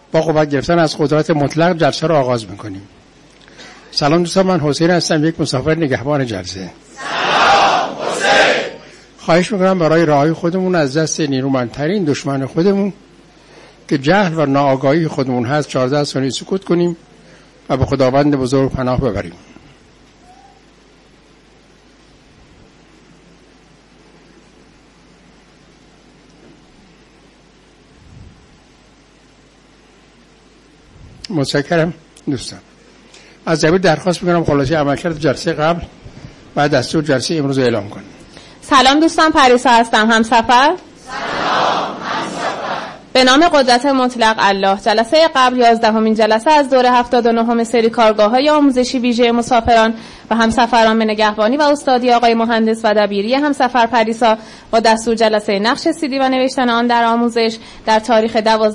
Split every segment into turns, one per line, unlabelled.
با قوت گرفتن از قدرت مطلق جلسه رو آغاز میکنیم. سلام دوستان، من حسین هستم، یک مسافر نگهبان جلسه.
سلام حسین.
خواهش میکنم برای رهایی خودمون از دست نیرومندترین دشمن خودمون که جهل و ناآگاهی خودمون هست 14 ثانیه سکوت کنیم و به خداوند بزرگ پناه ببریم. متشکرم دوستان. از جبیر درخواست میکنم خلاصه عملکرد جلسه قبل بعد دستور جلسه امروز اعلام کنیم.
سلام دوستان، پریسا هستم، همسفر.
سلام همسفر.
به نام قدرت مطلق الله. جلسه قبل 11مین جلسه از دوره 79 سری کارگاه‌های آموزشی ویژه مسافران و همسفران به نگهبانی و استادی آقای مهندس و دبیری همسفر پریسا با دستور جلسه نقش سیدی و نوشتن آن در آموزش در تاریخ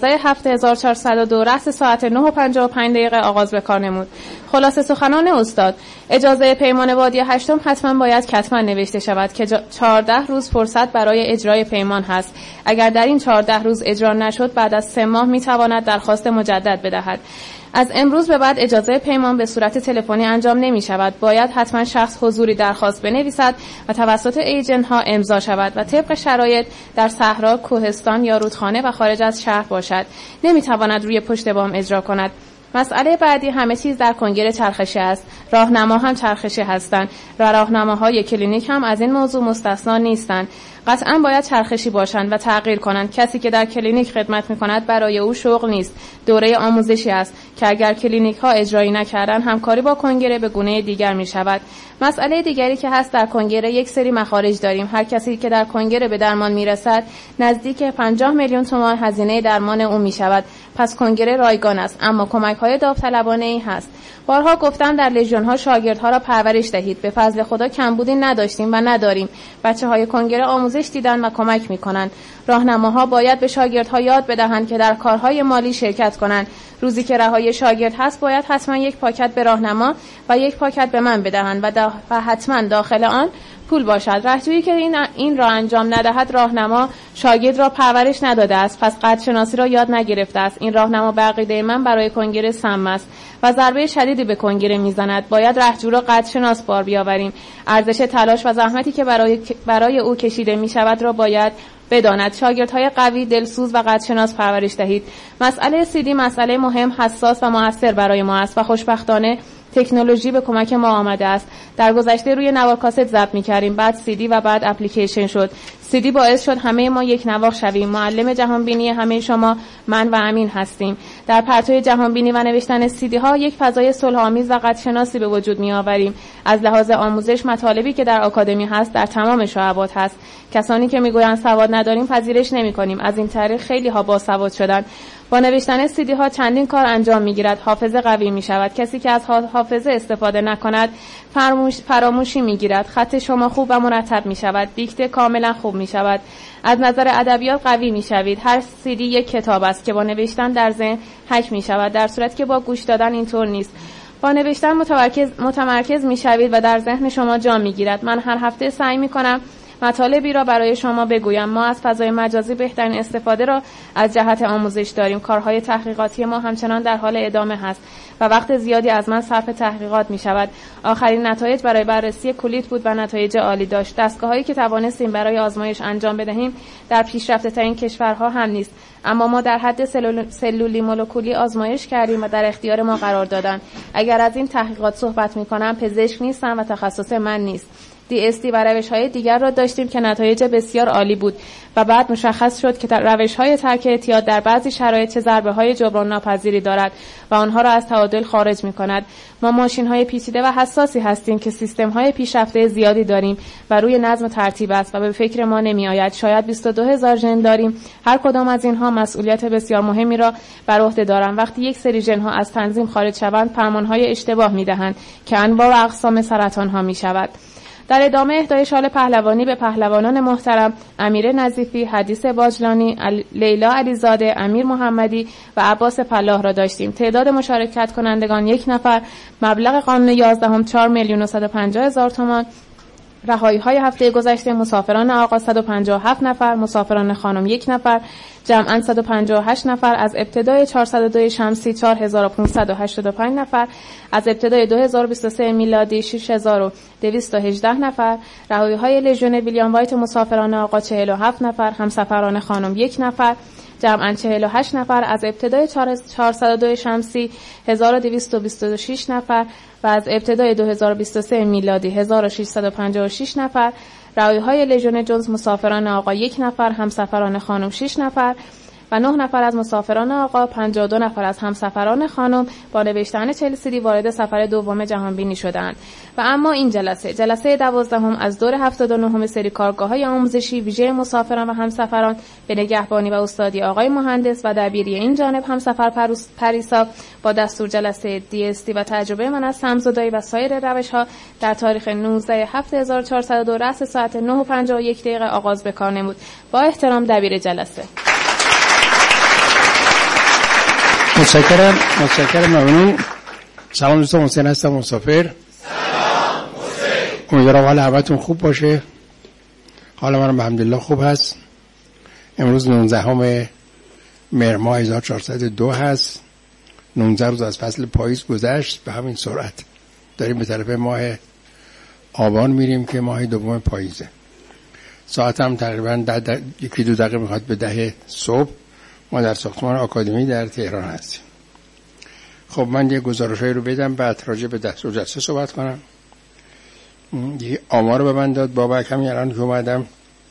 12/7/1402 رأس ساعت 9:55 آغاز به کار نمود. خلاصه سخنان استاد: اجازه پیمان وادی هشتم حتما باید کتباً نوشته شود که 14 روز فرصت برای اجرای پیمان هست. اگر در این 14 روز اجرا نشد بعد از 3 ماه میتواند درخواست مجدد بدهد. از امروز به بعد اجازه پیمان به صورت تلفنی انجام نمی شود. باید حتما شخص حضوری درخواست بنویسد و توسط ایجنت ها امضا شود و طبق شرایط در صحرا، کوهستان یا رودخانه و خارج از شهر باشد. نمی تواند روی پشت بام اجرا کند. مسئله بعدی، همه چیز در کنگره چرخشی است. راهنما هم چرخشی هستند و راهنماهای کلینیک هم از این موضوع مستثنا نیستند. قطعا باید چرخشی باشند و تغییر کنند. کسی که در کلینیک خدمت می‌کند برای او شغل نیست، دوره آموزشی است که اگر کلینیک ها اجرایی نکردن همکاری با کنگره به گونه دیگر می‌شود. مسئله دیگری که هست، در کنگره یک سری مخارج داریم. هر کسی که در کنگره به درمان میرسد نزدیک 50 میلیون تومان هزینه درمان او می‌شود. پس کنگره رایگان است، اما کمک‌های داوطلبانه‌ای هست. بارها گفتم در لژیون‌ها شاگردها را پرورش دهید. به فضل خدا کمبودی نداشتیم و نداریم. بچه‌های کنگره آموزش دیدن و کمک می‌کنند. راهنماها باید به شاگردها یاد بدهند که در کارهای مالی شرکت کنند. روزی که رهایی شاگرد هست باید حتما یک پاکت به راهنما و یک پاکت به من بدهند و حتما داخل آن پول باشد. رهجویی که این را انجام ندهد راهنما شاگرد را پرورش نداده است، پس قد شناسی را یاد نگرفته است. این راهنما به عقیده من برای کنگره سم است و ضربه شدیدی به کنگره میزند. باید رهجو را قد شناس بار بیاوریم. ارزش تلاش و زحمتی که برای او کشیده می شود را باید بداند. شاگردهای قوی، دلسوز و قدرشناس پرورش دهید. مسئله سیدی مسئله مهم، حساس و مؤثر برای ما است و خوشبختانه تکنولوژی به کمک ما آمده است. در گذشته روی نوار کاست ضبط می‌کردیم، بعد سیدی و بعد اپلیکیشن شد. سیدی باعث شد همه ما یک نواخ شویم. معلم جهانبینی همه شما من و امین هستیم. در پرتو جهانبینی و نوشتن سیدی ها یک فضای صلح‌آمیز و قدرشناسی به وجود می‌آوریم. از لحاظ آموزش مطالبی که در آکادمی هست در تمام شعبات هست. کسانی که میگویند سواد نداریم پذیرش نمی‌کنیم. از این طریق خیلی ها باسواد شدند. با نوشتن سیدی ها چندین کار انجام می‌گیرد. حافظه قوی می‌شود. کسی که از حافظه استفاده نکند فراموشی می‌گیرد. خط شما خوب و مرتب می‌شود. دیکته کاملا خوب می‌شود. از نظر ادبیات قوی می‌شوید. هر سیدی یک کتاب است که با نوشتن در ذهن حک می‌شود، در صورتی که با گوش دادن اینطور نیست. با نوشتن متمرکز می‌شوید و در ذهن شما جا می‌گیرد. من هر هفته سعی می‌کنم مطالبی را برای شما بگویم. ما از فضای مجازی بهترین استفاده را از جهت آموزش داریم. کارهای تحقیقاتی ما همچنان در حال ادامه هست و وقت زیادی از من صرف تحقیقات می شود. آخرین نتایج برای بررسی کلیت بود و نتایج عالی داشت. دستگاه‌هایی که توانستیم برای آزمایش انجام بدهیم در پیشرفته‌ترین کشورها هم نیست، اما ما در حد سلولی مولکولی آزمایش کردیم و در اختیار ما قرار دادن. اگر از این تحقیقات صحبت می‌کنم پزشک نیستم و تخصص من نیست. DST و روش‌های دیگر را داشتیم که نتایج بسیار عالی بود و بعد مشخص شد که روش‌های ترک اعتیاد در بعضی شرایط چه ضربه‌های جبران ناپذیری دارد و آنها را از تعادل خارج می‌کند. ما ماشین‌های پیچیده و حساسی هستیم که سیستم‌های پیشرفته زیادی داریم و روی نظم ترتیب است و به فکر ما نمی‌آید. شاید 22000 ژن داریم. هر کدام از اینها مسئولیت بسیار مهمی را بر عهده دارند. وقتی یک سری ژن‌ها از تنظیم خارج شوند، فرمان‌های اشتباه می‌دهند که انواع و اقسام سرطان‌ها می‌شود. در ادامه اهدای شال پهلوانی به پهلوانان محترم امیر نظیفی، حدیث باجلانی، لیلا علیزاده، امیر محمدی و عباس پلاح را داشتیم. تعداد مشارکت کنندگان 1 نفر، مبلغ قانون 11 4,150,000 تومان رهایی‌های هفته گذشته: مسافران آقا 157 نفر، مسافران خانم 1 نفر، جمعاً 158 نفر. از ابتدای 402 شمسی 4585 نفر، از ابتدای 2023 میلادی 6218 نفر. رهایی‌های لژیون ویلیام وایت: مسافران آقا 47 نفر، همسفران خانم 1 نفر، جمعاً 48 نفر. از ابتدای 402 شمسی 1226 نفر و از ابتدای 2023 میلادی 1656 نفر. رهایی‌های لژیون جونز: مسافران آقا 1 نفر، همسفران خانم 6 نفر و 9 نفر از مسافران آقا، 52 نفر از همسفران خانم با نوشتن 40 CD وارد سفر دوم جهانبینی شدند. و اما این جلسه 12 از دور 79 سری کارگاه‌های آموزشی ویژه مسافران و همسفران به نگهبانی و استادی آقای مهندس و دبیری این جانب همسفر پریسا با دستور جلسه DST و تجربه من از سمزدایی و سایر روش‌ها در تاریخ 19/7/1402 رأس ساعت 9:51 آغاز به کار نمود. با احترام دبیر جلسه.
متشکرم. ممنون. سلام دوستان، حسین هستم، مسافر.
سلام حسین.
امیدوارم حال همتون خوب باشه. حال منم الحمدلله خوب هست. امروز 19 مهر ماه 1402 هست. 19 روز از فصل پاییز گذشت. به همین سرعت داریم به طرف ماه آبان میریم که ماه دوم پاییزه. ساعت هم تقریبا 1-2 دقیقه میخواد به 10 صبح. ما در ساختمان آکادمی در تهران هستیم. خب من یه گزارشایی رو بدم، بعد راجع به دستور جلسه صحبت کنم. یه آمار به من داد بابک همین الان که اومدم.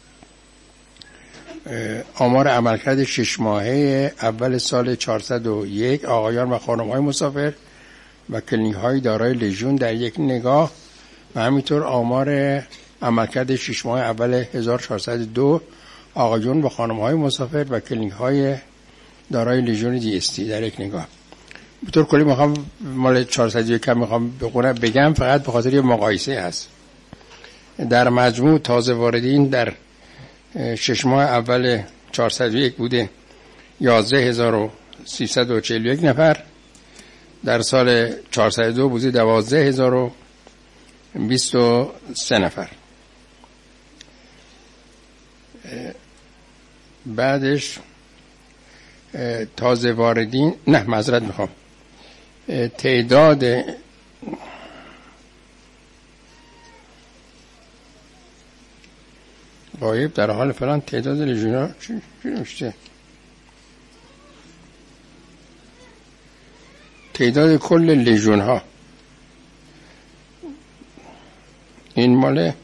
آمار عملکرد 6 ماهه اول سال 401 آقایان و خانم‌های مسافر و کلینیک‌های دارای لژیون در یک نگاه و همینطور آمار عملکرد 6 ماه اول 1402 آقایون و خانم‌های مسافر و کلینیک‌های دارای لژیون DST در یک نگاه. به طور کلی میخوام مال 401 میخوام بگم فقط به خاطر یه مقایسه هست. در مجموع تازه واردین در 6 ماه اول 401 بوده 11341 نفر، در سال 402 بوده 12023 نفر. بعدش تازه واردین تعداد غایب در حال فلان تعداد لژیون‌ها چی نوشته؟ تعداد کل لژیون‌ها این ماله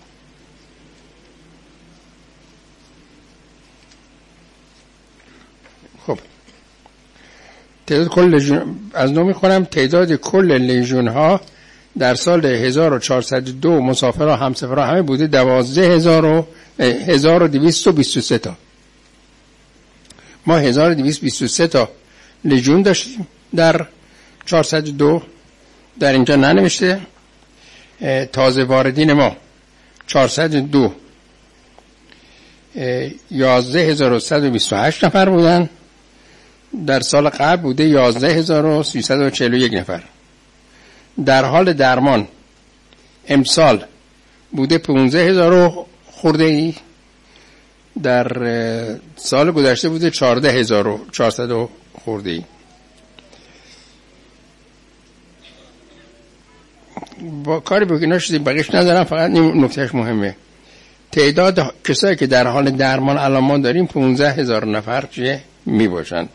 خب تعداد کل لژیون از نو میخونم. تعداد کل لژیون ها در سال 1402 مسافر و همسفر همه بوده 12223 تا. ما 1223 تا لژیون داشتیم در 402. در اینجا ننوشته. تازه واردین ما 402 11128 نفر بودن، در سال قبل بوده 11341 نفر. در حال درمان امسال بوده 15000 خورده ای، در سال گذشته بوده 14400 خورده ای. با کاری به اینا شدیم بقیش ندارم، فقط این نکتهش مهمه. تعداد کسایی که در حال درمان الان ما داریم 15000 نفر چه می باشند.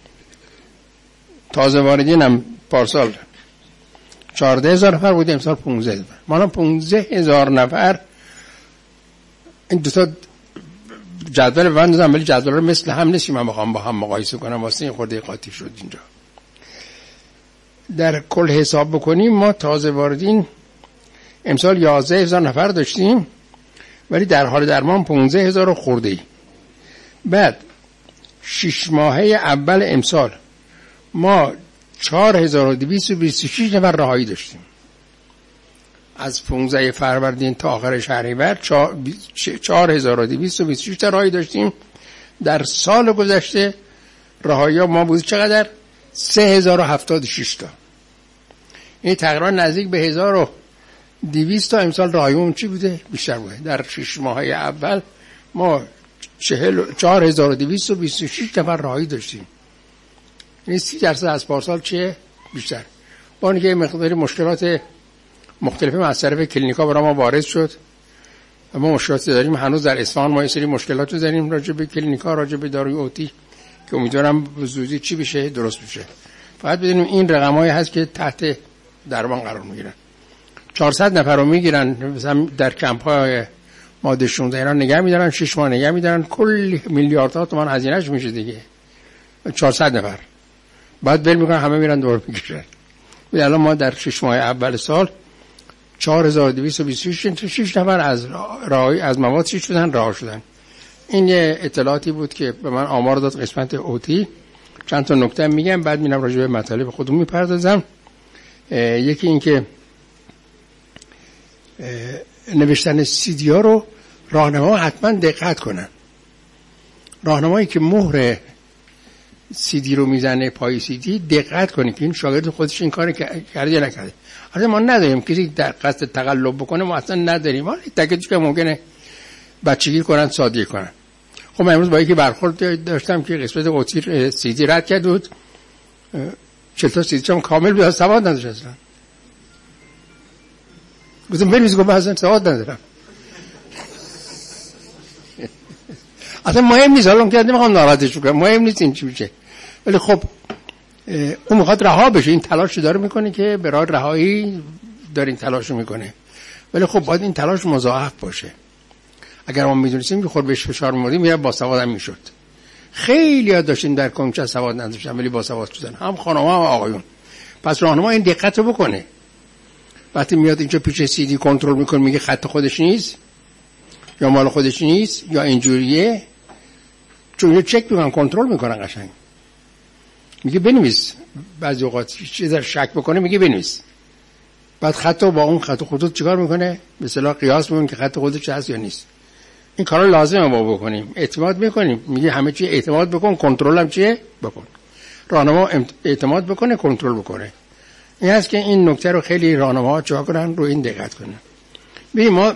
تازه واردین هم پارسال 14000 نفر بوده، امسال 15000. ما الان 15000 نفر. این دو تا جدول بندازم ولی جدول رو مثل هم نیست، من بخوام با هم مقایسه کنم واسه این خورده قاطی شد اینجا. در کل حساب بکنیم ما تازه واردین امسال 11000 نفر داشتیم ولی در حال درمان 15000 خورده ای. بعد 6 ماهه اول امسال ما 4226 نفر رهایی داشتیم. از 15 فروردین تا آخر شهریور 4226 تا رهایی داشتیم. در سال گذشته رهایی ما بود چقدر؟ 3076 تا. این تقریبا نزدیک به 200 تا امسال راهیمون چی بوده؟ بیشتر بوده. در 6 ماه اول ما 4226 نفر راهی داشتیم. این 30% از پارسال چیه؟ بیشتر. با اینکه مقداری مشکلات مختلفی از طرف کلینیکا برای ما وارد شد. ما مشکلاتی داریم. هنوز در اصفهان ما یه سری مشکلات داریم راجع به کلینیکا، راجع به داروی اوتی که امیدوارم زودی چی بشه، درست بشه. فقط بدونیم این رقمایی هست که تحت درمان قرار میگیرن. 400 نفر رو میگیرن مثلا در کمپ‌های ماده 16 اینا نگه میدارن، 6 ماه نگه میدارن، کل میلیاردها تومان هزینه‌اش میشه دیگه. 400 نفر بعد ول میکنن، همه میرن دور میکشن. الان ما در 6 ماه اول سال 4226 نفر از مواد چی شدن، رها شدن. این یه اطلاعاتی بود که به من آمار داد قسمت اوتی. چند تا نکته میگم بعد میرم راجع به مطالب خودم میپردازم. یکی این که نوشتن CD ها رو راهنما حتما دقت کنن. راهنمایی که مهر CD رو میزنه پای CD دقت کنه که این شاگرد خودش این کار کرده یا نکرده. اصلا ما نداریم کسی در قصد تقلب بکنه، ما اصلا نداریم. ولی تکلیفش که ممکنه بچگی کنن، سادگی کنن. خب من امروز با یکی برخورد داشتم که قسمت اوتی CD رد کرد بود. 40 تا CD هم کامل بود، سواد نداشت اصلا. گفتم بنویس، گفت اصلا سواد ندارم. اصلا مهم نیست، حالا که نمیخوام ناراحتش کنم، مهم نیست این چی میشه. ولی خب اون میخواد رها بشه، این تلاش داره میکنه که برای رهایی داره این تلاش میکنه. ولی خب باید این تلاش مضاعف باشه. اگر ما میدونستیم که خود بهش فشار می‌آوردیم میره با سوادم میشد. خیلی ها داشتیم در کنچه سواد نداشتن ولی با سواد شدن، هم خانم‌ها هم آقایون. پس راهنما این دقت رو بکنه. وقتی میاد اینجا پیش CD کنترل میکنه میگه خط خودش نیست یا مال خودش نیست یا اینجوریه، چون اینو چک میکنن، کنترل میکنن قشنگ. میگه بنویس. بعضی اوقات چیزا شک بکنه میگه بنویس. بعد خطو با اون خط خطوط چیکار میکنه؟ به اصطلاح قیاس میکنه که خط خودش هست یا نیست. این کارا لازمه ما بکنیم. اعتماد میکنیم، میگه همه چی اعتماد بکن، کنترل هم چیه بکن. راهنما اعتماد بکنه، کنترل بکنه. این هست که این نکته رو خیلی راهنماها چیکار کنن، رو این دقت کنن. ببین ما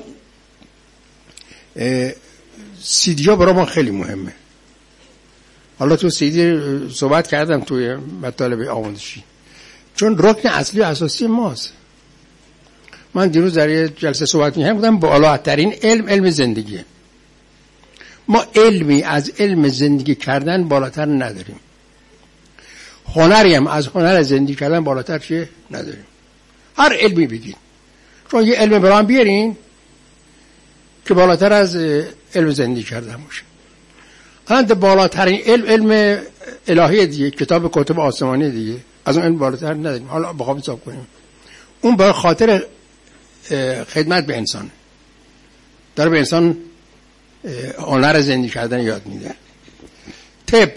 CD ها برای ما خیلی مهمه. حالا تو CD صحبت کردم توی مطالب آموزشی، چون رکن اصلی و اساسی ماست. من دیروز در یه جلسه صحبت می‌کردم، گفتم بالاترین علم زندگیه. ما علمی از علم زندگی کردن بالاتر نداریم. هنری هم از هنر زندگی کردن بالاتر چیه نداریم. هر علمی بگین، چون یه علم برام بیارین که بالاتر از علم زندگی کردن باشه. الان بالاترین علم الهی دیگه، کتب آسمانی دیگه، از اون علم بالاتر نداریم. حالا بخوام حساب کنیم، اون برای خاطر خدمت به انسان داره به انسان هنر زندگی کردن یاد میده. طب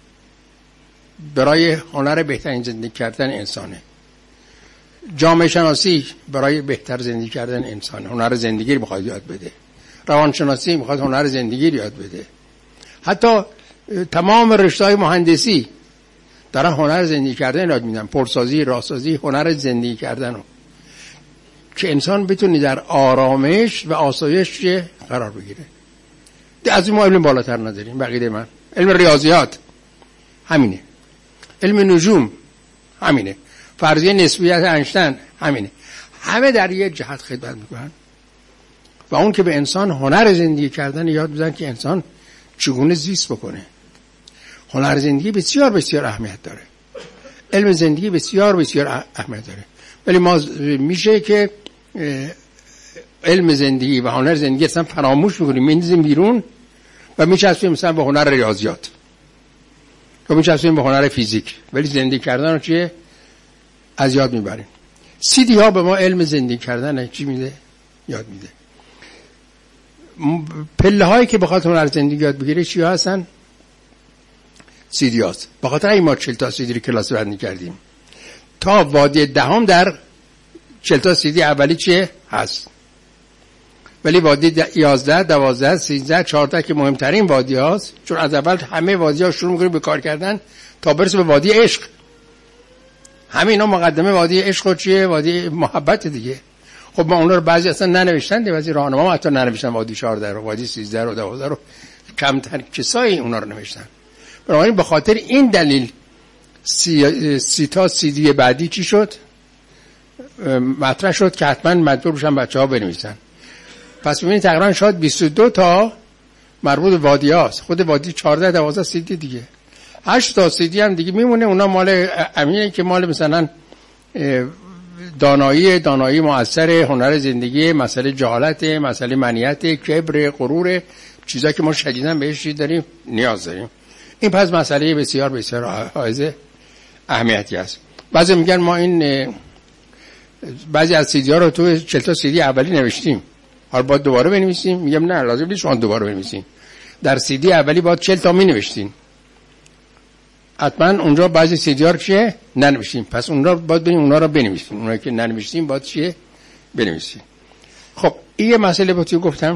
برای هنر بهترین زندگی کردن انسانه. جامعه شناسی برای بهتر زندگی کردن انسانه، هنر زندگی رو میخواد یاد بده. روانشناسی میخواد هنر زندگی رو یاد بده. حتی تمام رشته‌های مهندسی دارن هنر زندگی کردن یاد میدن، پرسازی، راهسازی، هنر زندگی کردن رو، که انسان بتونه در آرامش و آسایش قرار بگیره. از این ما علم بالاتر نداریم. بقیده من علم ریاضیات همینه، علم نجوم همینه، فرضیه نسبیت اینشتین همینه. همه در یک جهت خدمت میکنن و اون که به انسان هنر زندگی کردن یاد میدن که انسان چگونه زیست بکنه. هنر زندگی بسیار بسیار اهمیت داره، علم زندگی بسیار بسیار اهمیت داره. ولی ما میشه که علم زندگی و هنر زندگی اصلا فراموش میکنیم، میندازیم بیرون و میچسبیم مثلا به هنر ریاضیات و میچسبیم به هنر فیزیک، ولی زندگی کردن رو چیه از یاد میبریم. CD ها به ما علم زندگی کردن چی میده؟ یاد میده. پله هایی که بخاطر هنر زندگی یاد بگیره چی هستن؟ CD هاست. بخاطر این ما 40 تا CD رو کلاس بندی کردیم تا وادی دهم در 40 تا CD اولی چیه هست، ولی وادی 11 12 13 14 که مهمترین وادی هاست، چون از اول همه وادی ها شروع میکنیم به کار کردن تا برسه به وادی عشق. همه اینا مقدمه وادی عشق و چیه؟ وادی محبت دیگه. خب ما اونا رو بعضی اصلا ننوشتن، بعضی راهنما حتی ننوشتن، وادی 14 رو، وادی 13 رو، 12 رو، کمتر کسایی اونا رو نوشتن. بنابراین به خاطر این دلیل سی تا CD بعدی چی شد؟ مطرح شد که حتما مجبور بشن بچه‌ها بنویسن. پس ببینید تقریبا شاید 22 تا مربوط به وادی هاست. خود وادی 14 12 CD دیگه. 8 تا CD هم دیگه میمونه، اونا مال امینه که مال مثلا دانایی مؤثر، هنر زندگی، مسئله جهالت، مسئله منیت، کبر، غرور، چیزایی که ما شدیداً بهش داریم نیاز داریم. این پس مسئله بسیار بسیار حائز اهمیتی است. بعضی میگن ما این بعضی از CD ها رو تو 40 تا CD اولی نوشتیم، حالا باید دوباره بنویسیم. میگم نه، لازم نیست شما دوباره بنویسین. در CD اولی باید 40 تا می نوشتین، حتما اونجا بعضی CD ها رو چیه ننوشتیم، پس اونجا باید بریم اونا رو بنویسیم، اونایی که ننوشتیم باید چیه بنویسیم. خب این یه مسئله بود که گفتم.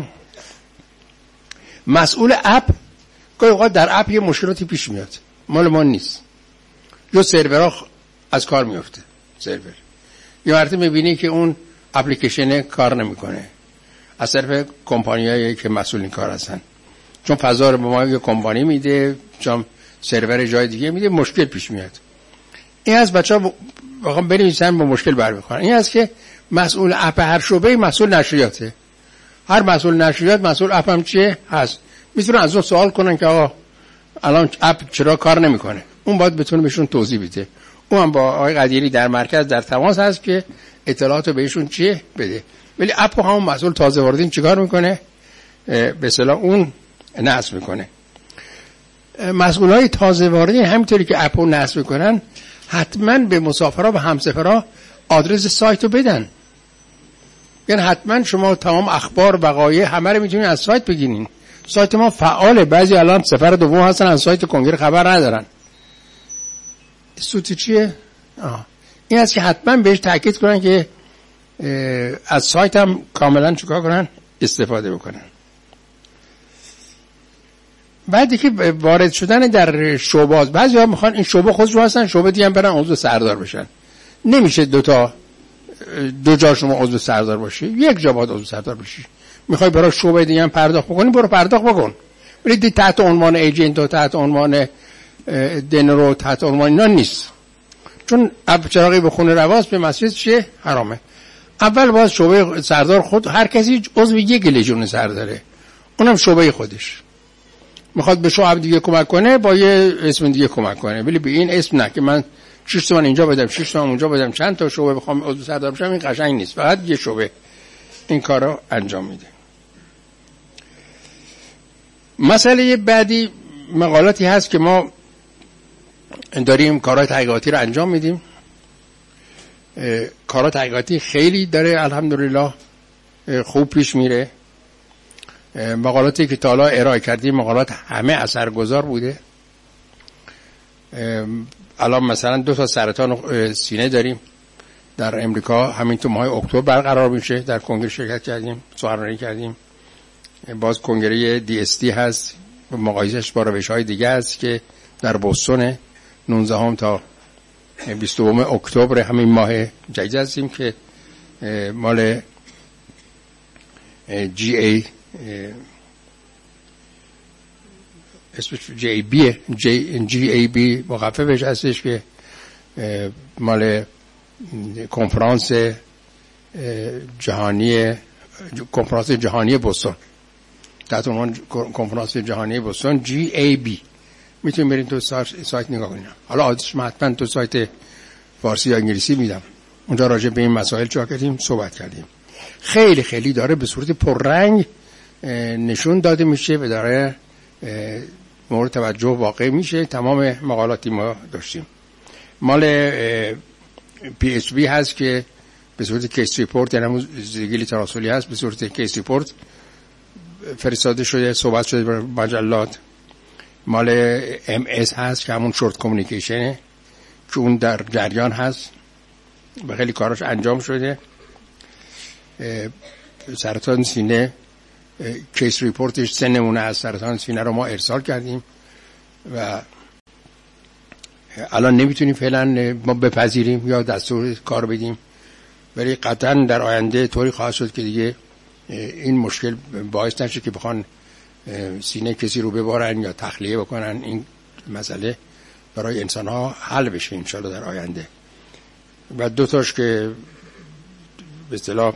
مسئول اپ گاهی اوقات در اپ یه مشکلاتی پیش میاد، مال ما نیست، یا سرورها از کار میفته، سرور یا وقتی میبینی که اون اپلیکیشن کار نمیکنه از طرف کمپانیایی که مسئول این کار هستن، چون فضا رو به ما یه کمپانی میده، چون سرور جای دیگه میده، مشکل پیش میاد. این از بچه‌ها واقعا بنویسن با مشکل برمیخورن. این است که مسئول اپ هر شعبه مسئول نشریاته، هر مسئول نشریات مسئول اپ هم چیه هست، میتونن از اون سوال کنن که آقا الان اپ چرا کار نمیکنه، اون باید بتونه بهشون توضیح بده. اون هم با آقای قدیری در مرکز در تماس هست که اطلاعاتو بهشون چیه بده. ولی اپو همون مسئول تازه واردین چیکار میکنه؟ به اصطلاح اون نصب میکنه. مسئولای تازه واردین همینطوری که اپو نصب میکنن حتما به مسافرها و همسفرها آدرس سایتو بدن. یعنی حتما شما تمام اخبار وقایع همه رو میتونید از سایت بگیرین. سایت ما فعاله، بعضی الان سفر دوم هستن از سایت کنگره خبر ندارن. سوتی چیه؟ این است که حتما بهش تاکید کنن که از سایت هم کاملا چیکار کنن؟ استفاده بکنن. بعدی که وارد شدن در شعبه، بعضی ها میخوان این شعبه خودشون هستن، شعبه دیگه هم برن عضو سردار بشن. نمیشه دو جا شما عضو سردار باشی، یک جا باید عضو سردار باشی. میخوای برای شعبه دیگه هم پرداخت بکنی، برو پرداخت بکن. ولی تحت عنوان ایجنت و تحت عنوان دنرو تحت عنوان اینا نیست، چون چراغی به خونه رواست به مسجد چیه حرامه. اول باید شعبه سردار خود، هر کسی عضو یک لژیون سرداره، اونم شعبه خودش میخواد به شعب دیگه کمک کنه با یه اسم دیگه کمک کنه، ولی به این اسم نه که من 6 تومن اینجا بدم 6 تومن اونجا بدم چند تا شعبه بخوام عضو سردار بشم، این قشنگ نیست. فقط یه شعبه این کارو انجام میده. مسئله بعدی مقالاتی هست که ما داریم کارهای تحقیقاتی رو انجام میدیم. کارهای تحقیقاتی خیلی داره الحمدلله خوب پیش میره. مقالاتی که تا حالا ارائه کردیم مقالات همه اثرگذار بوده. الان مثلا 2 تا سرطان سینه داریم در امریکا، همین تو ماه اکتبر برقرار میشه، در کنگره شرکت کردیم، سخنرانی کردیم. باز کنگره DST هست، مقایسهش با روش‌های دیگه هست که در بوستون 19 تا 22 اکتبر همین ماه جدید هستیم که مال اسمش GAB مخفف بهش هستش که مال کنفرانس جهانی بوستون، تحت عنوان کنفرانس جهانی بوستون GAB. میتونید برید تو سایت نگاه کنید. حالا آدرسش حتما تو سایت فارسی یا انگلیسی میدم، اونجا راجع به این مسائل چا کردیم صحبت کردیم. خیلی خیلی داره به صورت پررنگ نشون داده میشه و داره مورد توجه واقع میشه. تمام مقالاتی ما داشتیم مال PHB هست که به صورت کیس ریپورت، یعنی همون زیگیلی تراسولی هست، به صورت کیس ریپورت فرستاده شده، صحبت شده بر مجلات. مال MS هست که همون شورت کامیونیکیشنه که اون در جریان هست و خیلی کاراش انجام شده. سرطان سینه کیس ریپورتش 3 نمونه از سرطان سینه رو ما ارسال کردیم و الان نمیتونیم فعلا ما بپذیریم یا دستور کار بدیم ولی قطعا در آینده طوری خواهد شد که دیگه این مشکل باعث نشه که بخوان سینه کسی رو ببارن یا تخلیه بکنن. این مسئله برای انسان ها حل بشه انشالله در آینده. و دو تاش که به اصطلاح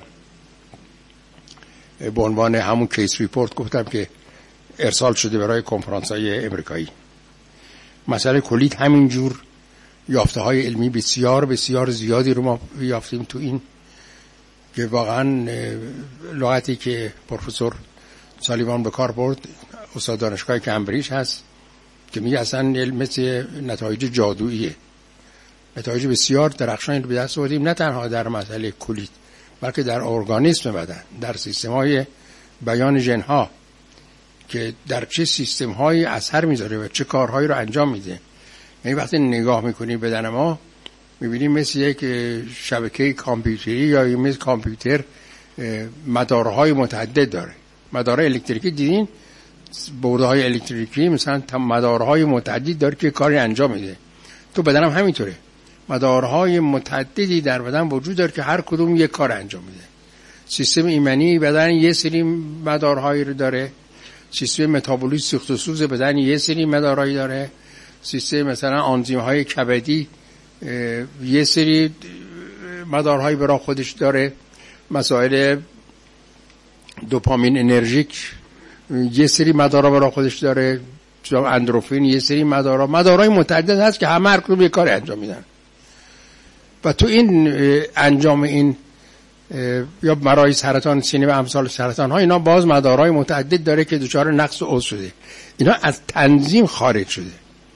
به عنوان همون کیس ریپورت گفتم که ارسال شده برای کنفرانس های امریکایی. مسئله کلیت همینجور یافته های علمی بسیار بسیار زیادی رو ما یافتیم تو این، که واقعا لغتی که پروفسور سالیوان به کار برد، استاد دانشگاه کمبریج هست، که میگه اصلا مثل نتایج جادوییه، نتایج بسیار درخشانی رو به دست آوردیم، نه تنها در مسئله کلیت بلکه در ارگانیسم بدن، در سیستم های بیان ژن ها که در چه سیستم هایی اثر میذاره و چه کارهایی رو انجام میده. یعنی وقتی نگاه میکنیم بدن ما میبینیم مثل یک شبکه کامپیوتری یا مثل کامپیوتر مدارهای متعدد داره. مدارهای الکتریکی دیدین، بردهای الکتریکی مثلا مدارهای متعدد داره که کاری انجام میده. تو بدنم همینطوره، مدارهای متعددی در بدن وجود داره که هر کدوم یک کار انجام میده. سیستم ایمنی بدن یه سری مدارهایی رو داره، سیستم متابولیسم سوخت و سوز بدن یه سری مدارهایی داره، سیستم مثلا آنزیم های کبدی یه سری مدارهایی برای خودش داره، مسائل دوپامین انرژیک یه سری مدارها برای خودش داره، اندروفین یه سری مدارهای متعدد هست که همه هر کدوم یک کار انجام میدن. و تو این انجام این یا برای سرطان سینه و امثال سرطان ها اینا باز مدارهای متعدد داره که دچار نقص و عضو شده. اینا از تنظیم خارج شده.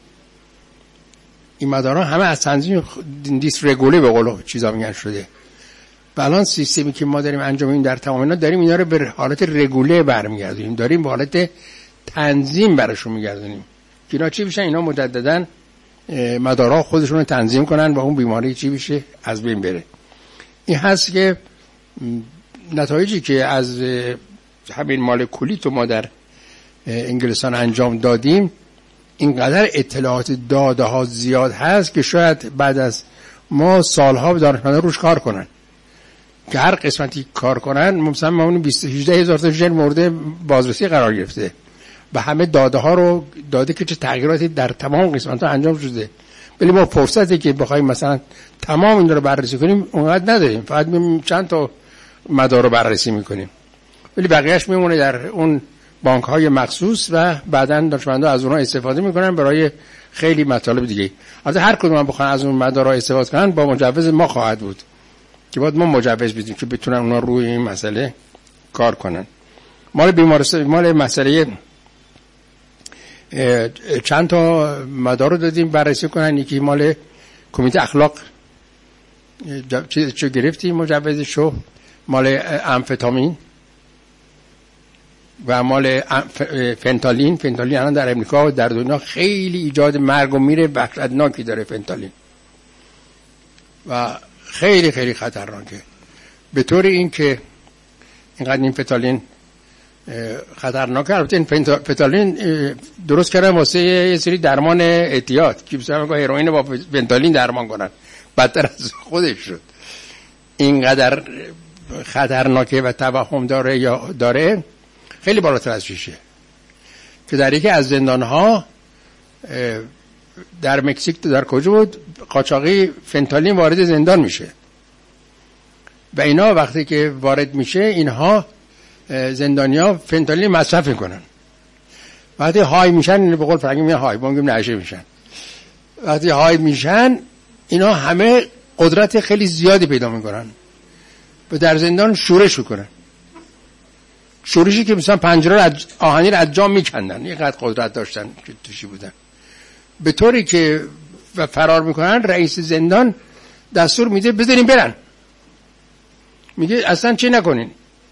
این مدارها همه از تنظیم دیس رگوله به قول چیزا میگن شده. و الان سیستمی که ما داریم انجام این در تمام اینا داریم اینا رو به حالت رگوله برمیگردونیم، داریم به حالت تنظیم براشون میگردونیم که اینا چی بشن، اینا مجددا مدارها خودشون رو تنظیم کنن و اون بیماری چی بشه، از بین بره. این هست که نتایجی که از همین مال کلیت ما در انگلستان انجام دادیم، اینقدر اطلاعات داده ها زیاد هست که شاید بعد از ما سالها دانشمندان روش کار کنن که هر قسمتی کار کنن. مثلا ما اون 18,000 تا ژن مورد بازرسی قرار گرفته و همه داده ها رو داده که چه تغییراتی در تمام قسمت ها انجام شده، ولی ما فرصتی که بخوایم مثلا تمام این رو بررسی کنیم اونقدر نداریم، فقط چند تا مدار رو بررسی میکنیم، ولی بقیهش میمونه در اون بانک های مخصوص و بعداً دانشمندا از اونها استفاده میکنن برای خیلی مطالب دیگه. البته هر کدوم هم بخوان از اون مدارها استفاده کنن با مجوز ما خواهد بود که باید ما مجوز بدیم که بتونن اونا روی این مسئله کار کنن. مال بیمارستان، مال مسئله چند تا مدار رو دادیم بررسی کنن. یکی مال کمیته اخلاق چه گرفتیم مجوزشو، مال امفتامین و مال فنتالین. فنتالین الان در امریکا و در دنیا خیلی ایجاد مرگ و میر وحشتناکی داره فنتالین و خیلی خیلی خطرناکه، به طور این که اینقدر این فنتالین خطرناکه. البته این فنتالین درست کردن واسه یه سری درمان اعتیاد که مثلا هروئین با فنتالین درمان کنن، بدتر از خودش شد. اینقدر خطرناکه و توهم داره یا داره خیلی بالاتر از شیشه که در یکی از زندان‌ها در مکزیک در کجا بود قاچاقی فنتالین وارد زندان میشه و اینا وقتی که وارد میشه اینها زندانیا فنتالین مصرف میکنن. وقتی های میشن، به قول فرنگی میگن های، ما میگیم نشه میشن. وقتی های میشن اینا همه قدرت خیلی زیادی پیدا میکنن و در زندان شورش میکنن. شورشی که مثلا پنجره آهنی رو از جا میکندن، اینقدر قدرت داشتن که توشی بودن، به طوری که و فرار میکنن. رئیس زندان دستور میده بذارین برن، میگه اصلا چی نکنین،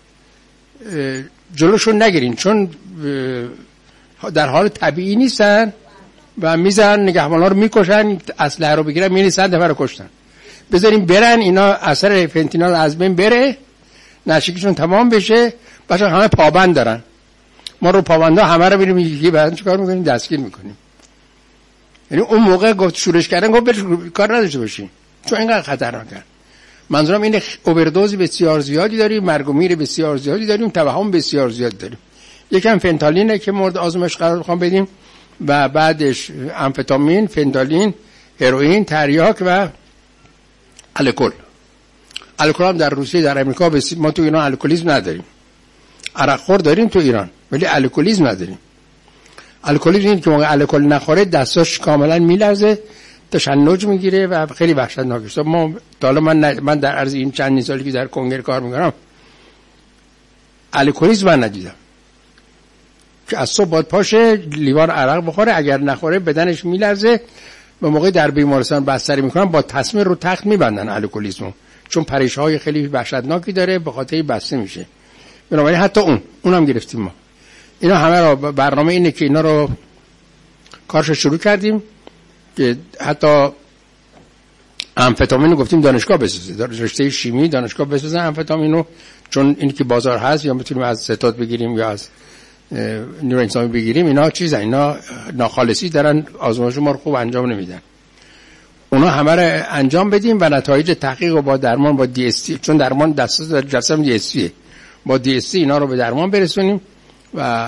جلوشون نگیرین، چون در حال طبیعی نیستن و میزنن نگهبانا رو میکشن، اسلحه رو بگیرن میریسن دفعه رو کشتن. بذارین برن اینا اثر فنتانیل از بین بره، نشیکشون تمام بشه. بچه همه پابند دارن، ما رو پابنده همه رو بریم یکی بعد چیکار میکنیم؟ دستگیر میکنیم. یعنی اون موقع گفت شورش کردن، گفت کار نداشته باشین چون اینقدر خطرناکه. منظورم اینه اووردوز بسیار زیادی داریم، مرگ و میر بسیار زیادی داریم، توهم بسیار زیاد داریم. یکم فنتالینه که مورد آزمایش قرار می‌خوام بدیم و بعدش آمفتامین، فنتالین، هروئین، تریاک و الکل. الکل هم در روسیه، در امریکا ما تو ایران الکلیسم نداریم. عرق خور داریم تو ایران ولی الکلیسم نداریم. الکلیسم این که موقع الکل نخوره دستاش کاملا میلرزه، تشنج میگیره و خیلی وحشتناکه. ما حالا من در عرض این چند سالی که در کنگره کار میکنم الکلیسم من ندیدم که از صبح باید پاشه لیوان عرق بخوره، اگر نخوره بدنش میلرزه. به موقع در بیمارستان بستری میکنن با تسمه رو تخت میبندن الکلیسمو، چون پریش‌های خیلی وحشتناکی داره، به خاطر بسته میشه. بنابراین حتی اونم گرفتیم ما. اینا همه رو برنامه اینه که اینا رو کارش شروع کردیم که حتی آمفتامین رو گفتیم دانشگاه بسازه، رشته شیمی دانشگاه بسازه آمفتامین رو، چون این که بازار هست یا میتونیم از ستاد بگیریم یا از نیرو انسانی بگیریم. اینا چیزا اینا ناخالصی دارن، آزمایش ما رو خوب انجام نمیدن. اونا همه رو انجام بدیم و نتایج تحقیق رو با درمان با دی اس تی، چون درمان دسترس جلسه دی اس تی، با دی اس تی اینا رو به درمان برسونیم و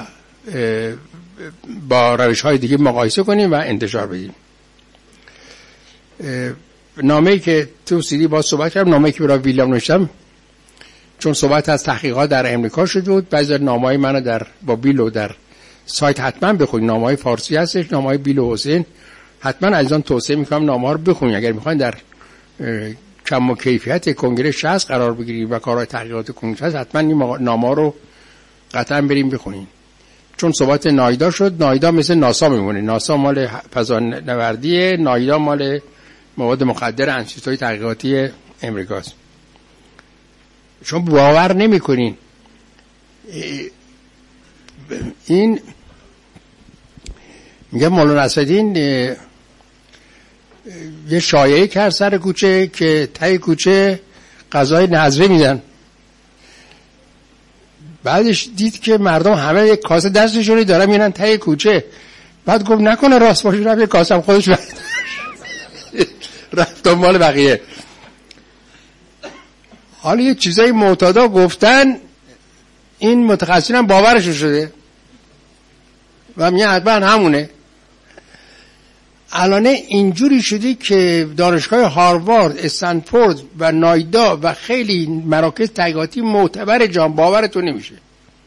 با روش‌های دیگه مقایسه کنیم و انتشار بدیم. نامه‌ای که تو سیدی با صحبت کردم، نامه‌ای که برای ویلیام نوشتم، چون صحبت از تحقیقات در امریکا شده بود، بعضی نامه‌های منو در با بیلو در سایت حتما بخونید. نامه‌های فارسی هستش، نامه‌های بیلو حسین، حتما از آن توصیه می‌کنم نامه‌ها رو بخونید. اگر می‌خواید در کم و کیفیت کنگره 60 قرار بگیرید و کارهای تحقیقات کنگره هست، حتما این نامه‌ها رو قطعا بریم بخونید. چون صحبت نایدا شد، نایدا مثل ناسا میمونه. ناسا مال فضانوردیه، نایدا مال مواد مخدر انستیتوی تحقیقاتی امریکاست. شما باور نمی‌کنین این میگم مولانا اسدین یه شایعه کرد سر کوچه که ته کوچه غذای نظره میدن. بعدش دید که مردم همه یک کاسه دستشون دارن میرن ته کوچه. بعد گفت نکنه راست باشه، رفت یک کاسه هم خودش رفت دنبال بقیه. حالا یه چیزای معتادا گفتن، این متخصصین هم باورشون شده و میگن حتما همونه. الان اینجوری شدی که دانشگاه هاروارد، استنفورد و نایدا و خیلی مراکز تحقیقاتی معتبر جهان باورتون نمیشه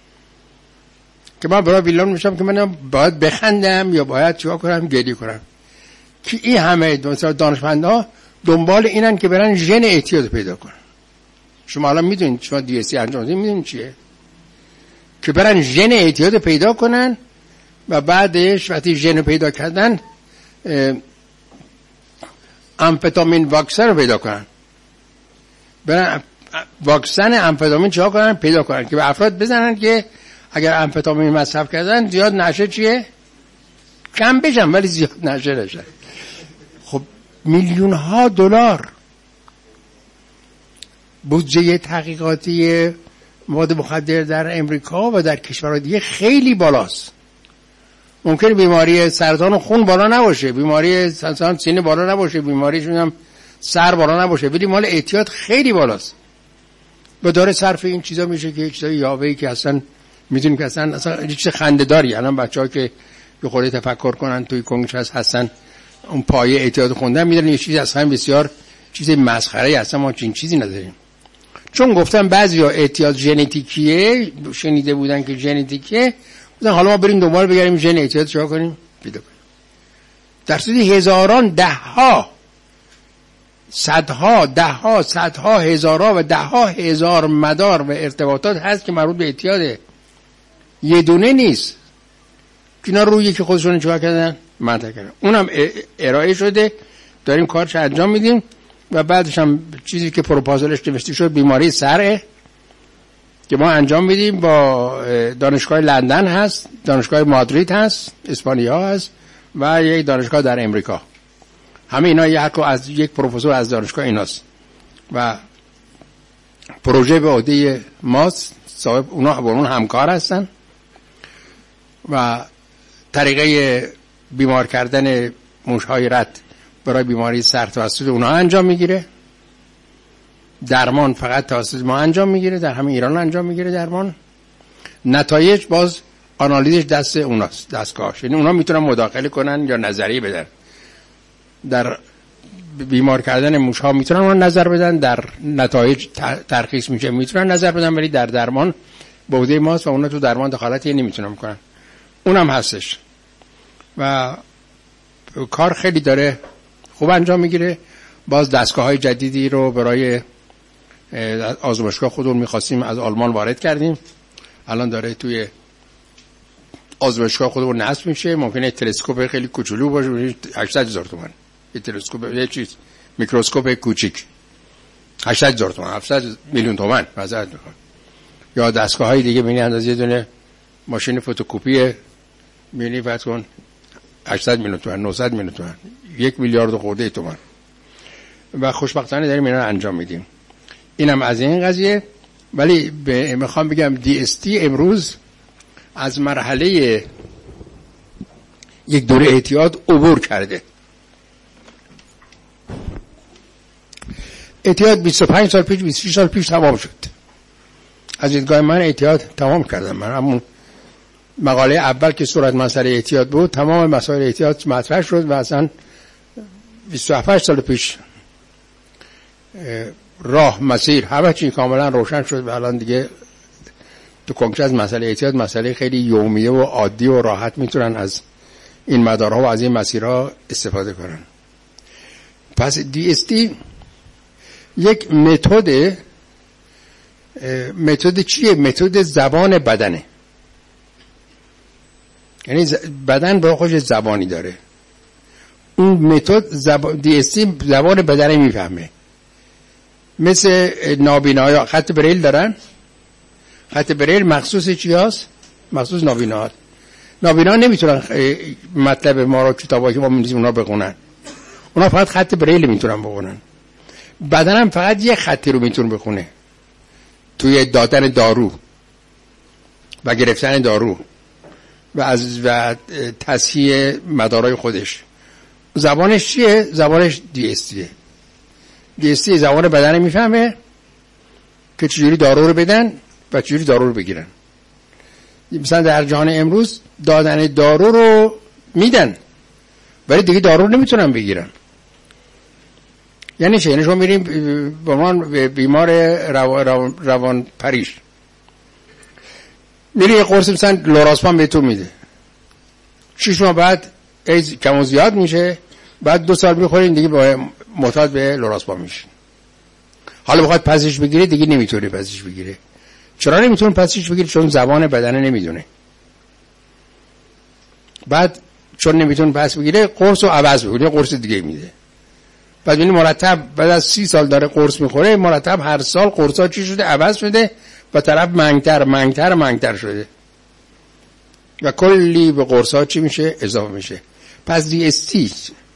که من برای ویلیام میشم که من باید بخندم یا باید چیکار کنم، گریه کنم که این همه دانشمندا دنبال اینن که برن ژن اعتیاد پیدا کنن. شما الان میدونید، شما دی اس تی انجام دادین، میدونید چیه؟ که برن ژن اعتیاد پیدا کنن و بعدش وقتی ژن پیدا کردن آمفتامین واکسن رو پیدا کنن، برن واکسن آمفتامین چیکار کنن پیدا کنن که به افراد بزنن که اگر آمفتامین مصرف کردن زیاد نشه چیه؟ کم بشن ولی زیاد نشه نشن. خب میلیون ها دلار بودجه تحقیقاتی مواد مخدر در امریکا و در کشورهای دیگه خیلی بالاست. ممکنه بیماری سرطان خون بالا نباشه، بیماری سرطان سینه بالا نباشه، بیماریشون هم سر بالا نباشه، ولی مال اعتیاد خیلی بالاست. و داره صرف این چیزا میشه که چیزای یاوه‌ای که اصلا میدونیم که اصلا چیز خنده‌داری. الان بچه‌ها که به خود تفکر کنن توی کنگره هستن، اون پایه اعتیاد خوندن میدونن یه چیزی اصلا بسیار چیز مسخره‌ای، اصلا ما چنین چیزی نداریم. چون گفتن بعضیا اعتیاد ژنتیکیه، شنیده بودن که ژنتیکیه، مثلا حالا ما بریم دنبال بگیریم ژن اعتیاد چیکار کنیم پیدا کنیم. در صورتی هزاران، ده‌ها، صدها هزارها و ده‌ها هزار مدار و ارتباطات هست که مربوط به اعتیاده. یه دونه نیست که اینا روی که خودشون چیکار کردن منطقه کردن. اونم ارائه شده، داریم کارش انجام میدیم و بعدش هم چیزی که پروپوزالش نوشته شد بیماری سره که ما انجام میدیم. با دانشگاه لندن هست، دانشگاه مادرید هست، اسپانیا هست و یک دانشگاه در امریکا. همه اینا از یک پروفسور از دانشگاه ایناست و پروژه به عهده ماست، صاحب اونا با اون همکار هستن و طریقه بیمار کردن موش‌های رد برای بیماری سر توسط اونها انجام میگیره درمان فقط توسط ما انجام میگیره، در همین ایران انجام میگیره درمان. نتایج باز آنالیزش دست اوناست، دستگاهش. یعنی اونا میتونن مداخله کنن یا نظریه بدن. در بیمار کردن موش‌ها میتونن اون نظر بدن، در نتایج ترخیص میشه میتونن نظر بدن، ولی در درمان به عهده ماست و اونا تو درمان دخالتی نمیتونن کنن. اونم هستش و کار خیلی داره خوب انجام میگیره. باز دستگاه‌های جدیدی رو برای آزمایشگاه خودمون می‌خواستیم از آلمان وارد کردیم. الان داره توی آزمایشگاه خودمون نصب میشه. ممکنه تلسکوپ خیلی کوچولو باشه، 800,000 تومان. یه تلسکوپ، یه چیز میکروسکوپ کوچیک 800,000 تومان، 700 میلیون تومان معذرت میخوام. یا دستگاه‌های دیگه ببینید اندازه یه دونه ماشین فتوکپی می‌بینی فرض کن 800 میلیون تومان، 900 میلیون تومان، 1 میلیارد خورده تومان. و خوشبختانه داریم اینا رو انجام میدیم. اینم از این قضیه. ولی میخوام بگم DST امروز از مرحله یک دوره اعتیاد عبور کرده. اعتیاد 25 سال پیش 26 سال پیش تمام شد. از دیدگاه من اعتیاد تمام کردم. من همون مقاله اول که صورت مسئله اعتیاد بود تمام مسائل اعتیاد مطرح شد و اصلا 27 سال پیش راه مسیر همه چی کاملا روشن شد و الان دیگه تو کنکش از مسئله اعتیاد مسئله خیلی یومیه و عادی و راحت میتونن از این مدارها و از این مسیرها استفاده کنن. پس DST یک متد چیه؟ متد زبان بدنه. یعنی بدن با خودش زبانی داره. اون متد DST زبان بدن میفهمه. مثل نابیناها خط بریل دارن. خط بریل مخصوص چی هست؟ مخصوص نابینا. نابینا نمیتونن مطلب ما رو کتابایی که ما می‌نویسیم اونا بخونن. اونا فقط خط بریل میتونن بخونن. بدن هم فقط یه خطی رو میتونه بخونه. توی دادن دارو و گرفتن دارو و تصحیح مدارای خودش. زبانش چیه؟ زبانش DSTه. DST زبان بدن میفهمه که چجوری دارو رو بدن و چجوری دارو رو بگیرن. مثلا در جهان امروز دادن دارو رو میدن ولی دیگه دارو رو نمیتونن بگیرن. یعنی چه؟ یعنی شما میریم به عنوان بیمار روان پریش میری یه قرص مثلا لوراسپام بهتون میده، 6 ماه بعد ایز کم و زیاد میشه، بعد 2 سال میخورین دیگه معتاد به لوراسپام میشین. حالا بخواد پسش بگیره دیگه نمیتونه پسش بگیره. چرا نمیتونه پسش بگیره؟ چون زبان بدن نمیدونه. بعد چون نمیتونه پس بگیره قرص رو عوض میکنه، قرص دیگه میده. بعد این مرتب بعد از 30 سال داره قرص میخوره، مرتب هر سال قرصا چی شده؟ عوض شده و طرف منگتر شده و کلی به قرصا چی میشه؟ اضافه میشه. پس DST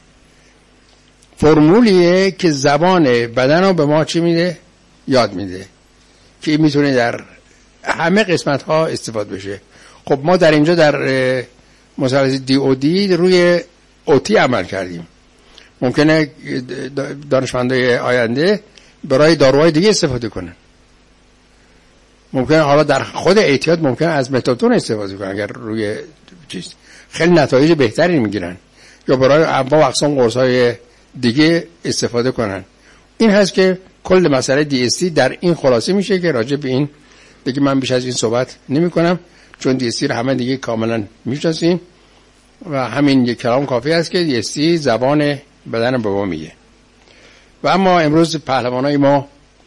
فرمولیه که زبان بدن رو به ما چی میده؟ یاد میده که میتونه در همه قسمت ها استفاده بشه. خب ما در اینجا در مثلث DOD روی OT عمل کردیم. ممکنه دانشمندای آینده برای داروهای دیگه استفاده کنن. ممکنه حالا در خود اعتیاد ممکنه از متادون استفاده کنن اگر روی چیز خیلی نتایج بهتری میگیرن، یا برای انواع و اقسام قرص‌های دیگه استفاده کنن. این هست که کل مسئله DST در این خلاصه میشه که راجع به این دیگه من بیش از این صحبت نمی کنم، چون DST رو همه دیگه کاملا میشناسیم و همین یک کلام کافی است که DST زبان بدن به ما میگه. و اما امروز پهلوانای ما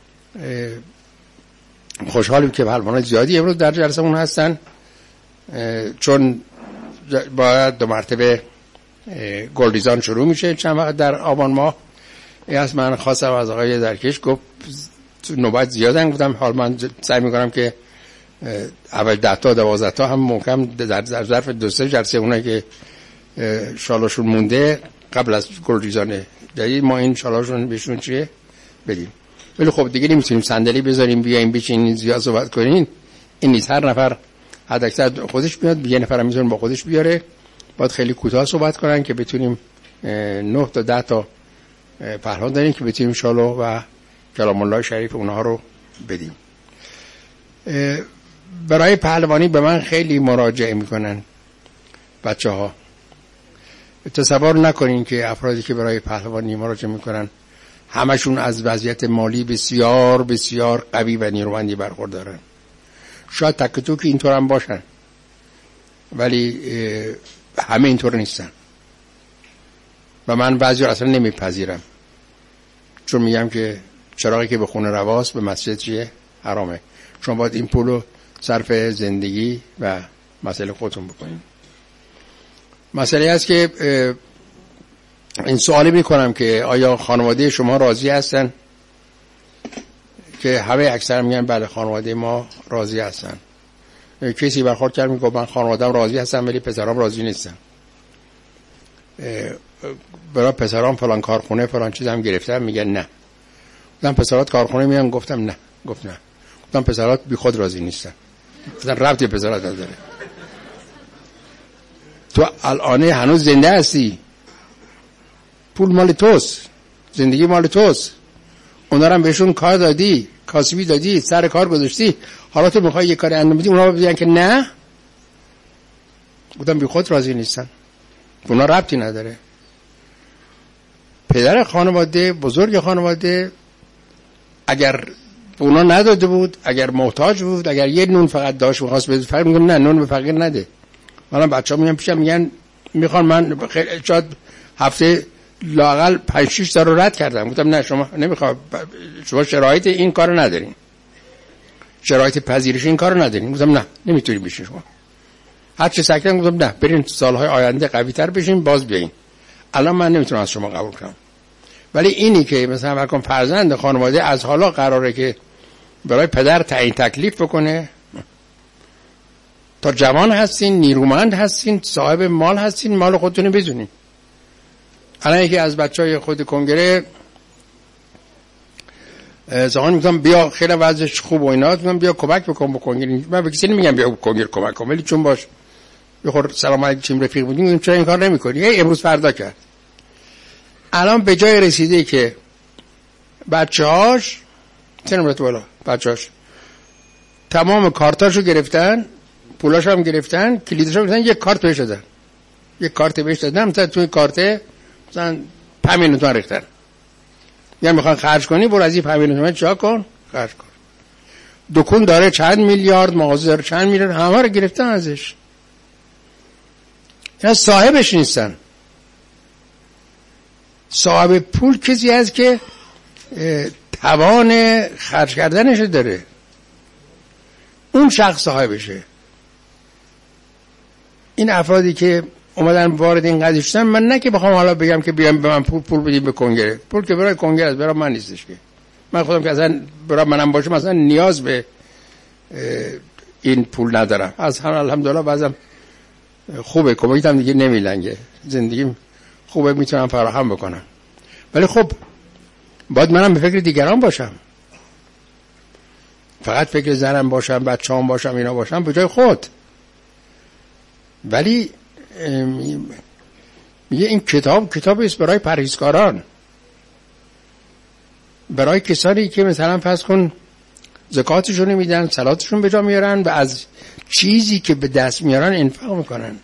خوشحالیم که پهلوانای زیادی امروز در جلسمون هستن، چون باید 2 مرتبه گلریزان شروع میشه چند وقت در آبان ماه. این از من خواستم از آقای درکش گفت نوبت زیادن، گفتم حال من سعی میکنم که اول 10 تا 12 تا هم ممکن در ظرف 2-3 جلسه اونایی که شالاشون مونده قبل از گلریزانه جدید ما این شالاشون بهشون چیه بدیم. ولی خب دیگه نمیتونیم صندلی بذاریم بیایم بچینین زیاد صحبت کنین. این نیست، هر نفر حداکثر خودش بیاد، یه نفر هم میتونه با خودش بیاره. باید خیلی کوتاه صحبت کنن که بتونیم 9 تا 10 تا پهلوان داریم که بتونیم شالو و کلام الله شریف اونها رو بدیم. برای پهلوانی به من خیلی مراجعه میکنن بچه ها. تصور نکنین که افرادی که برای پهلوانی مراجعه میکنن همشون از وضعیت مالی بسیار بسیار قوی و نیرومندی برخوردارن. شاید تک تو که اینطور هم باشن، ولی همه اینطور نیستن و من بعضی اصلا نمیپذیرم، چون میگم که چراغی که به خونه رواست به مسجد چیه؟ حرامه. شما باید این پولو صرف زندگی و مسئله خودتون بکنید. مسئله هست که این سوالی میکنم که آیا خانواده شما راضی هستن؟ که همه اکثر میگن بله خانواده ما راضی هستن. کسی برخورد کرد میگه من خانواده‌ام راضی هستم ولی پسرام راضی نیستن. برای پسرام فلان کارخونه فلان چیز هم گرفتم، میگن نه. گفتم پسرات کارخونه میان، گفتم نه. گفت نه. گفتم پسرات بی خود راضی نیستن. مثلا ربطی پسرات نداره. تو الان هنوز زنده هستی، پول مال توست، زندگی مال توست، اونا هم بهشون کار دادی، کاسبی دادی، سر کار گذاشتی، حالا تو میخوای یه کاری انجام بدی اونا بگن که نه. گفتم بی خود راضی نیستن، اونا ربطی نداره. پدر خانواده، بزرگ خانواده اگر اونا نداده بود، اگر محتاج بود، اگر یه نون فقط داشت می‌خواست بده فقیر، میگم نه نون به فقیر نده. حالا بچه‌ها میان پیشم میگن میخوان، من شاید هفته لااقل 5-6 تا رو رد کردم. گفتم نه شما نمیخواد، شما شرایط این کارو ندارین، شرایط پذیرش این کارو ندارین. گفتم نه نمیتونی بشین شما. هر چه سکتن گفتم نه برین سالهای آینده قوی‌تر بشین باز بیاین. الان من نمیتونم از شما قبول کنم. ولی اینی که مثلا هرکم فرزند خانواده از حالا قراره که برای پدر تعیین تکلیف بکنه، تا جوان هستین، نیرومند هستین، صاحب مال هستین، مال خودتون بدونین. الان یکی از بچهای خود کنگره زمان میگم بیا خیلی وضعش خوب و اینا، میگم بیا کمک بکن به کنگره. من به کسی نمیگم بیا کنگره کمک کن، ولی چون باش یه خورده سلام علیکم رفیق بودیم، میگم چرا این کار نمیکنی؟ امروز فردا کرد. الان به جای رسیده که بچه‌هاش چنمرت بالا، بچه‌هاش تمام کارتاشو گرفتن، پولاشو هم گرفتن، کلیداشو گرفتن، یک کارت بهش دادن. یک کارت بهش دادن، مثلا توی کارت مثلا 5 میلیون تومان ریختن. یعنی میخوان خرج کنی، برو از این 5 میلیون تومان چا کن؟ خرج کن. دکون داره چند میلیارد، مغازه داره چند میلیارد، همه رو گرفتن ازش. اینا صاحبش نیستن. صاحب پول کسی هست که توان خرج کردنش داره، اون شخص صاحبشه. این افرادی که اومدن وارد این قضیه شدن، من نه که بخوام حالا بگم که بیام به من پول بدیم به کنگره. پول که برای کنگره است، برای من نیستش. که من خودم که اصلا برای منم باشه مثلا نیاز به این پول ندارم. از هم الحمدلله بعضم خوبه، کمکم دیگه نمیلنگه، زندگیم خوبه، میتونم فراهم بکنم. ولی خب باید منم به فکر دیگران باشم، فقط فکر زنم باشم، بچه‌ام باشم، اینا باشم به جای خود. ولی میگه این کتاب است برای پرهیزکاران، برای کسانی که مثلا فرض کن زکاتشون میدن، صلاتشون به جا میارن و از چیزی که به دست میارن انفاق میکنن.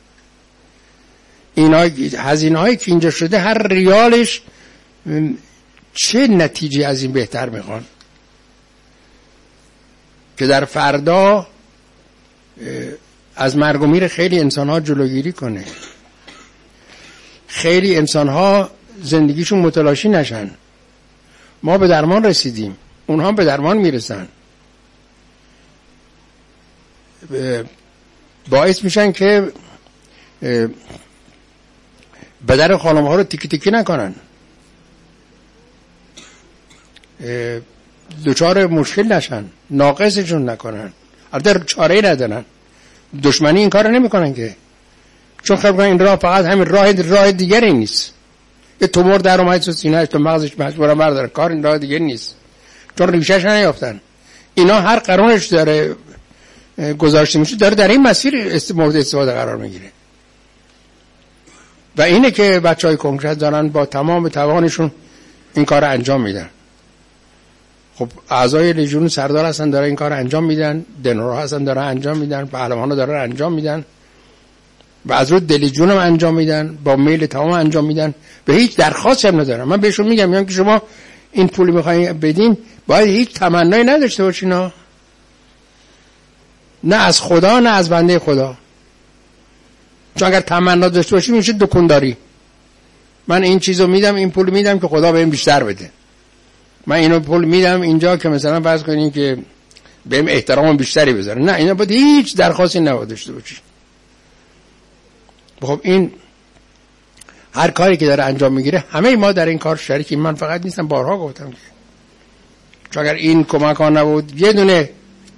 اینا هزینه‌هایی که اینجا شده، هر ریالش چه نتیجه از این بهتر میخوان که در فردا از مرگ و میر خیلی انسان‌ها جلوگیری کنه، خیلی انسان‌ها زندگیشون متلاشی نشن. ما به درمان رسیدیم، اونها به درمان میرسن، باعث میشن که بدن خانم‌ها رو تیکی تیکی نکنن، دچار مشکل نشن، ناقصشون نکنن. البته چاره‌ای ندارن، دشمنی این کارو نمیکنن که، چون خب این راه فقط همین راه دیگری نیست. یه تومور در اومد تو سینه‌اش، تو مغزش مجبورن بردارن، کار این راه دیگری نیست، چون ریشه‌ش نیافتن. اینا هر قرارش داره گذاشته میشه، داره در این مسیر مورد استفاده قرار میگیره. و اینه که بچهای کنگره دارن با تمام توانشون این کار انجام میدن. خب اعضای لژیون سردار هستن دارن این کار انجام میدن، دنورا هستن دارن انجام میدن، پهلوانا دارن انجام میدن و از رو دلیجون هم انجام میدن، با میل تمام انجام میدن، به هیچ درخواستی هم ندارن. من بهشون میگم که شما این پول میخواین بدین باید هیچ تمنایی نداشته باشین، نه از خدا نه از بنده خدا، چون اگر تمنا داشته باشی میشه دکانداری. من این چیزو میدم، این پول میدم که خدا بهم بیشتر بده، من اینو پول میدم اینجا که مثلا فرض کنین که بهم احترام بیشتری بذاره. نه، اینا باید هیچ درخواستی نباید داشته باشی. خب این هر کاری که داره انجام میگیره همه ما در این کار شریکیم. من فقط نیستم، بارها گفتم که چون اگر این کمک ها نبود، یه دونه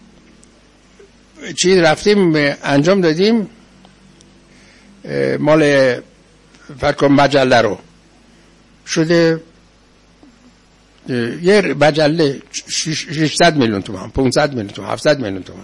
چیز رفتیم انجام دادیم مال فکر مجله رو شده یه مجله 600 میلیون تومان، 500 میلیون تومان، 700 میلیون تومان.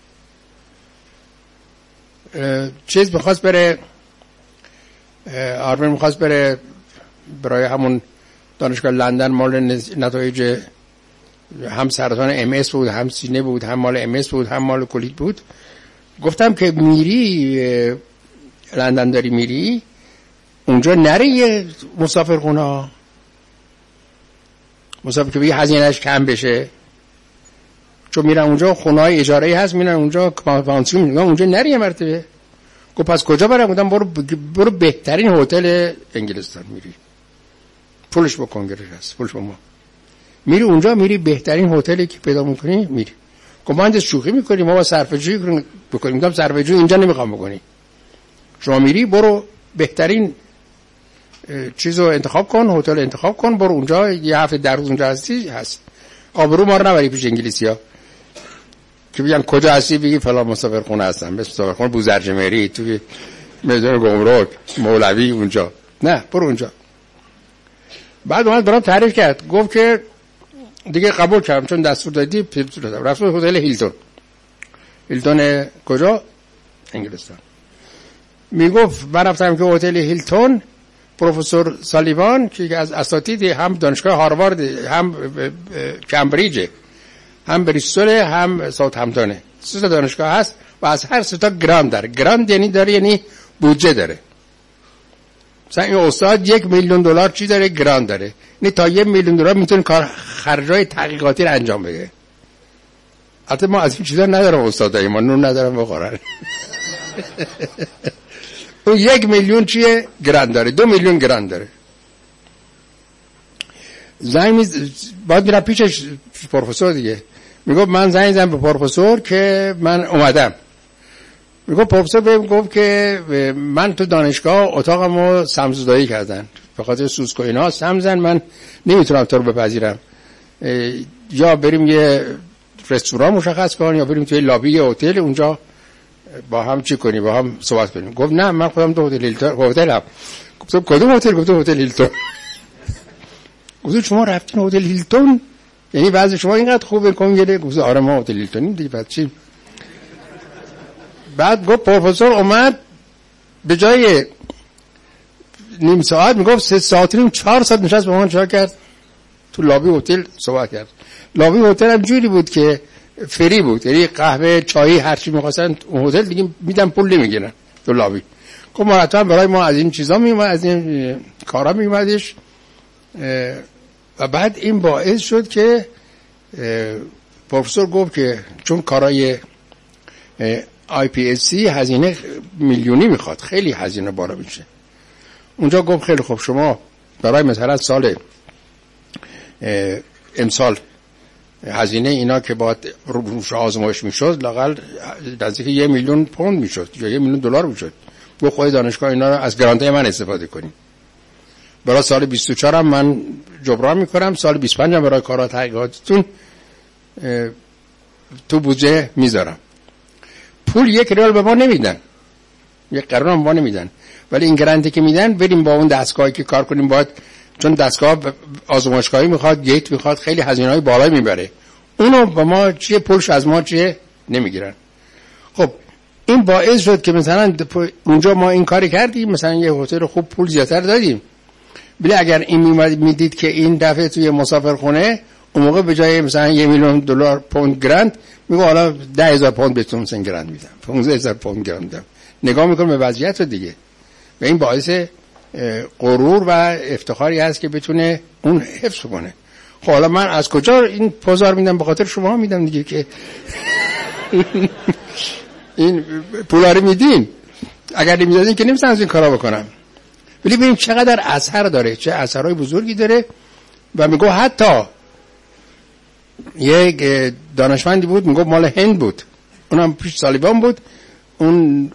چیز میخواست بره، آرمین میخواست بره برای همون دانشگاه لندن مال نتایج هم سرطان MS بود، هم سینه بود، هم مال MS بود، هم مال کلید بود. گفتم که میری لندن، داری میری اونجا نری یه مسافرخونه، مسافر که بگی هزینهش کم بشه، چون میرن اونجا خونه‌های اجاره‌ای هست، میرن اونجا پانسیون، میگم اونجا نری یه مرتبه. گفت پس کجا برم؟ گفتم برو بهترین هتل انگلستان میری، پولش با کنگره هست، پولش با ما میری اونجا، میری بهترین هتلی که پیدا میکنی میری. گفت ما انداز شوخی میکنیم، ما با صرفه‌جویی بکنیم. گفتم صرفه‌جویی اینجا نمیخوام بکنی، شما میری برو بهترین چیزو انتخاب کن، هتل انتخاب کن، برو اونجا یه هفته در روز اونجا هست. آبرو ما رو نبری پیش انگلیسی‌ها که بگن کجا هستی، بگی فلان مسافرخونه هستم، مثل مسافرخونه بوزرجمهری توی میدان گمرک مولوی اونجا. نه، برو اونجا. بعد اومد برام تعریف کرد، گفت که دیگه قبول کردم چون دستور دادی، پول دادم. رفتم هتل هیلتون کجا؟ انگلستان. میگفت من رفتم که هتل هیلتون، پروفسور سالیوان که از اساتید هم دانشگاه هاروارد، هم کمبریج، هم بریستول، هم ساوثهمپتون، 3 تا دانشگاه هست و از هر 3 تا گراند داره. گراند یعنی داره، یعنی بودجه داره. مثلا این استاد $1,000,000 چی داره؟ گراند داره. یعنی تا $1,000,000 میتونه کار خرجای تحقیقاتی رو انجام بده. البته ما از این چیزا ندارم، استادای ما نون ندارم بخورن. اون 1,000,000 چیه؟ گراند داره. 2,000,000 گراند داره. بعد میرم پیشش پروفسور دیگه، میگفت من زنگ زدم به پروفسور که من اومدم. میگفت پروفسور بهم گفت که من تو دانشگاه اتاقمو سمزدایی کردن، به خاطر سوسکو اینا سمزن، من نمیتونم تو رو بپذیرم، یا بریم یه رستوران مشخص کن یا بریم توی لابی هتل اونجا با هم چی کنیم، با هم صحبت کنیم. گفت نه، من خودم تو هتلم. گفتم کدوم هتل؟ گفت هتل هیلتون. گفت شما رفتین هتل هیلتون؟ یعنی وضع شما اینقدر خوبه کنگره؟ گفت آره ما هتل هیلتونیم دیگه، بعد چی؟ بعد گفت پروفسور اومد، به جای نیم ساعت میگفت 3 ساعت و 4 ساعت نشست با من چا کرد، تو لابی هتل صحبت کرد. لابی هتل هم جوری بود که فری بود، یعنی قهوه، چای، هر چی می‌خواستن اون هتل دیگه میدن، پول نمیگیرن تو لابی. خب مرتب برای ما از این چیزا میومد، از این کارا میومدش. و بعد این باعث شد که پروفسور گفت که چون کارای IPSC هزینه میلیونی میخواد، خیلی هزینه بالا میشه. اونجا گفت خیلی خوب، شما برای مثلا سال امسال هزینه اینا که باید روش آزمایش میشد لااقل نزدیک 1,000,000 پوند میشد یا 1,000,000 دلار میشد. گفت خود دانشگاه اینا رو از گرانتای من استفاده کنیم. برای سال 24 هم من جبران میکنم، سال 25 هم برای کارات تحقیقاتتون تو بودجه میذارم. پول 1 ریال به ما نمیدن، 1 قرون ما نمیدن، ولی این گرانتی که میدن بریم با اون دستگاهی که کار کنیم، باید چون دستگاه آزمایشگاهی میخواد، گیت میخواد، خیلی هزینه‌های بالایی میبره، اونو با ما چیه پولش از ما چیه نمیگیرن. خب این باعث شد که مثلا اونجا ما این کاری کردیم، مثلا یه هتل خوب پول زیادتر دادیم، ولی اگر این میدید که این دفعه توی مسافرخونه اون موقع به جای مثلا 1 میلیون دلار پوند گرند میگه حالا 10,000 پوند بهتون مثلا گرند میدم، 15,000 پوند گرند میدم. نگاه میکنه به وضعیت رو دیگه و این باعث غرور و افتخاری هست که بتونه اون حفظ کنه. خب حالا من از کجا این پوزار میدم؟ به خاطر شما میدم دیگه که این پولا رو میدین، اگر نمیدادین که نمیتونم از این کارا بکنم. ولی ببین چقدر اثر داره، چه اثرهای بزرگی داره. و میگو حتی یک دانشمندی بود میگو مال هند بود، اونم پیش طالبان بود، اون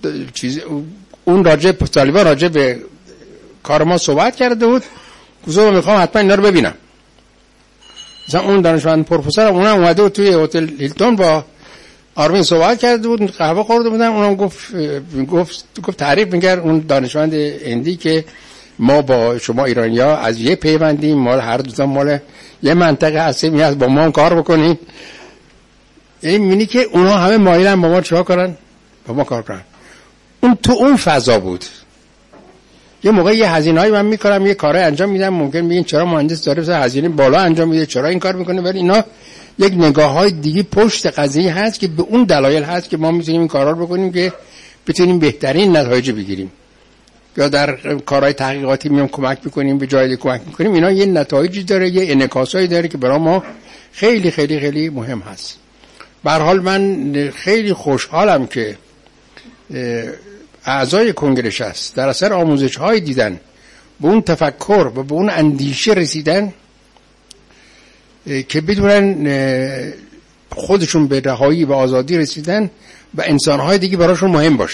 طالبان راجع به کار ما صحبت کرده بود، گفتم میخوام حتما اینا رو ببینم. مثلا اون دانشمند پروفسور اونم اومده بود توی هتل هیلتون با آرمین صحبت کرده بود، قهوه خورده بودن، اونم گفت تعریف می‌کرد اون دانشمند هندی که ما با شما ایرانی‌ها از یه پیوندیم، ما هر دو تا مال یه منطقه هستیم، یه از با ما کار بکنین. یعنی می‌بینی که اونها همه مایلن با ما چیکار کنن؟ با ما کار کنن. اون تو اون فضا بود. یه موقع یه هزینه‌ای من می‌کنم، یه کارای انجام میدم، ممکن میگین چرا مهندس داره مثلا هزینه بالا انجام میده، چرا این کار میکنه؟ ولی اینا یک نگاه‌های دیگه پشت قضیه هست که به اون دلایل هست که ما می‌تونیم این کارا رو بکنیم که بتونیم بهترین نتایج بگیریم. یا در کارهای تحقیقاتی میام کمک می‌کنیم، به جای کمک می‌کنیم، اینا یه نتایجی داره، یه انعکاسایی داره که برای ما خیلی خیلی خیلی مهم هست. به هر حال من خیلی خوشحالم که اعضای کنگره است در اثر آموزش‌های دیدن به اون تفکر و به اون اندیشه رسیدن که بدونن خودشون به رهایی و آزادی رسیدن و انسان‌های دیگه براشون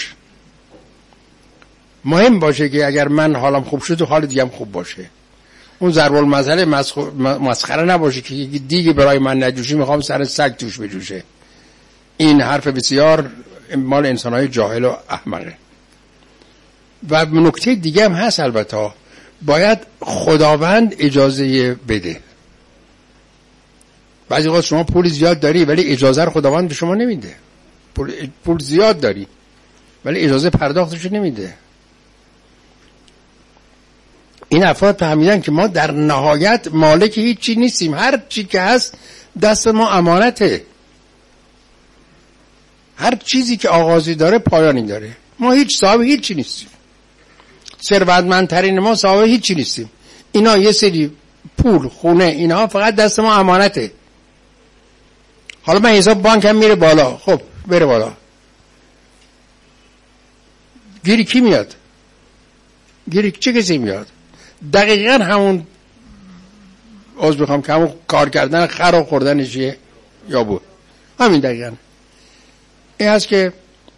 مهم باشه که اگر من حالم خوب شد و حال دیگم خوب باشه. اون ضرب المثل مسخره نباشه که دیگه برای من نجوشی میخوام سر سگ توش بجوشه. این حرف بسیار مال انسان‌های جاهل و احمقه. و نکته دیگه هم هست، البته باید خداوند اجازه بده. بعضی وقت شما پول زیاد داری ولی اجازه رو خداوند به شما نمیده. پول زیاد داری ولی اجازه پرداختش نمیده. این افراد فهمیدن که ما در نهایت مالک هیچ چی نیستیم، هر چی که هست دست ما امانته. هر چیزی که آغازی داره پایانی داره. ما هیچ صاحب هیچ چی نیستیم. ثروتمندترین ما صاحب هیچ چی نیستیم. اینا یه سری پول، خونه، اینها فقط دست ما امانته. حالا من حساب بانکم میره بالا، خب بره بالا، گیری کی میاد؟ گیری چه کسی میاد؟ دقیقا همون از بخوام که همون کار کردن خر و خوردنشیه یا بود همین دقیقا. این هست که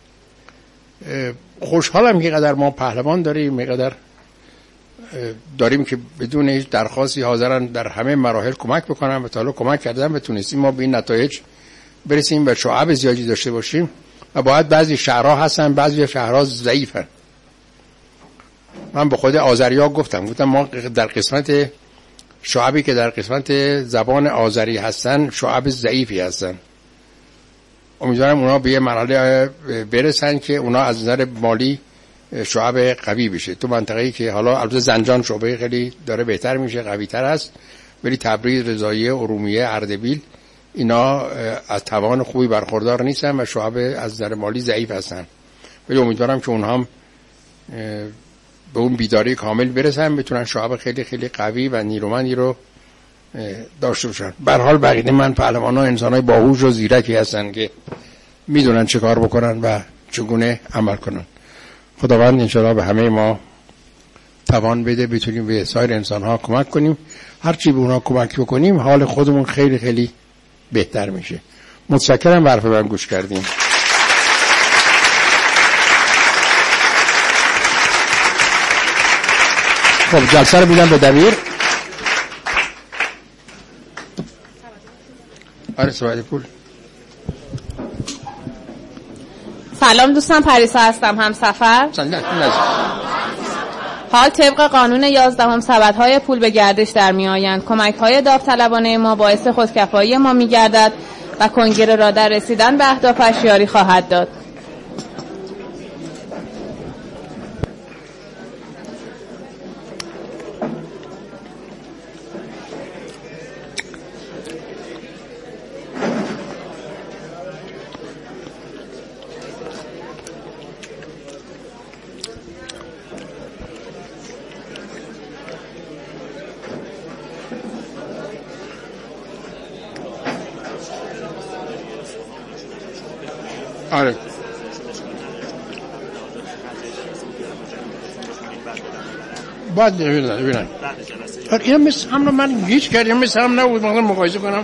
خوشحالم که قدر ما پهلوان داریم، قدر داریم که بدون هیچ درخواستی حاضرن در همه مراحل کمک بکنن و تا حالا کمک کردن و تونستیم ما به این نتایج برسیم و شعب زیادی داشته باشیم. و باید بعضی شهرها هستن، بعضی شهرها ضعیفن. من به خود آذری‌ها گفتم ما در قسمت شعبی که در قسمت زبان آذری هستن شعب ضعیفی هستن. امیدوارم اونا به یه مرحله برسن که اونا از نظر مالی شعب قوی بشه. تو منطقه‌ای که حالا البته زنجان شعبه خیلی داره بهتر میشه، قوی‌تر است، ولی تبریز، رضاییه، ارومیه، اردبیل اینا از توان خوبی برخوردار نیستن و شعب از نظر مالی ضعیف هستن. ولی امیدوارم که اونها هم به اون بیداری کامل برسن، بتونن شعب خیلی خیلی قوی و نیرومندی رو داشته باشن. به هر حال بقیه من پهلوانا انسانای باهوش و زیرکی هستن که میدونن چه کار بکنن و چگونه عمل کنن. خداوند انشاءالله به همه ما توان بده بتونیم به سایر انسان‌ها کمک کنیم. هر چی به اونها کمک بکنیم حال خودمون خیلی خیلی بهتر میشه. متشکرم به حرف من گوش کردیم. خب جلسه رو میدم به دبیر.
سلام دوستان، پریسا هستم، همسفر. حال طبق قانون 11 سبدهای پول به گردش در می آیند. کمک‌های داوطلبانه ما باعث خودکفایی ما می گردد و کنگره را در رسیدن به اهدافش یاری خواهد داد.
آره بعد ببینن آره این مثل هم من هیچ کردیم مثل هم نبود من مقایسه کنم.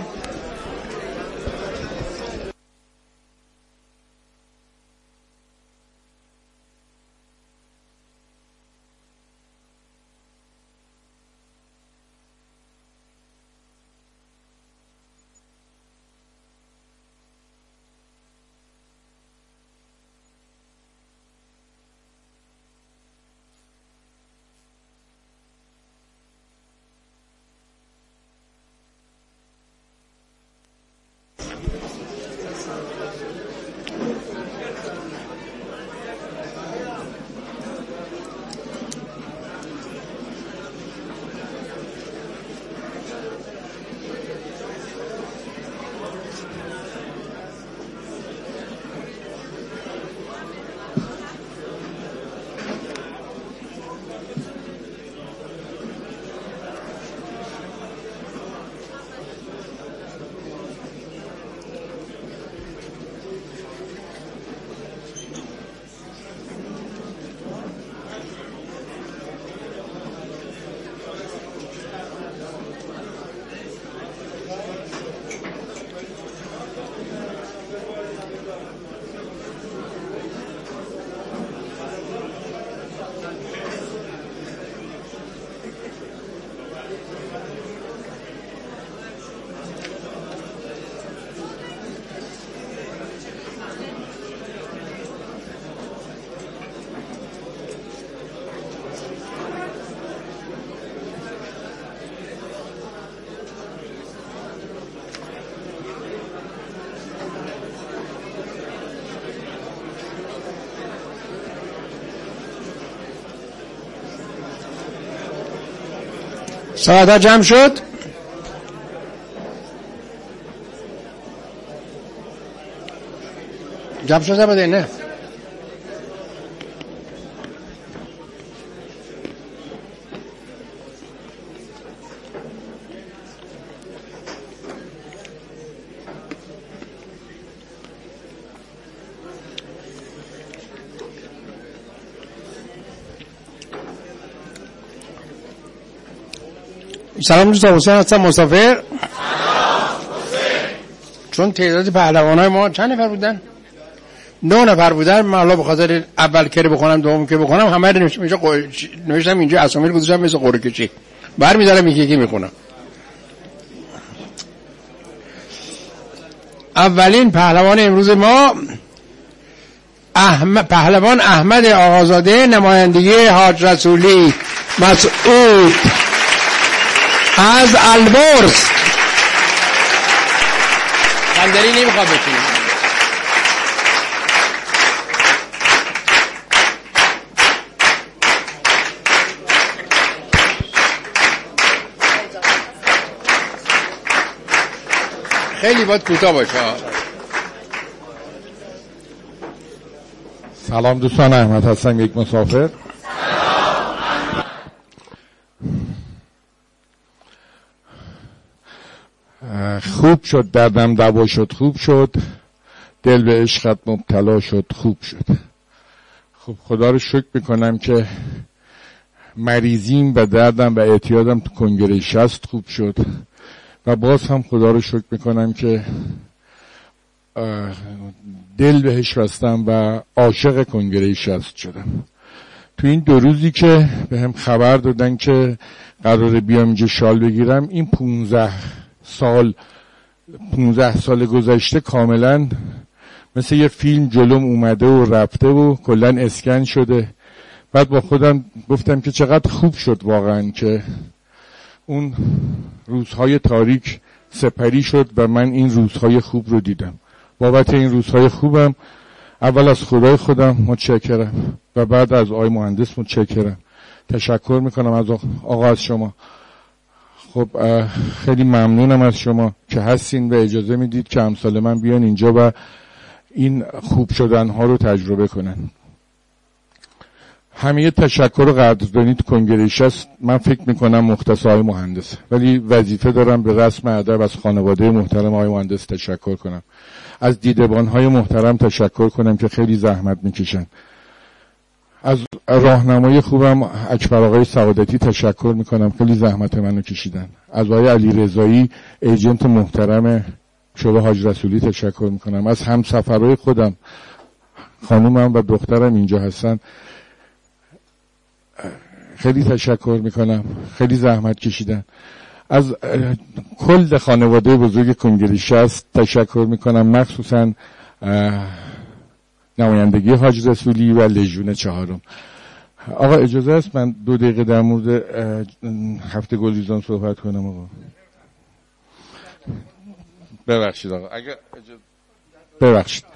ساعت جمع شد. جمع شده بده نه سلام دوستان، حسین هستم مسافر. چون تعداد پهلوانای ما چند نفر بودن؟ 9 نفر بودن. من حالا به خاطر اول کری بخونم دوم که بخونم همه رو نوشتم اینجا اسامی رو گذاشتم مثل قرعه کشی برمی‌دارم یکی یکی میخونم. اولین پهلوان امروز ما پهلوان احمد آقازاده، نمایندگی حاج رسولی مسعود از البرز. صندلی نمیخواد بشینیم. خیلی باید کوتاه باشه.
سلام دوستان، احمد هستم، یک مسافر. خوب شد دردم دوا شد، خوب شد دل به عشقت مبتلا شد، خوب شد. خب خدا رو شکر میکنم که مریضیم و دردم و اعتیادم تو کنگره 60 خوب شد و باز هم خدا رو شکر میکنم که دل بهش بستم و عاشق کنگره 60 شدم. تو این 2 روزی که به هم خبر دادن که قراره بیام اینجا شال بگیرم، این 15 سال گذشته کاملا مثل یه فیلم جلوم اومده و رفته و کلن اسکن شده. بعد با خودم گفتم که چقدر خوب شد واقعا که اون روزهای تاریک سپری شد و من این روزهای خوب رو دیدم. بابت این روزهای خوبم اول از خدای خودم متشکرم و بعد از آقای مهندس متشکرم. تشکر میکنم از آقا، از شما. خب خیلی ممنونم از شما که هستین و اجازه میدید که امثال من بیان اینجا و این خوب شدن ها رو تجربه کنن. همه تشکر و قدردانی تو کنگره 60 من فکر میکنم مختص آقای مهندس، ولی وظیفه دارم به رسم ادب از خانواده محترم آقای مهندس تشکر کنم. از دیدبان‌های محترم تشکر کنم که خیلی زحمت میکشن. از راهنمای خوبم اکبر آقای سعادتی تشکر میکنم، خیلی زحمت منو کشیدن. از آقای علی رضایی ایجنت محترم شعبه حاج رسولی تشکر میکنم. از همسفرهای خودم، خانومم و دخترم اینجا هستن، خیلی تشکر میکنم، خیلی زحمت کشیدن. از کل خانواده بزرگ کنگره 60 تشکر میکنم، مخصوصا نمایندگی حاج رسولی و لژیون چهارم. آقا اجازه است من 2 دقیقه در مورد هفته گلریزان صحبت کنم؟ آقا ببخشید آقا، اگر ببخشید.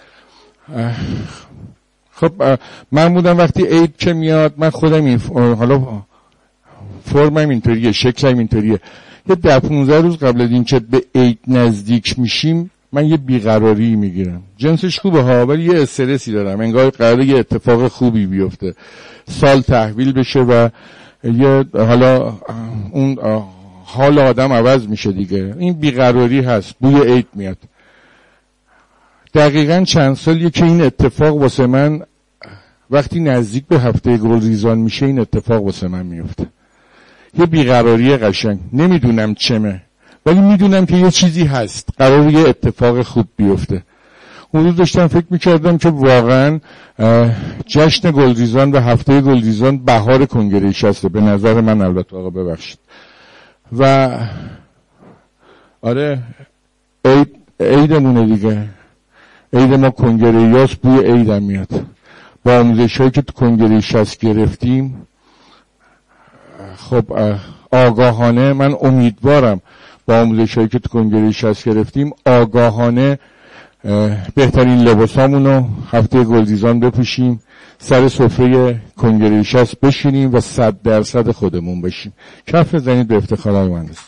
خب معمولا وقتی عید که میاد من خودم حالا فرمم اینطوریه، شکلم اینطوریه، یه 10-15 روز قبل از این که به عید نزدیک میشیم من یه بیقراری میگیرم. جنسش خوبه ها، ولی یه استرسی دارم، انگار قراره یه اتفاق خوبی بیفته، سال تحویل بشه و یه حالا اون حال آدم عوض میشه دیگه. این بیقراری هست، بوی عید میاد. دقیقاً چند سالیه که این اتفاق واسه من وقتی نزدیک به هفته گلریزان میشه این اتفاق واسه من میفته. یه بیقراری قشنگ، نمیدونم چمه ولی میدونم که یه چیزی هست، قراره یه اتفاق خوب بیفته. اون روز داشتم فکر میکردم که واقعا جشن گلریزان و هفته گلریزان بهار کنگره 60 به نظر من، البته آقا ببخشید. و آره عیدمونه دیگه، عید ما کنگره یاس، بوی عیدم میاد. با آموزش‌هایی که تو کنگره 60 گرفتیم، خب آگاهانه من امیدوارم با آموزش‌هایی که تو کنگره 60 گرفتیم آگاهانه بهترین لباسامونو هفته گلریزان بپوشیم، سر سفره کنگره 60 بشینیم و 100% خودمون بشیم. کف بزنید به افتخار آقای مهندس.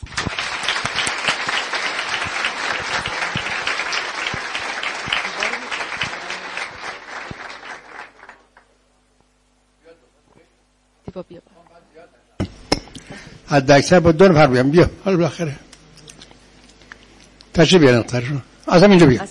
حد اکثر با 2 نفر بیام. بیا حالا بالاخره تشریف بیارن اخترشون. از همینجا بیا.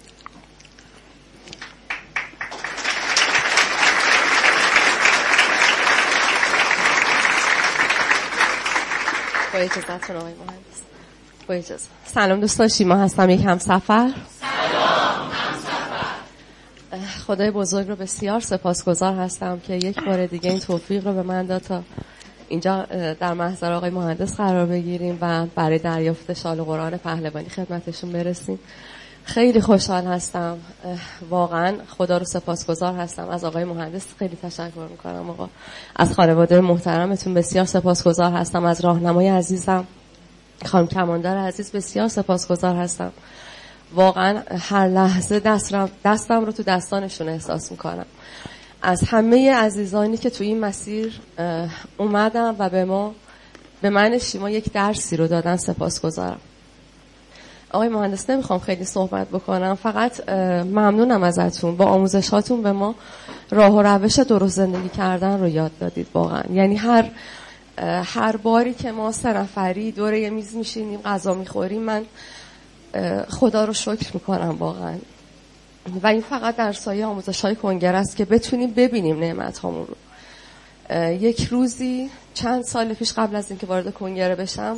با اجازهتون آقای مهندس. با اجازه. سلام دوستان، شیما هستم، یک همسفر.
سلام همسفر.
خدای بزرگ رو بسیار سپاسگزار هستم که یک بار دیگه این توفیق رو به من داد تا اینجا در محضر آقای مهندس قرار بگیریم و برای دریافت شال قرآن پهلوانی خدمتشون برسیم. خیلی خوشحال هستم، واقعا خدا رو سپاسگزار هستم. از آقای مهندس خیلی تشکر میکنم آقا، از خانواده محترمتون بسیار سپاسگزار هستم، از راهنمای عزیزم خانم کماندار عزیز بسیار سپاسگزار هستم. واقعا هر لحظه دستم رو تو دستانشون احساس میکنم. از همه عزیزانی که تو این مسیر اومدن و به من شیما یک درسی رو دادن سپاسگزارم. آقای مهندس نمیخوام خیلی صحبت بکنم، فقط ممنونم ازتون، با آموزشاتون به ما راه و روش درست زندگی کردن رو یاد دادید واقعا. یعنی هر باری که ما 3 نفری دور یه میز میشینیم غذا میخوریم، من خدا رو شکر میکنم واقعا. و این فقط در سایه آموزش‌های کنگره است که بتونیم ببینیم نعمت‌هامون رو. یک روزی چند سال پیش قبل از اینکه وارد کنگره بشم،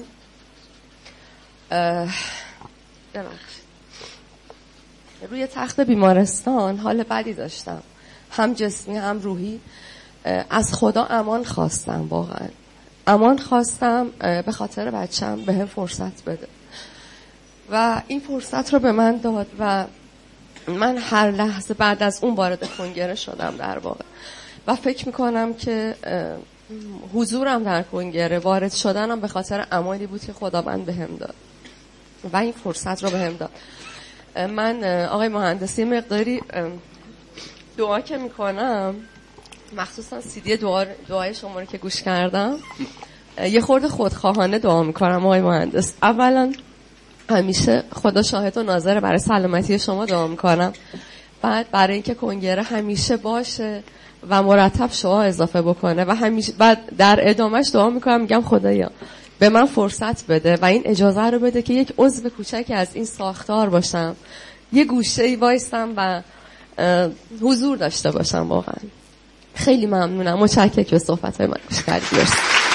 روی تخت بیمارستان حال بدی داشتم، هم جسمی هم روحی. از خدا امان خواستم، واقعا امان خواستم، به خاطر بچم به هم فرصت بده و این فرصت رو به من داد و من هر لحظه بعد از اون وارد کنگره شدم در واقع و فکر میکنم که حضورم در کنگره، وارد شدنم به خاطر امانی بود که خداوند بهم داد و این فرصت رو بهم داد. من آقای مهندسی مقداری دعا که میکنم، مخصوصا سیدی دعای شما رو که گوش کردم، یه خورده خودخواهانه دعا میکنم آقای مهندس. اولا همیشه خدا شاهد و ناظر، برای سلامتی شما دعا میکنم. بعد برای اینکه کنگره همیشه باشه و مرتب شعا اضافه بکنه و همیشه بعد در ادامهش دعا میکنم، میگم خدایا به من فرصت بده و این اجازه رو بده که یک عضو کوچکی از این ساختار باشم، یه گوشه‌ای وایسم و حضور داشته باشم. واقعا خیلی ممنونم. متشکرم که صحبت‌های من گوش کردید.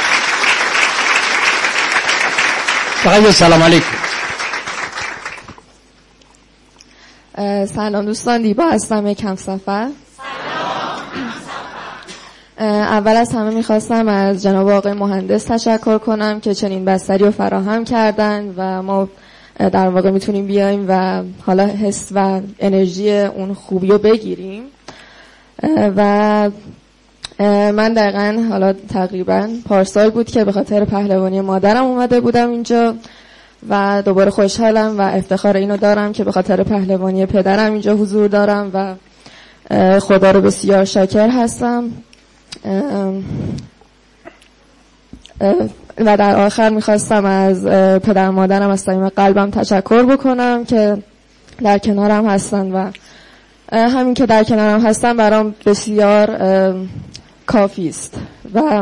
فقط سلام علیکم.
سلام دوستان، دیبا هستم، یک همسفر. اول از همه میخواستم از جناب آقای مهندس تشکر کنم که چنین بستری رو فراهم کردن و ما در واقع میتونیم بیایم و حالا حس و انرژی اون خوبی رو بگیریم. و من دقیقا حالا تقریبا پارسال بود که به خاطر پهلوانی مادرم اومده بودم اینجا و دوباره خوشحالم و افتخار اینو دارم که به خاطر پهلوانی پدرم اینجا حضور دارم و خدا رو بسیار شاکر هستم. و در آخر میخواستم از پدر مادرم از صمیم قلبم تشکر بکنم که در کنارم هستن و همین که در کنارم هستن برام بسیار کافی است و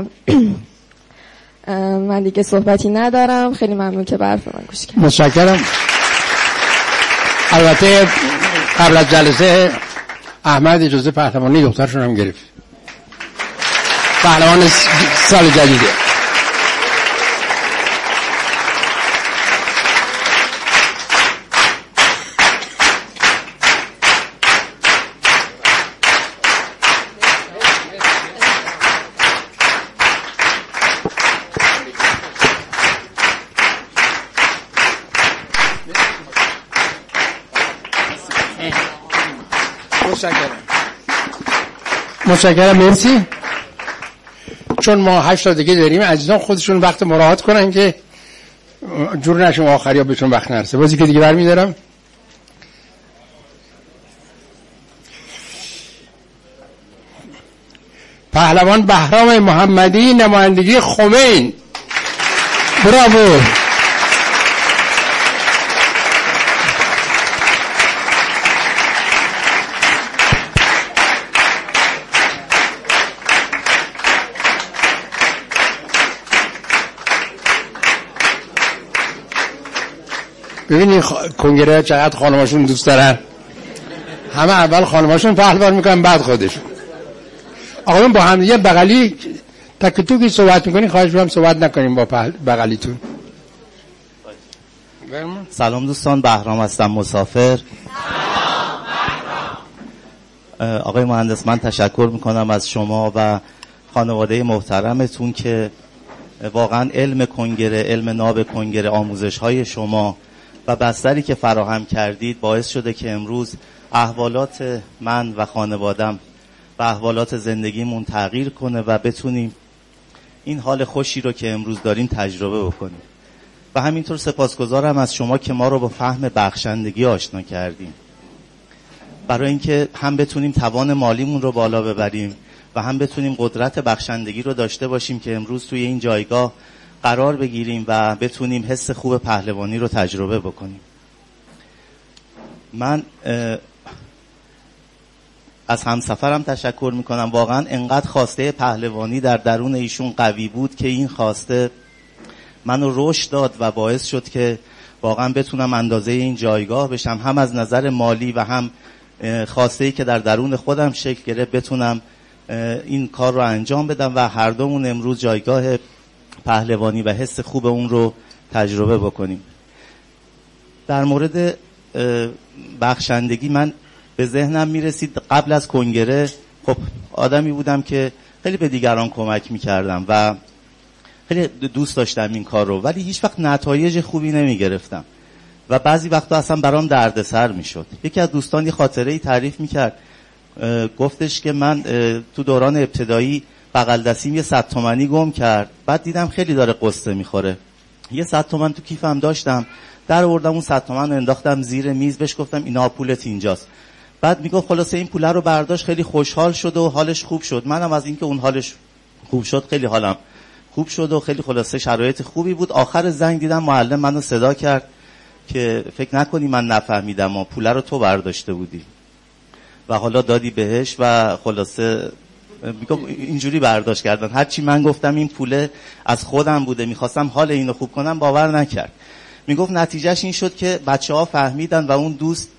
من دیگه صحبتی ندارم. خیلی ممنون که به حرف من گوش کردید.
متشکرم. البته قبل از جلسه احمد اجازه پهلوانی دخترشون هم گرفت. پهلوان سال جدیده. متشکرم. مرسی. چون ما 8 تا دیگه داریم، عزیزان خودشون وقت مراعات کنن که جور نشیم آخریا بهشون وقت نرسه. بازی که دیگه برمی‌دارم. پهلوان بهرام محمدی، نمایندگی خمین. براو. ببینید کنگره چقدر خانماشون دوست دارن. همه اول خانماشون پهلوان میکنن بعد خودشون. آقایون با هم دیگه بغلی تک توکی صحبت میکنین، خواهش میکنم صحبت نکنیم با بغلیتون.
سلام دوستان، بهرام هستم، مسافر. آقای مهندس، من تشکر میکنم از شما و خانواده محترمتون که واقعا علم کنگره، علم ناب کنگره، آموزش های شما و بستری که فراهم کردید باعث شده که امروز احوالات من و خانوادم و احوالات زندگیمون تغییر کنه و بتونیم این حال خوشی رو که امروز داریم تجربه بکنیم. و همینطور سپاسگزارم از شما که ما رو با فهم بخشندگی آشنا کردیم، برای اینکه هم بتونیم توان مالیمون رو بالا ببریم و هم بتونیم قدرت بخشندگی رو داشته باشیم که امروز توی این جایگاه قرار بگیریم و بتونیم حس خوب پهلوانی رو تجربه بکنیم. من از همسفرم تشکر میکنم. واقعا انقدر خواسته پهلوانی در درون ایشون قوی بود که این خواسته منو رشد داد و باعث شد که واقعا بتونم اندازه این جایگاه بشم، هم از نظر مالی و هم خواسته‌ای که در درون خودم شکل گرفت بتونم این کار رو انجام بدم و هر دومون امروز جایگاه پهلوانی و حس خوب اون رو تجربه بکنیم. در مورد بخشندگی من به ذهنم میرسید قبل از کنگره، خب آدمی بودم که خیلی به دیگران کمک میکردم و خیلی دوست داشتم این کار رو، ولی هیچ وقت نتایج خوبی نمیگرفتم و بعضی وقتا اصلا برام دردسر میشد. یکی از دوستان یه خاطره‌ای تعریف میکرد، گفتش که من تو دوران ابتدایی بغل دستیم یه 100 تومانی گم کرد، بعد دیدم خیلی داره قصه میخوره، یه 100 تومن تو کیفم داشتم، در آوردم اون 100 تومن رو انداختم زیر میز، بهش گفتم اینا پولت اینجاست. بعد میگفت خلاصه این پوله رو برداشت، خیلی خوشحال شد و حالش خوب شد. منم از اینکه اون حالش خوب شد خیلی حالم خوب شد و خیلی خلاصه شرایط خوبی بود. آخر زنگ دیدم معلم منو صدا کرد که فکر نکنی من نفهمیدم، پوله رو تو برداشته بودی و حالا دادی بهش و خلاصه میگم اینجوری برداشت کردن. هرچی من گفتم این پوله از خودم بوده، میخواستم حال اینو خوب کنم، باور نکرد. میگفت نتیجهش این شد که بچه‌ها فهمیدن و اون دوست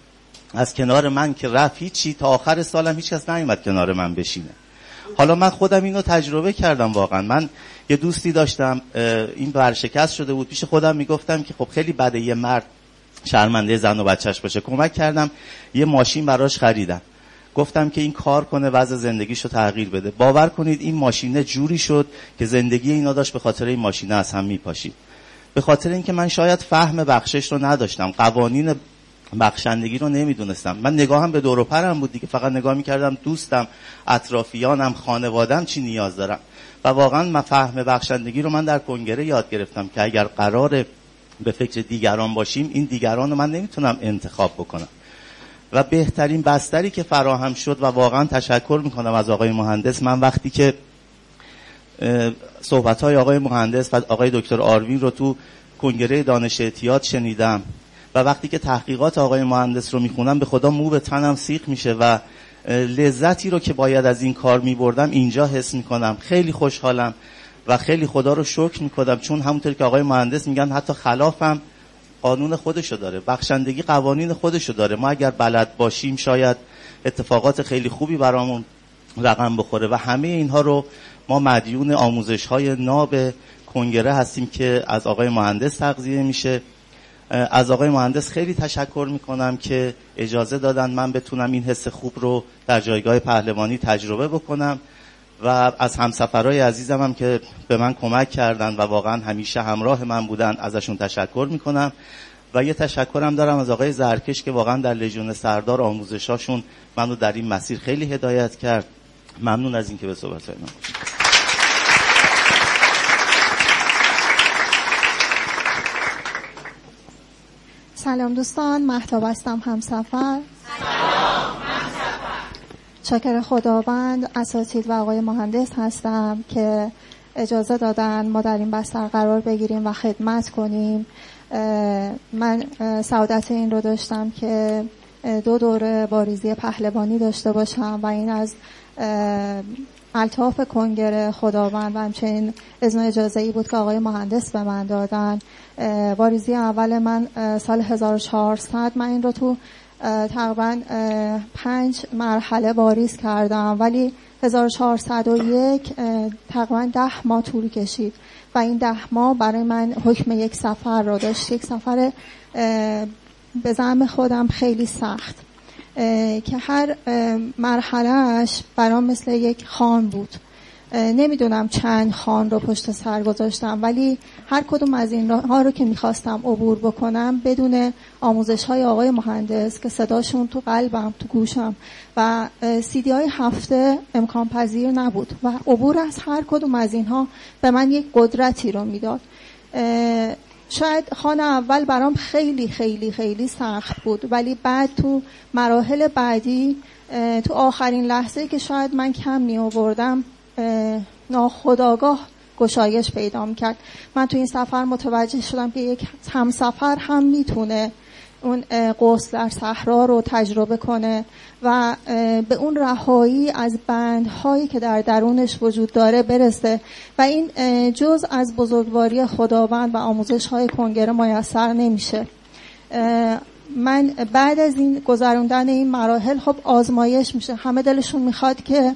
از کنار من که رفت هیچی، تا آخر سالم هیچ کس نیومد کنار من بشینه. حالا من خودم اینو تجربه کردم واقعا. من یه دوستی داشتم این ورشکست شده بود، پیش خودم میگفتم که خب خیلی بده یه مرد شرمنده زن و بچهش باشه. کمک کردم، یه ماشین براش خریدم، گفتم که این کار کنه وضع زندگیشو تغییر بده. باور کنید این ماشینه جوری شد که زندگی اینا داشت به خاطر این ماشینه از هم میپاشید. به خاطر اینکه من شاید فهم بخشش رو نداشتم، قوانین بخشندگی رو نمیدونستم. من نگاهم به دور و پرم بود دیگه، فقط نگاه میکردم دوستم، اطرافیانم، خانوادم چی نیاز دارم. و واقعا من فهم بخشندگی رو من در کنگره یاد گرفتم که اگر قراره به فکر دیگران باشیم، این دیگران رو من نمیتونم انتخاب بکنم. و بهترین بستری که فراهم شد، و واقعا تشکر میکنم از آقای مهندس، من وقتی که صحبت‌های آقای مهندس و آقای دکتر آروین رو تو کنگره دانش اعتیاد شنیدم و وقتی که تحقیقات آقای مهندس رو میخونم، به خدا مو به تنم سیخ میشه و لذتی رو که باید از این کار میبردم اینجا حس میکنم. خیلی خوشحالم و خیلی خدا رو شکر میکنم، چون همونطور که آقای مهندس میگن حتی خلافم قانون خودشو داره، بخشندگی قوانین خودشو داره. ما اگر بلد باشیم شاید اتفاقات خیلی خوبی برامون رقم بخوره و همه اینها رو ما مدیون آموزش‌های ناب کنگره هستیم که از آقای مهندس تغذیه میشه. از آقای مهندس خیلی تشکر میکنم که اجازه دادن من بتونم این حس خوب رو در جایگاه پهلوانی تجربه بکنم و از همسفرهای عزیزم هم که به من کمک کردن و واقعا همیشه همراه من بودن ازشون تشکر میکنم. و یه تشکرم دارم از آقای زرکش که واقعا در لژیون سردار آموزشاشون منو در این مسیر خیلی هدایت کرد. ممنون از اینکه به صحبت‌های من گوش دادید.
سلام دوستان، مهتاب هستم، همسفر.
سلام همسفر.
شاکر خداوند، اساتید و آقای مهندس هستم که اجازه دادن ما در این بستر قرار بگیریم و خدمت کنیم. من سعادت این رو داشتم که 2 دوره باریزی پهلوانی داشته باشم و این از الطاف کنگره خداوند و همچنین اذن اجازه‌ای بود که آقای مهندس به من دادن. باریزی اول من سال 1400 من این رو تو تقریبا 5 مرحله باریز کردم، ولی 1401 تقریبا 10 ماه طول کشید و این 10 ماه برای من حکم یک سفر رو داشت. یک سفر به زعم خودم خیلی سخت که هر مرحلهش برام مثل یک خوان بود. نمیدونم چند خوان رو پشت سر گذاشتم، ولی هر کدوم از این ها رو که میخواستم عبور بکنم بدون آموزش های آقای مهندس که صداشون تو قلبم، تو گوشم و CD های هفته امکان پذیر نبود و عبور از هر کدوم از اینها به من یک قدرتی رو میداد. شاید خوان اول برام خیلی خیلی خیلی سخت بود، ولی بعد تو مراحل بعدی تو آخرین لحظه که شاید من کم می آوردم ناخودآگاه گشایش پیدا می‌کرد. من تو این سفر متوجه شدم که یک همسفر هم میتونه اون غسل در صحرا رو تجربه کنه و به اون رهایی از بندهایی که در درونش وجود داره برسه و این جز از بزرگواری خداوند و آموزش‌های کنگره میسر نمیشه. من بعد از این گذروندن این مراحل خب آزمایش میشه، همه دلشون میخواد که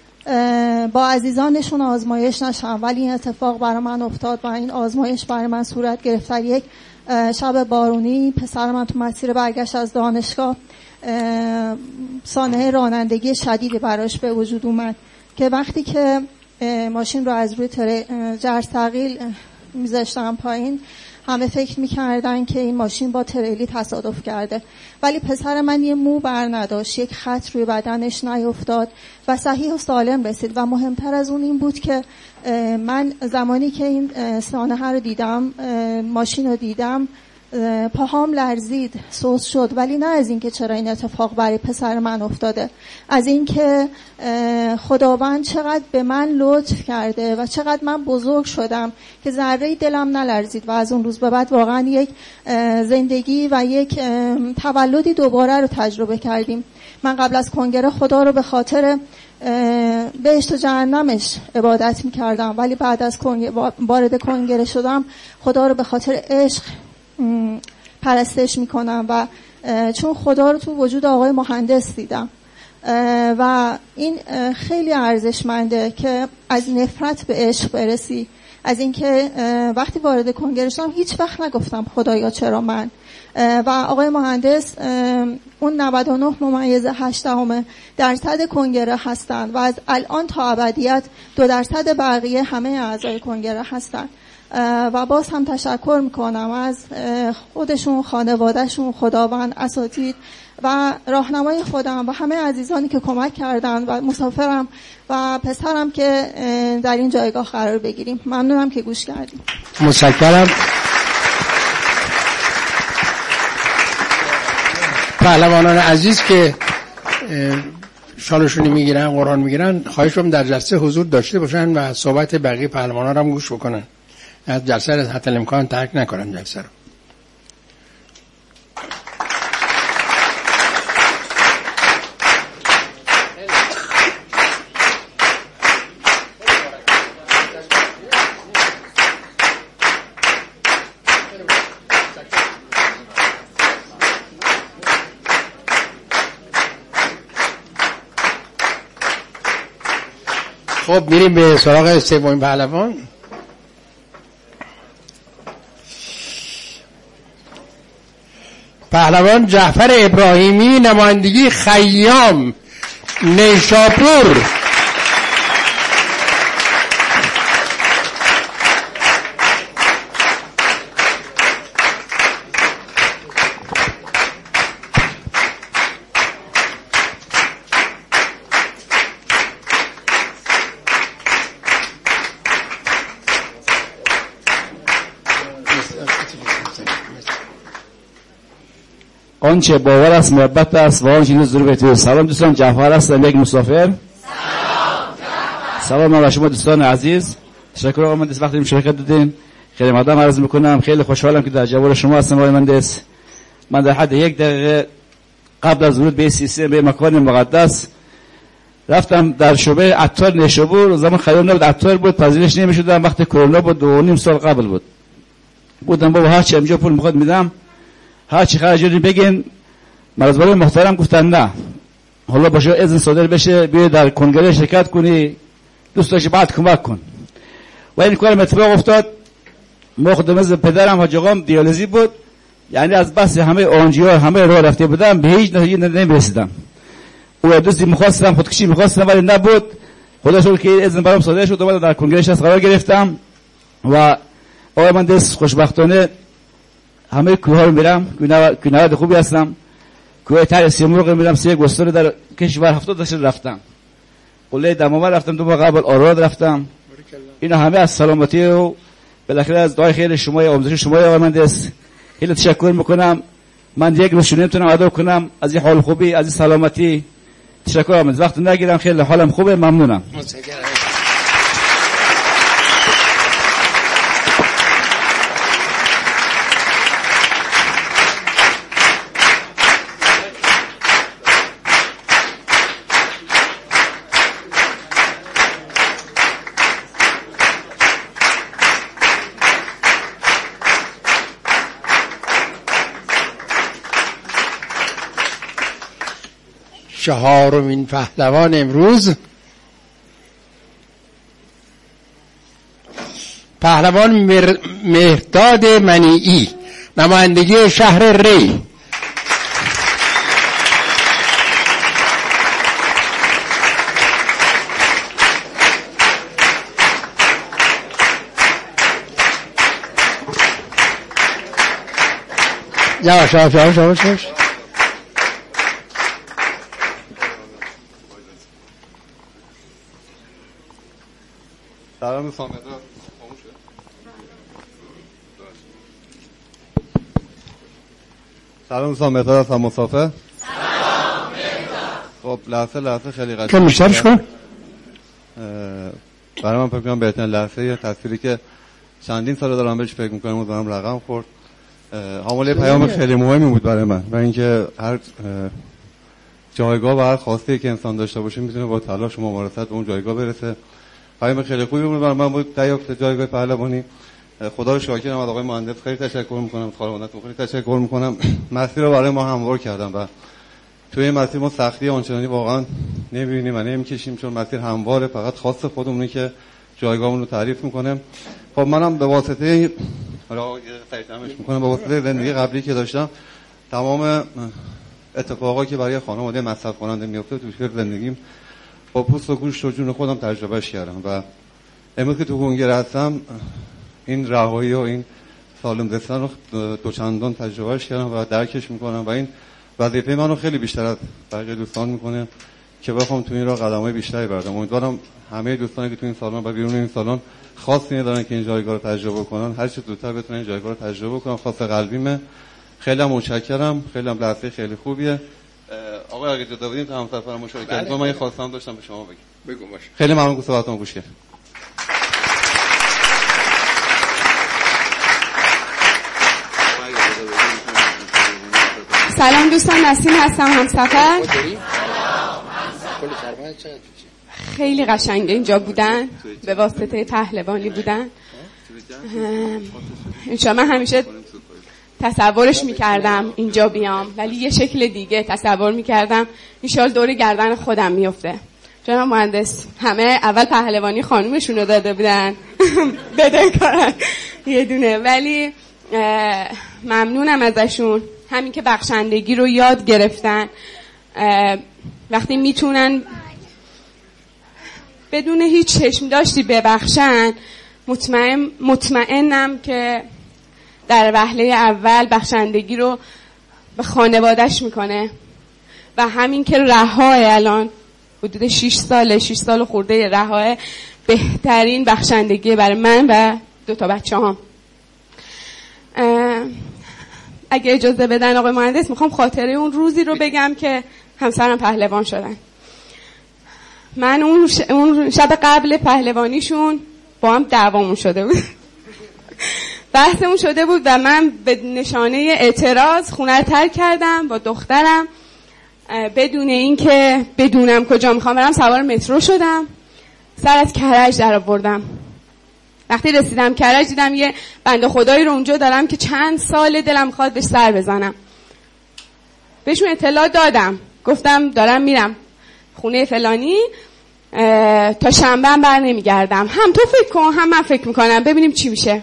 با عزیزانشون آزمایش نشن، ولی این اتفاق برای من افتاد و این آزمایش برای من صورت گرفت. یک شب بارونی پسر من تو مسیر برگشت از دانشگاه سانحه رانندگی شدیدی براش به وجود اومد که وقتی که ماشین رو از روی جرثقیل میذاشتم پایین همه فکر میکردن که این ماشین با تریلی تصادف کرده، ولی پسر من یه مو بر نداشت، یک خط روی بدنش نیفتاد و صحیح و سالم رسید. و مهمتر از اون این بود که من زمانی که این سانحه رو دیدم، ماشین رو دیدم، پاهام لرزید، سوز شد، ولی نه از این که چرا این اتفاق برای پسر من افتاده، از این که خداوند چقدر به من لطف کرده و چقدر من بزرگ شدم که ذره دلم نلرزید و از اون روز به بعد واقعا یک زندگی و یک تولدی دوباره رو تجربه کردیم. من قبل از کنگره خدا رو به خاطر بهشت و جهنمش عبادت می‌کردم، ولی بعد از وارد کنگره شدم خدا رو به خاطر عشق پرستش میکنم و چون خدا رو تو وجود آقای مهندس دیدم و این خیلی ارزشمنده که از نفرت به عشق برسی. از اینکه وقتی وارد کنگره شدم هیچ وقت نگفتم خدایا چرا من، و آقای مهندس اون 99.8% کنگره هستن و از الان تا ابدیت 2% بقیه همه اعضای کنگره هستن و باز هم تشکر میکنم از خودشون، خانوادهشون، خداوند، اساتید و راهنمای خودم و همه عزیزانی که کمک کردن و مسافرم و پسرم که در این جایگاه قرار بگیریم. ممنونم که گوش کردیم.
متشکرم. پهلوانان عزیز که شالشونی میگیرن، قرآن میگیرن، خواهشم در جلسه حضور داشته باشن و صحبت بقیه پهلوانان هم گوش بکنن. از جلسه حتی الامکان ترک نکنن جلسه رو. خب میریم به سراغ سومین پهلوان. پهلوان جعفر ابراهیمی، نمایندگی خیام، نیشاپور.
آنچه باور است محبت است و آنچه نیست ضرورت است. سلام دوستان، جعفر هستم، یک مسافر. سلام من و شما دوستان عزیز. تشکر آقای مهندس وقتی مشارکت دادین. خیلی مقدم عرض میکنم. خیلی خوشحالم که در جوار شما هستم آقای مهندس. من در حد 1 دقیقه قبل از ورود به سیستم به مکان مقدس رفتم در شعبه عطار نیشابور. زمان خیام نبود، عطار بود، پذیرش نمیشدم. وقت کرونا بود، 2.5 سال قبل بود. بودم بابا هر چی اینجا پول میخواد میدم، هر چی خرجی بگین. مرزبان محترم گفتن نه، حالا باشه اذن صادر بشه بیا در کنگره شرکت کنی، دوست داشتی بعد کمک کن. و این کارم اتفاق افتاد. ما خودم از پدرم حاج آقام دیالیزی بود، یعنی از بس همه آنجی‌ها همه راه رفته بودم به هیچ نتیجه نمی‌رسیدم. او دوستی می‌خواستم، خودکشی می‌خواستم ولی نبود. خدا شکر که اذن برام صادر شد، دوباره در کنگره شخص قرار گرفتم و آقای مهندس خوشبختانه همه کوه‌ها رو میرم، کوهنورد خوبی هستم. کوه تای سیمرغ میرم، 3 گستر در کشور 70 داشت رفتم. قله دماوند رفتم، 2 بار قبل آراد رفتم. اینا همه از سلامتی و بالاخره از دعای خیر شما، آموزش شما آقای مهندس. خیلی تشکر میکنم. من یک روز نمیتونم ادا کنم از این حال خوبی، از این سلامتی. تشکر آقای مهندس. وقت نگیرم، خیلی حالم خوبه، ممنونم.
چهارمین پهلوان امروز پهلوان مهرداد منیعی، نمایندگی شهر ری. یواش.
سلام دوستان، سلام دوستان، مهرداد هستم، مسافر. خب لحظه خیلی قشنگ
که مشترش کن.
برای من فکر کنم بهترین لحظه، یه تصویری که چندین سال دارم بهش فکر میکنم و دارم رقم خورد. حامله پیام خیلی مهمی بود برای من و اینکه هر جایگاه و هر خواسته که انسان داشته باشه میتونه با تلاش و ممارست به اون جایگاه برسه. پیام خیلی خوبی بود برای من بود، دریافت جایگاه پهلوانی خدا رو شاکرم، از آقای مهندس خیلی تشکر میکنم، خانواده‌تون خیلی تشکر میکنم. مسیر رو برای ما هموار کردم و توی این مسیر ما سختی آنچنانی واقعا نمیبینیم و نمیکشیم، چون مسیر همواره، فقط خواست خودمونه که جایگاهمون رو تعریف میکنه. خب منم به واسطه به واسطه زندگی قبلی که داشتم، تمام اتفاقایی که برای خانواده مصرف کننده میفته توی زندگیم با پوست و گوشت و جون خودم تجربهش کردم و امروز که تو کنگره هستم این رهایی و این سالم زستن رو دوچندان تجربهش کردم و درکش میکنم و این وظیفه منو خیلی بیشتر از بقیه دوستان میکنه که بخوام تو این راه قدمای بیشتری بردارم. امیدوارم همه دوستانی که تو این سالن و بیرون این سالن خاصی ندارن که این جایگاه رو تجربه کنن، هر چه زودتر بتونن این جایگاه رو تجربه کنن. خاص قلبیمه. خیلی متشکرم، خیلی هم لحظه خیلی خوبیه. آقای اگه اجازه بدین تا همسفرم مشارکت کنم، من یه خواستم داشتم به شما بگم.
بگو باشه.
خیلی ممنون که صحبتتون گوش کردید.
سلام دوستان، نسیم هستم، همسفر. خیلی قشنگه اینجا بودن، به واسطه پهلوانی بودن. انشاءالله من همیشه تصورش میکردم اینجا بیام، ولی یه شکل دیگه تصور میکردم انشاءالله دور گردن خودم میفته. جناب مهندس همه اول پهلوانی خانومشون رو داده بودن بدن کارن یه دونه، ولی ممنونم ازشون، همین که بخشندگی رو یاد گرفتن. وقتی میتونن بدون هیچ چشم داشتی ببخشن، مطمئنم که در وهله اول بخشندگی رو به خانواده‌اش میکنه و همین که رها الان حدود 6 سال خورده رها، بهترین بخشندگی برای من و 2 بچه‌هام. اگه اجازه بدن آقای مهندس، میخوام خاطره اون روزی رو بگم که همسرم پهلوان شدن. من اون شب قبل پهلوانیشون با هم دعوامون شده بود بحثمون شده بود و من به نشانه اعتراض خونه رو ترک کردم با دخترم، بدون اینکه بدونم کجا میخوام برم سوار مترو شدم، سر از کرج در آوردم. وقتی رسیدم کرج دیدم یه بنده خدایی رو اونجا دارم که چند سال دلم میخواد بهش سر بزنم. بهشون اطلاع دادم، گفتم دارم میرم خونه فلانی، تا شنبه هم بر نمیگردم، هم تو فکر کن هم من فکر میکنم ببینیم چی میشه.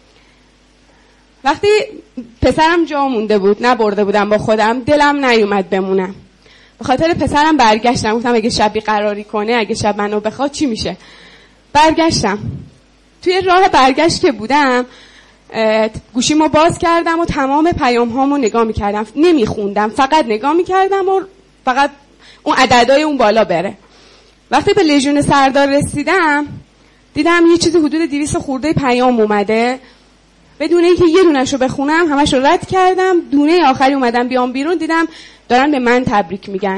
وقتی پسرم جا مونده بود، نبرده بودم با خودم، دلم نیومد بمونم، به خاطر پسرم برگشتم. گفتم اگه شبی قراری کنه، اگه شب منو بخواد چی میشه. برگشتم. توی راه برگشت که بودم گوشیمو باز کردم و تمام پیام‌هامو نگاه میکردم، نمیخوندم، فقط نگاه میکردم و فقط اون عددهای اون بالا بره. وقتی به لژیون سردار رسیدم دیدم یه چیزی حدود 200 خورده پیام اومده، بدون اینکه یه دونه‌شو بخونم همه‌شو رد کردم. دونه آخری اومدم بیام بیرون دیدم دارن به من تبریک میگن.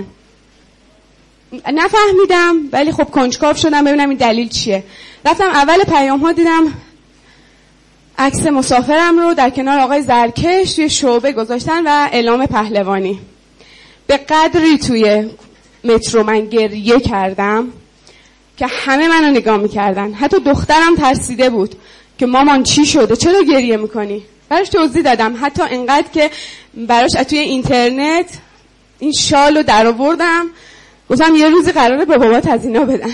نفهمیدم ولی خب کنجکاو شدم ببینم این دلیل چیه. رفتم اول پیام‌ها دیدم عکس مسافرم رو در کنار آقای زرکش توی شعبه گذاشتن و اعلام پهلوانی. به قدری توی مترو من گریه کردم که همه منو نگاه میکردن. حتی دخترم ترسیده بود که مامان چی شده، چرا گریه میکنی؟ براش توضیح دادم، حتی انقدر که براش توی اینترنت این شالو در آوردم، گفتم یه روزی قراره به بابات از اینا بدن.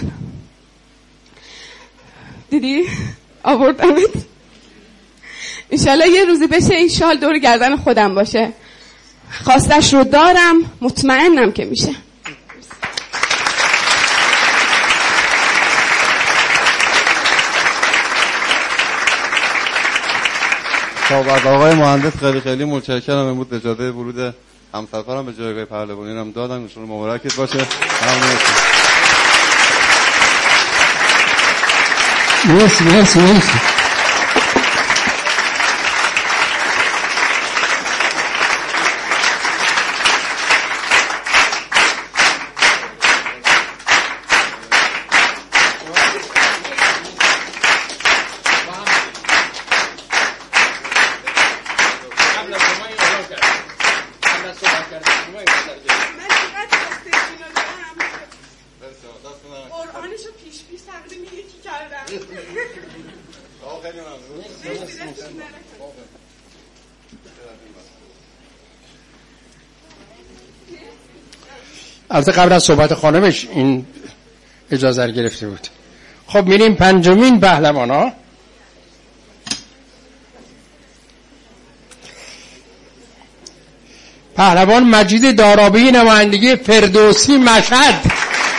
دیدی؟ آوردمت. انشالله یه روزی بشه این شال دور گردن خودم باشه. خواستش رو دارم، مطمئنم که میشه.
از آقای مهندس خیلی متشکرم. امروز اجازه ورود همسفرم به جایگاه پهلوانی هم دادن. انشالله مبارکت باشه.
مرسی. البته قبل از صحبت خانمش این اجازه رو گرفته بود. خب میریم پنجمین پهلوان ها. پهلوان مجید دارابی، نمایندگی فردوسی مشهد.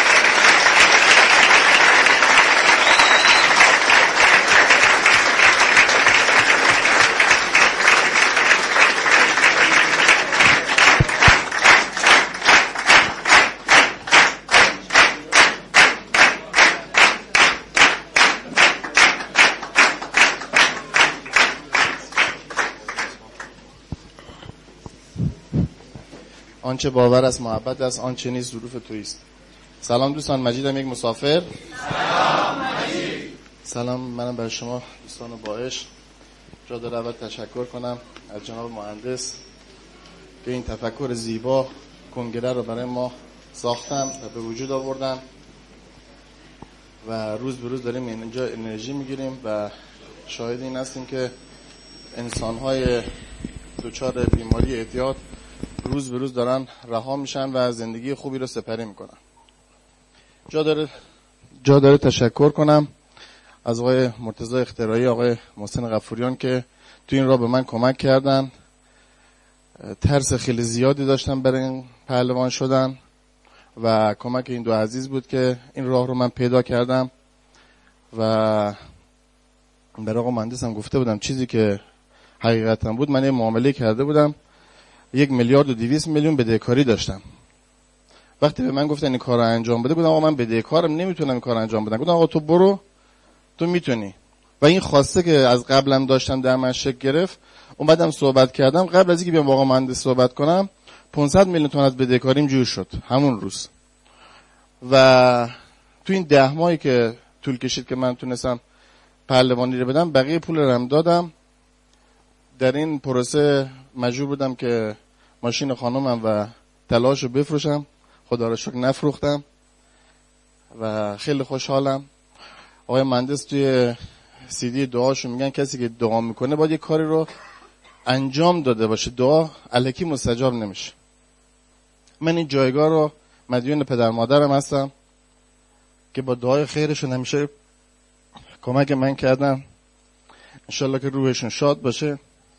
آنچه باور است محبت است، آنچه نیست ظروف تویست. سلام دوستان، مجیدم، یک مسافر.
سلام مجید.
سلام، منم برای شما دوستان با عشق جا داره اول تشکر کنم از جناب مهندس که این تفکر زیبا کنگره رو برای ما ساختن و به وجود آوردن و روز به روز داریم اینجا انرژی میگیریم و شاهد این هستیم که انسان‌های دچار بیماری اعتیاد روز به روز دارن رها میشن و زندگی خوبی رو سپری میکنن. جا داره تشکر کنم از آقای مرتضی اختراعی، آقای محسن غفوریان که تو این راه به من کمک کردن. ترس خیلی زیادی داشتم برای این پهلوان شدن و کمک این دو عزیز بود که این راه رو من پیدا کردم و برای آقا مهندس هم گفته بودم چیزی که حقیقتا بود. من یه معامله کرده بودم، 1,200,000,000 بدهکاری داشتم. وقتی به من گفتن این کار رو انجام بده، گفتم آقا من بدهکارم، نمیتونم این کار رو انجام بدم. گفتم آقا تو برو، تو میتونی. و این خواسته که از قبلم داشتم در من شکل گرفت. اومدم صحبت کردم، قبل از اینکه بیام با آقا مهندس صحبت کنم 500 میلیون تومان از بدهکاریم جور شد همون روز. و تو این 10 ماهی که طول کشید که من تونستم پهلوانی رو بدم، بقیه پول رو هم دادم. در این پروسه مجبور بودم که ماشین خانومم و طلاشو بفروشم. خدا را شکر نفروختم و خیلی خوشحالم. آقای مهندس توی CD دعاشو میگن کسی که دعا میکنه باید یه کاری رو انجام داده باشه، دعا الکی مستجاب نمیشه. من این جایگاه رو مدیون پدر مادرم هستم که با دعای خیرشون همیشه کمک من کردن. انشالله که روحشون شاد باشه.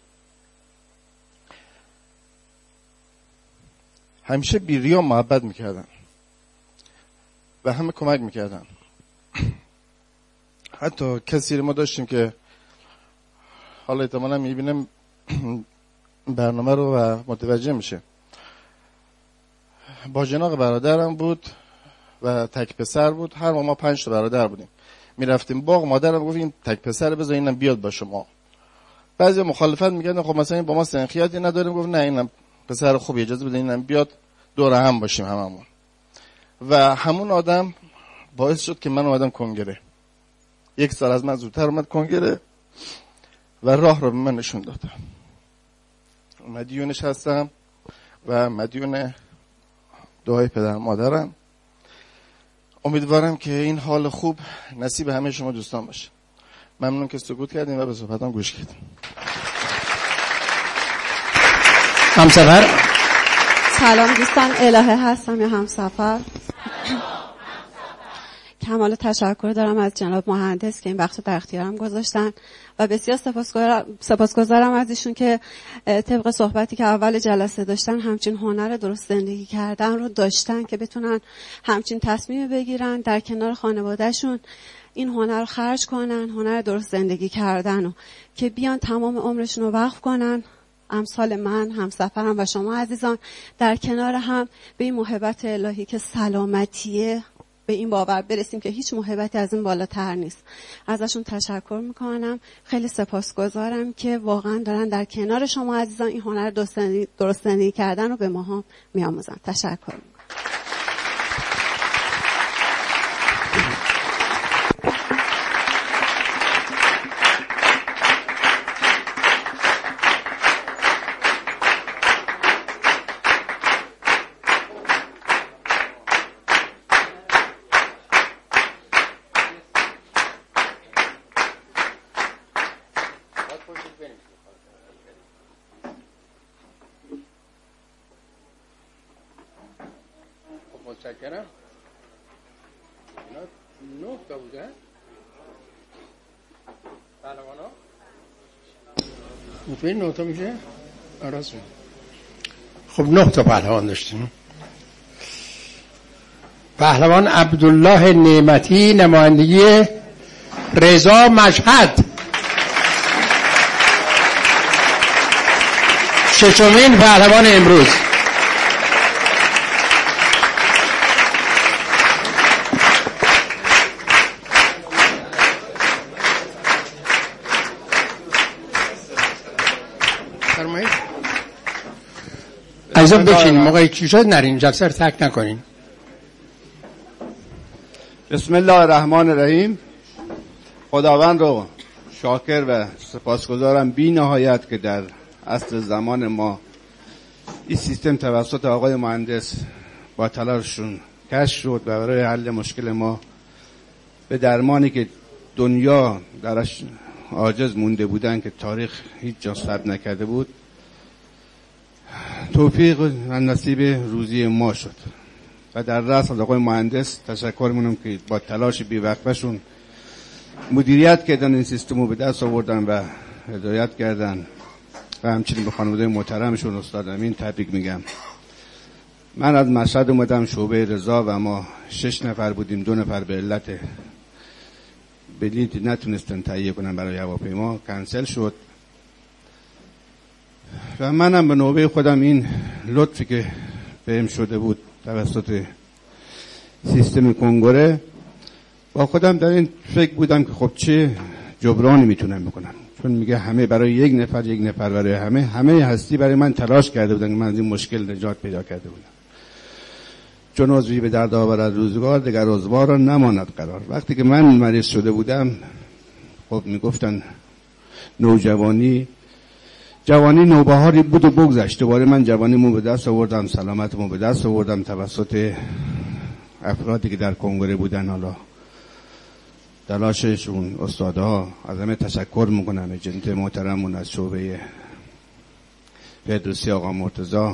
همیشه بی ریا محبت میکردن و همه کمک میکردن. حتی کسی رو ما داشتیم که حالا احتمالا میبینم برنامه رو و متوجه میشه. با جناق برادرم بود و تک پسر بود. هر ما 5 تا برادر بودیم. میرفتیم باغ، مادرم گفت این تک پسر بذار اینم بیاد با شما. بعضی مخالفت میکردن، خب مثلا این با ما سنخیاتی نداریم. گفت نه اینم پسر خوبی، اجازه بده اینم بیاد دور هم باشیم هممون. و همون آدم باعث شد که من اومدم کنگره. 1 سال از من زودتر اومد کنگره و راه رو به من نشون داد. مدیونش هستم و مدیون دعای پدر مادرم. امیدوارم که این حال خوب نصیب همه شما دوستان باشه. ممنون که سکوت کردین و به صحبتام گوش کردین.
همسفر.
سلام دوستان، الهه هستم یا همسفر. کمال تشکر دارم از جناب مهندس که این وقت در اختیارم گذاشتن و بسیار سپاسگزارم از ایشون که طبق صحبتی که اول جلسه داشتن همچین هنر درست زندگی کردن رو داشتن که بتونن همچین تصمیم بگیرن در کنار خانوادهشون این هنر رو خرج کنن، هنر درست زندگی کردن رو که بیان تمام عمرشون رو وقف کنن. امثال من، همسفرم و شما عزیزان در کنار هم به این محبت الهی که سلامتیه به این باور برسیم که هیچ محبتی از این بالاتر نیست. ازشون تشکر میکنم. خیلی سپاسگزارم که واقعا دارن در کنار شما عزیزان این هنر درست زندگی کردن رو به ما هم میآموزن. تشکر میکنم.
متشکرم. اینا 9 تا بوده پهلوانا مطمئن 9 تا میشه؟ راست. خب 9 تا پهلوان داشتیم. پهلوان عبدالله نعمتی نمایندگی رضا مشهد، ششمین پهلوان امروز. عزیزا بشین، موقعی چی شد نرین جلسه رو ترک نکنین.
بسم الله الرحمن الرحیم. خداوند رو شاکر و سپاسگزارم بی نهایت که در عصر زمان ما این سیستم توسط آقای مهندس با تلاششون کشف شد و برای حل مشکل ما به درمانی که دنیا درش عاجز مونده بودن که تاریخ هیچ جا ثبت نکرده بود توفیق و نصیب روزی ما شد و در رأس از آقای مهندس تشکر می‌کنم که با تلاش بی‌وقفه‌شون مدیریت کردن این سیستم رو به دست آوردن و هدایت کردن و همچنین به خانواده محترمشون استاد امین تبریک میگم. من از مشهد اومدم شعبه رضا و ما 6 نفر بودیم، 2 نفر به علت بلیط نتونستن تهیه کنن برای هواپیما کنسل شد و منم به نوبه خودم این لطفی که بهم شده بود توسط سیستم کنگره با خودم در این فکر بودم که خب چه جبرانی میتونم بکنم، چون میگه همه برای یک نفر برای همه هستی برای من تلاش کرده بودن که من از این مشکل نجات پیدا کرده بودم. چون عضوی به درد آورد روزگار دگر عضوها را نماند قرار. وقتی که من مریض شده بودم خب میگفتن نوجوانی نوبهاری بود و بگذشت. دوباره من جوانیمو به دست آوردم، سلامتمو به دست آوردم توسط افرادی که در کنگره بودن. حالا تلاششون استادها از همه تشکر میکنم، اجنت محترمون از شعبه فردوسی آقا مرتضی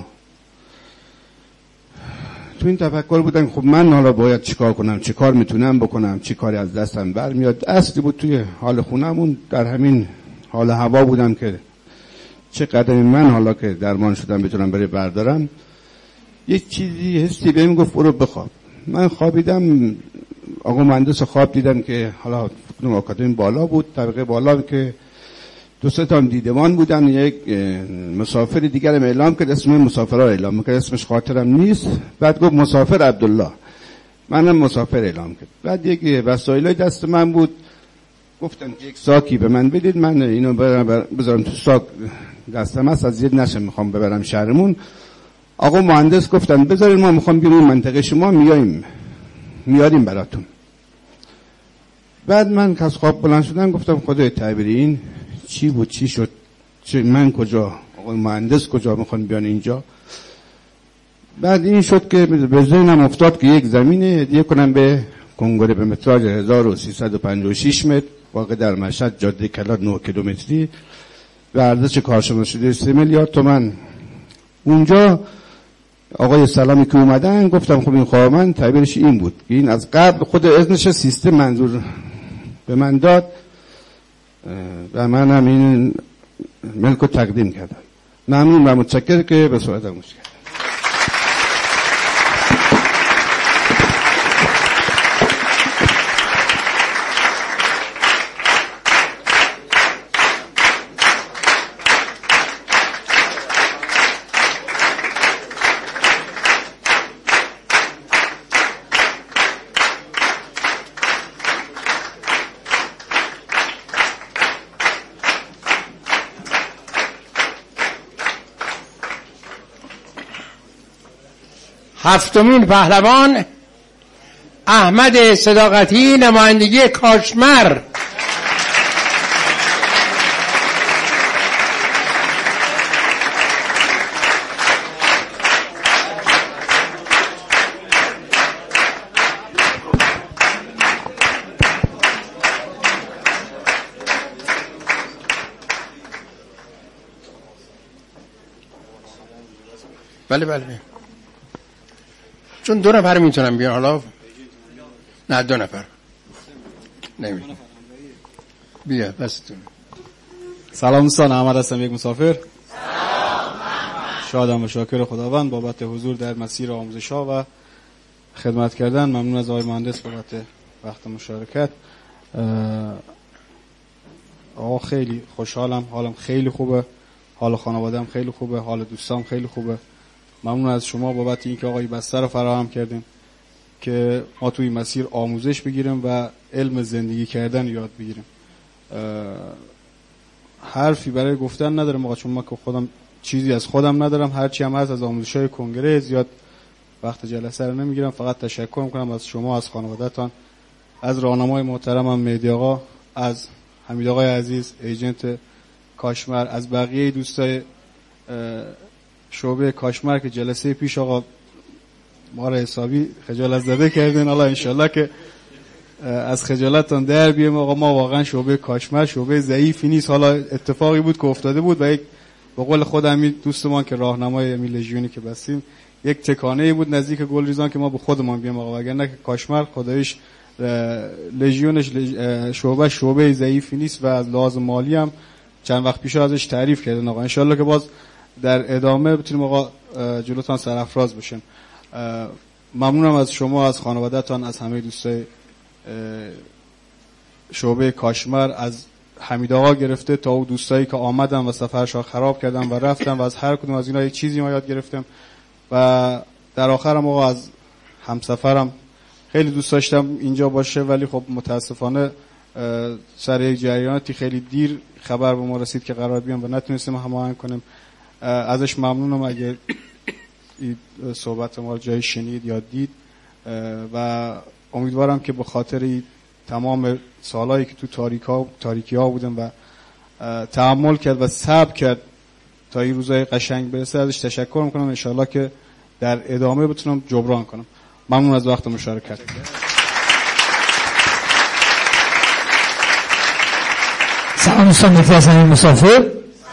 تو این تفکر بودن خب من حالا باید چیکار کنم، چی کار میتونم بکنم، چی کاری از دستم برمیاد. اصلی بود توی حال خونمون در همین حال هوا بودم که چه قدمی من حالا که درمان شدم بتونم بره بردارم. یک چیزی حسی بهم گفت برو بخواب. من خوابیدم، آقا مهندس خواب دیدم که حالا آکادمی بالا بود، طبقه بالا که 2-3 تا دیدمان بودن. یک مسافر دیگر اعلام کرد، اسم مسافرها اعلام کرد، اسمش خاطرم نیست. بعد گفت مسافر عبدالله، منم مسافر اعلام کرد. بعد یک وسایل دست من بود، گفتن یک ساکی به من بدید، من اینو بذارم تو ساک دستم هست، از زیر نشه، میخوام ببرم شهرمون. آقا مهندس گفتن بذارید ما میخوام بیرون منطقه شما میاریم براتون. بعد من که از خواب بلند شدم گفتم خدای تعبیری این چی بود، چی شد، من کجا، آقا مهندس کجا میخوان بیان اینجا. بعد این شد که به ذهنم افتاد که یک زمینه هدیه کنم به کنگره به متراژ 1356 متر واقع در مشهد، جاده کلات 9 کیلومتری و ارزش کارشناس شده 3 میلیارد تومان. اونجا آقای سلامی که اومدن گفتم خب این خواه من تعبیرش این بود که این از قبل خود اذنش سیستم منظور به من داد و من هم این ملک رو تقدیم کردم. ممنون و متشکر که به صورت گوش کردم.
هفتمین پهلوان احمد صداقتی نمایندگی کاشمر، بله چون 2 نفر میتونم بیان، حالا نه 2 نفر نمیتونم. بیا بستون.
سلام دوستان، احمد هستم، یک مسافر. شادم و شاکر خداوند بابت حضور در مسیر آموزش‌ها و خدمت کردن. ممنون از آقای مهندس بابت وقت مشارکت. آقا خیلی خوشحالم، حالم خیلی خوبه، حال خانواده‌ام خیلی خوبه، حال دوستام خیلی خوبه. ممنون از شما بابت اینکه آقای بستر رو فراهم کردین که ما توی مسیر آموزش بگیریم و علم زندگی کردن یاد بگیریم. حرفی برای گفتن ندارم آقا، چون من که خودم چیزی از خودم ندارم، هرچی هم هست از آموزش‌های کنگره، زیاد وقت جلسه رو نمیگیرم. فقط تشکر میکنم از شما، از خانواده‌تان، از راهنمای محترمم مهدی آقا، از حمید آقای عزیز ایجنت کاشمر، از بقیه دوستای شعبه کاشمر که جلسه پیش آقا ما را حسابی خجالت زده کردین. الله انشالله که از خجالتتان در بیایم. آقا ما واقعا شعبه کاشمر شعبه ضعیفی نیست، حالا اتفاقی بود که افتاده بود و یک به قول خود امیر دوستمان که راهنمای امیر لژیونی که بستیم، یک تکانه بود نزدیک گلریزان که ما به خودمان بیام آقا، وگرنه که کاشمر خداییش لژیونش شعبه ضعیفی نیست و از لحاظ مالی هم چند وقت پیش ازش تعریف کردن آقا. انشالله که باز در ادامه بتونیم آقا جلوتان سرافراز بشیم. ممنونم از شما، از خانواده‌تان، از همه دوستای شعبه کاشمر، از حمید آقا گرفته تا اون دوستایی که آمدن و سفرشو خراب کردن و رفتن و از هر کدوم از اینا یک چیزی ما یاد گرفتم. و در آخرم آقا از همسفرم خیلی دوست داشتم اینجا باشه، ولی خب متاسفانه سر یک جریاناتی خیلی دیر خبر به ما رسید که قرار بیام و نتونستیم هماهنگ کنیم. ازش ممنونم اگر این صحبت ما رو جایی شنید یا دید و امیدوارم که به خاطر تمام سالهایی که تو تاریکی ها بودم و تحمل کرد و صبر کرد تا این روزای قشنگ برسه ازش تشکر میکنم. انشالله که در ادامه بتونم جبران کنم. ممنون از وقت مشارکت.
سلام دوستان، متاسفم مسافر.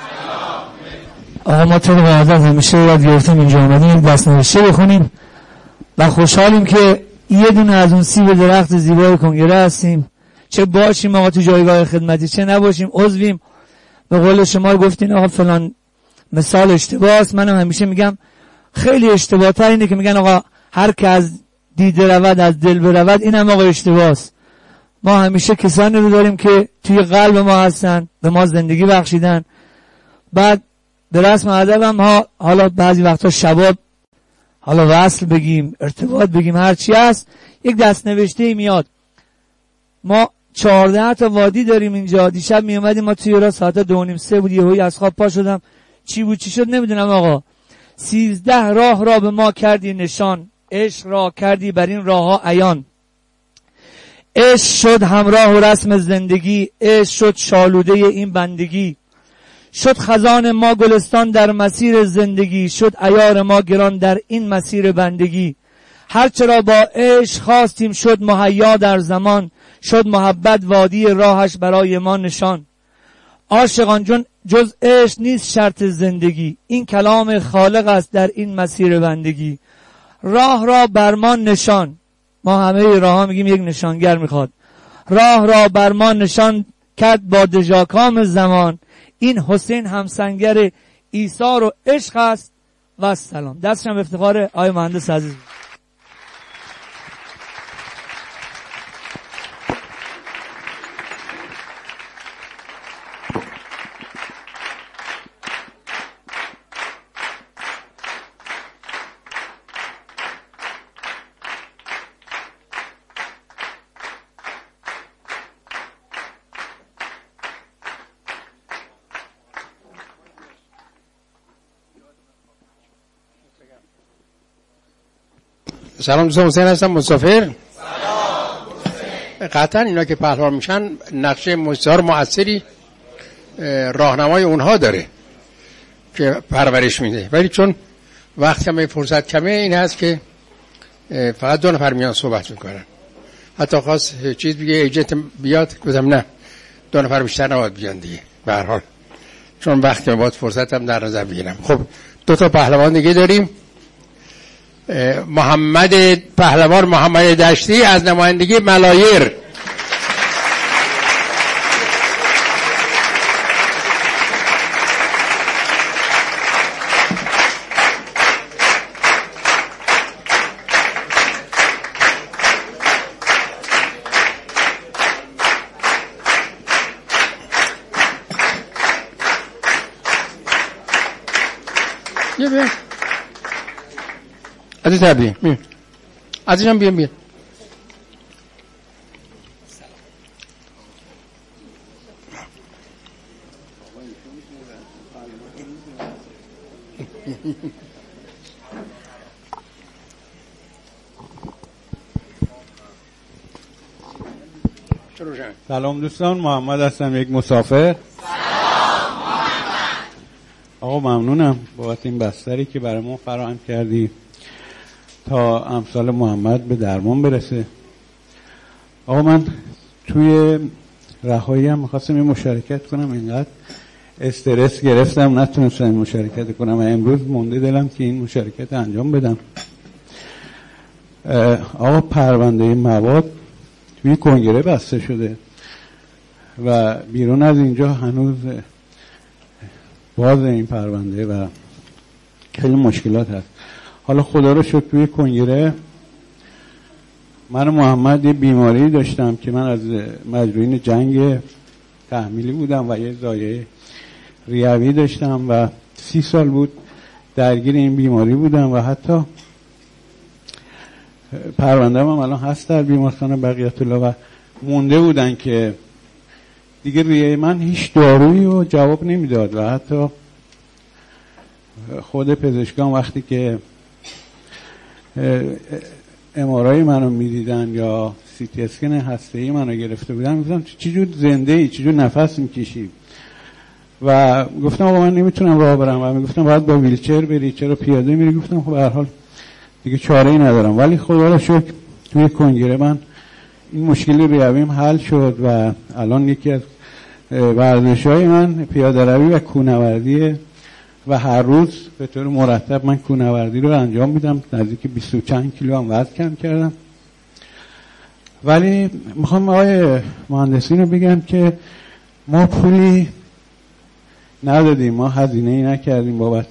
آقا ما طور عادت همیشه یاد گرفتیم اینجا آمدیم دست نوشته بخونیم و خوشحالیم که یه دونه از اون سیب درخت زیبای کنگره هستیم، چه باشیم آقا تو جایگاه خدمتی چه نباشیم عضویم. به قول شما گفتین آقا فلان مثال اشتباهست، منم همیشه میگم خیلی اشتباه تر اینه که میگن آقا هر که از دیده رود از دل برود، اینم آقا اشتباهست. ما همیشه کسانی رو داریم که توی قلب ما هستن، به ما زندگی بخشیدن. بعد به رسم ادب هم حالا بعضی وقتا شباب حالا وصل بگیم ارتباط بگیم هرچی هست، یک دست نوشته میاد. ما 14 تا وادی داریم اینجا. دیشب می اومدیم ما توی را ساعت 2:30 بود، یهویی از خواب پا شدم چی بود چی شد نمیدونم آقا. 13 راه را به ما کردی نشان، عشق را کردی بر این راه ها عیان. عشق شد همراه و رسم زندگی، عشق شد شالوده این بندگی. شد خزان ما گلستان در مسیر زندگی، شد عیار ما گران در این مسیر بندگی. هرچه را با عشق خواستیم شد مهیا در زمان، شد محبت وادی راهش برای ما نشان. عاشقان جز عشق نیست شرط زندگی، این کلام خالق است در این مسیر بندگی. راه را بر ما نشان، ما همه راه ها میگیم یک نشانگر میخواد. راه را بر ما نشان کرد با دژاکام زمان، این حسین همسنگر ایثار و عشق است و سلام. دستشم به افتخار آقای مهندس عزیز.
سلام دوستان، حسین هستم مسافر. قطعا اینا که پهلوان میشن نقشه بسیار مؤثری راهنمای اونها داره که پرورش میده، ولی چون وقت کمه فرصت کمه این هست که فقط 2 نفر میان صحبت میکنن. حتی خواست چیز بگه ایجنت بیاد، گفتم نه 2 نفر بیشتر نباید بیان دیگه، به هر حال چون وقت کمه باید فرصت هم در نظر بگیرم. خب 2 تا پهلوان دیگه داریم. محمد پهلوان محمد دشتی از نمایندگی ملایر. عزیز تبدیل عزیزم بیم
سلام دوستان، محمد هستم، یک مسافر. آقا ممنونم بابت این بستری که برای ما فراهم کردی تا امثال محمد به درمان برسه. آقا من توی رهایی هم میخواستم این مشارکت کنم، اینقدر استرس گرفتم نتونستم این مشارکت کنم و امروز مونده دلم که این مشارکت انجام بدم. آقا پرونده مواد توی کنگره بسته شده و بیرون از اینجا هنوز باز این پرونده و خیلی مشکلات هست. حالا خدا رو شکر توی کنگره من محمد یه بیماری داشتم که من از مجروحین جنگ تحمیلی بودم و یه زایه ریوی داشتم و 30 سال بود درگیر این بیماری بودم و حتی پرونده هم الان هست در بیمارستان بقیت الله و مونده بودن که دیگه ریه من هیچ دارویی رو جواب نمیداد و حتی خود پزشکان وقتی که ام‌آرآی منو میدیدن یا سی تی اسکن هسته‌ای منو گرفته بودن گفتم چجور زنده ای، چجور نفس میکشی و گفتم آقا من نمیتونم راه برم و میگفتم باید با ویلچر بری، چرا پیاده میری؟ گفتم خب به هر حال دیگه چاره‌ای ندارم. ولی خدا رو شکر توی کنگره من این مشکل ریویم حل شد و الان یکی از ورزش‌های من پیاده روی و کوهنوردیه و هر روز به طور مرتب من کوهنوردی رو انجام میدم. نزدیک 20 چند کیلو هم وزن کم کردم. ولی میخوام آقای مهندسین رو بگم که ما پولی ندادیم، ما هزینه‌ای نکردیم بابت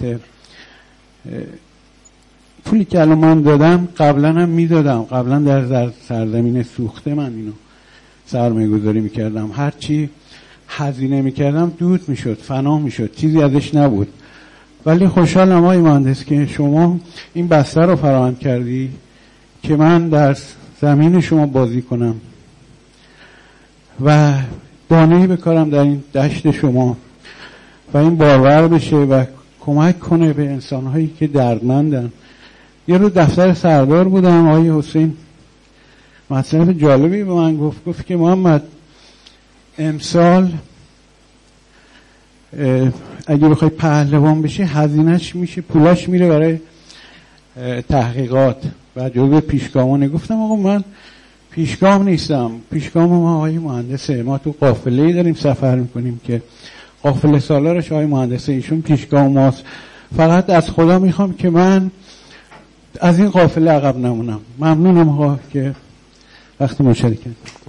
پولی که الان من دادم قبلا هم میدادم. قبلا در سرزمین سوخته من اینو سرمایه گذاری میکردم، هرچی هزینه میکردم دود میشد، فنا میشد، چیزی ازش نبود. ولی خوشحالم آقای مهندس که شما این بستر رو فراهم کردی که من در زمین شما بازی کنم و دانه‌ای بکارم در این دشت شما و این بارور بشه و کمک کنه به انسانهایی که دردمندن. یه روز دفتر سردار بودم، آقای حسین مطلب جالبی به من گفت که محمد امسال اگه بخوای پهلوان بشی هزینه‌اش میشه، پولاش میره برای تحقیقات و جزو پیشگامانه. گفتم آقا من پیشگام نیستم، پیشگام ما آقای مهندسه، ما تو قافله‌ای داریم سفر میکنیم که قافله سالارش آقای مهندسه، ایشون پیشگام ماست. فقط از خدا میخوام که من از این قافله عقب نمونم. ممنونم آقا که وقت مشارکت.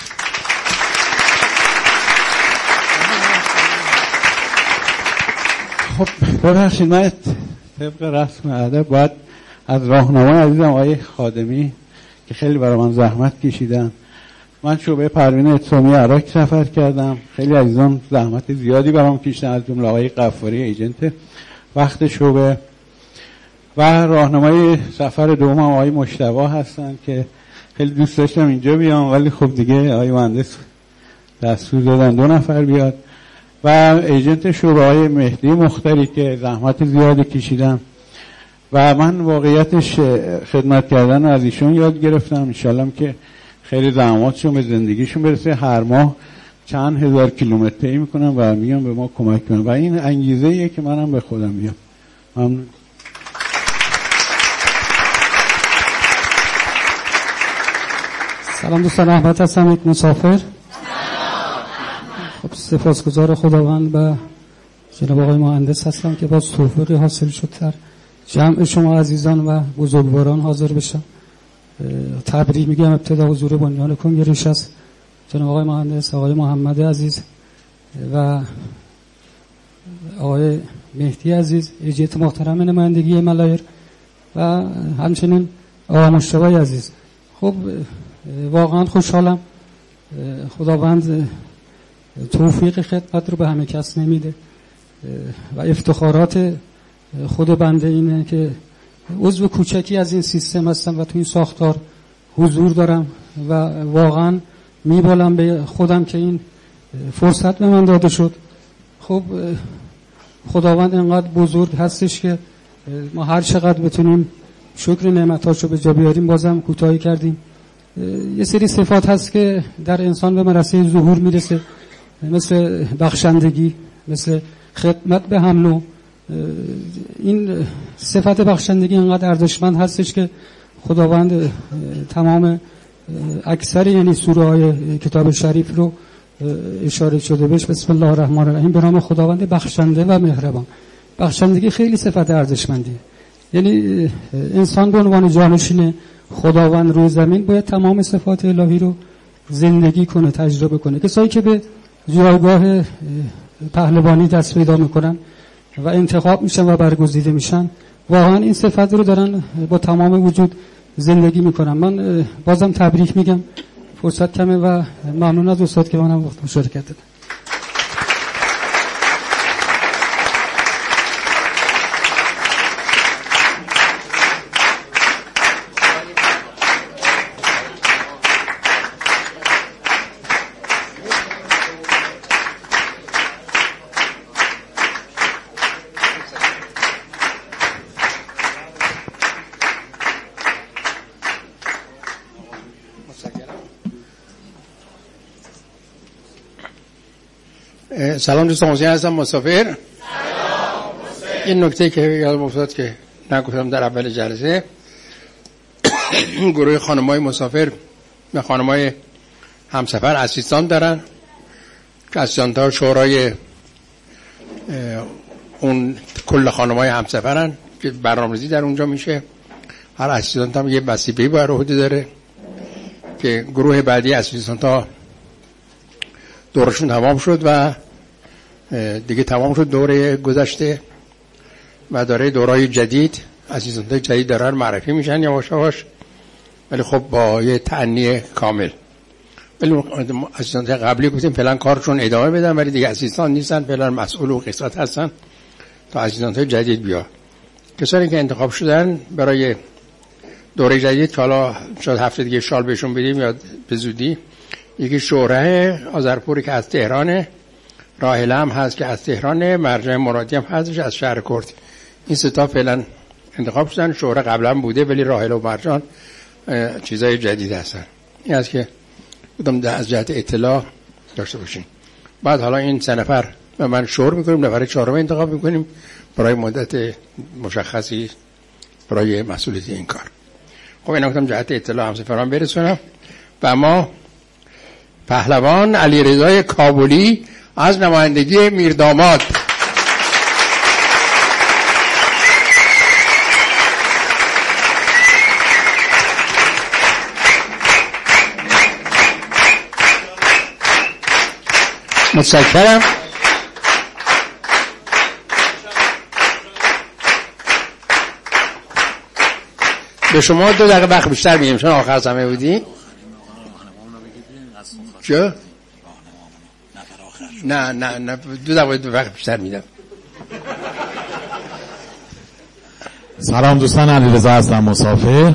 خب ببخشید من طبق رسم ادب باید از راهنمای عزیزم آقای خادمی که خیلی برای من زحمت کشیدن. من شعبه پروین اعتصامی عراق سفر کردم، خیلی عزیزان زحمت زیادی برام کشیدن، از جمله آقای غفاری ایجنت وقت شعبه و راهنمای سفر دوم آقای مجتبی هستن که خیلی دوست داشتم اینجا بیام ولی خب دیگه آقای مهندس دستور دادن 2 نفر بیاد و ایجنت شعبه های مهدی مختاری که زحمت زیادی کشیدن و من واقعیتش خدمت کردن از ایشون یاد گرفتم. انشالله که خیلی زحماتشون به زندگیشون برسه. هر ماه چند هزار کیلومتر طی میکنم و میام به ما کمک کنم و این انگیزه ایه که منم به خودم میام. ممنون.
سلام دوستان، احمد هستم، یک مسافر. خب سپاسگزار خداوند و جناب آقای مهندس هستم که باز توفیقی حاصل شد در جمع شما عزیزان و بزرگواران حاضر بشم. تبریک میگم ابتدا حضور بنیان کنگرهش است جناب آقای مهندس، آقای محمد عزیز و آقای مهدی عزیز، هیئت محترم نمایندگی ملایر و همچنین آقای مشتبه عزیز. خب واقعا خوشحالم. خداوند توفیق خدمت رو به همه کس نمیده و افتخارات خود بنده اینه که عضو کوچکی از این سیستم هستم و تو این ساختار حضور دارم و واقعا میبالم به خودم که این فرصت به من داده شد. خب خداوند انقدر بزرگ هستش که ما هر چقدر بتونیم شکر نعمتاشو به جا بیاریم بازم کوتاهی کردیم. یه سری صفات هست که در انسان به مرحله ظهور میرسه، مثل بخشندگی، مثل خدمت به هم نوع. این صفت بخشندگی انقدر ارزشمند هستش که خداوند تمام اکثر یعنی سوره های کتاب شریف رو اشاره شده بهش. بسم الله الرحمن الرحیم، به نام خداوند بخشنده و مهربان. بخشندگی خیلی صفت ارزشمندیه. یعنی انسان به عنوان جانشین خداوند روی زمین باید تمام صفات الهی رو زندگی کنه، تجربه کنه. کسایی که به جایگاه پهلوانی دست پیدا میکنن و انتخاب میشن و برگزیده میشن، واقعا این صفت رو دارن با تمام وجود زندگی میکنن. من بازم تبریک میگم، فرصت کمه و ممنون از استاد که منم وقت مشارکت دادن.
سلام دوستان، حسین هستم، مسافر. این نکته که یادم افتاد که نگفتم در اول جلسه، گروه خانم‌های مسافر و خانم‌های همسفر اسیستان دارن که اسیستان‌ها شورای اون کل خانم‌های همسفرن که برنامه‌ریزی در اونجا میشه. هر اسیستانت هم یه وظیفه‌ای بر عهده داره که گروه بعدی اسیستانت‌ها دورشون تمام شد و دیگه تمام شد دوره گذشته و داره دورای جدید، اسیستانت‌های جدید دارن معرفی میشن یواش یواش، ولی خب با یه تأنی کامل. ولی اسیستانت‌های قبلی گفتیم فعلا کارشون ادامه بدن، ولی دیگه اسیستان نیستن، فعلا مسئول و قسمت هستن تا اسیستانت‌های جدید بیا. کسانی که انتخاب شدن برای دوره جدید که حالا شاید هفته دیگه شال بهشون بدیم یا به زودی، یکی شوره آذرپوری که از تهرانه، راحله هم هست که از تهرانه، مرجع مرادی هم هستش از شهر کرد. این سه تا فعلا انتخاب شدن. شوره قبلا بوده ولی راحله و مرجان چیزای جدید هستن. این است که بودم از جهت اطلاع داشته باشین. بعد حالا این سه نفر و من شور میکنیم، نفر چهارم انتخاب میکنیم برای مدت مشخصی برای مسئولیت این کار. خب اینا گفتم جهت اطلاع همسفران برسونم. و ما پهلوان علیرضا کابلی از نمایندگی میرداماد متشکرم. به شما 2 دقیقه وقت بیشتر میدیم چون آخر همه بودی. چه؟ نه 2 دقیقه وقت بیشتر میدم.
سلام دوستان، علیرضا هستم، مسافر.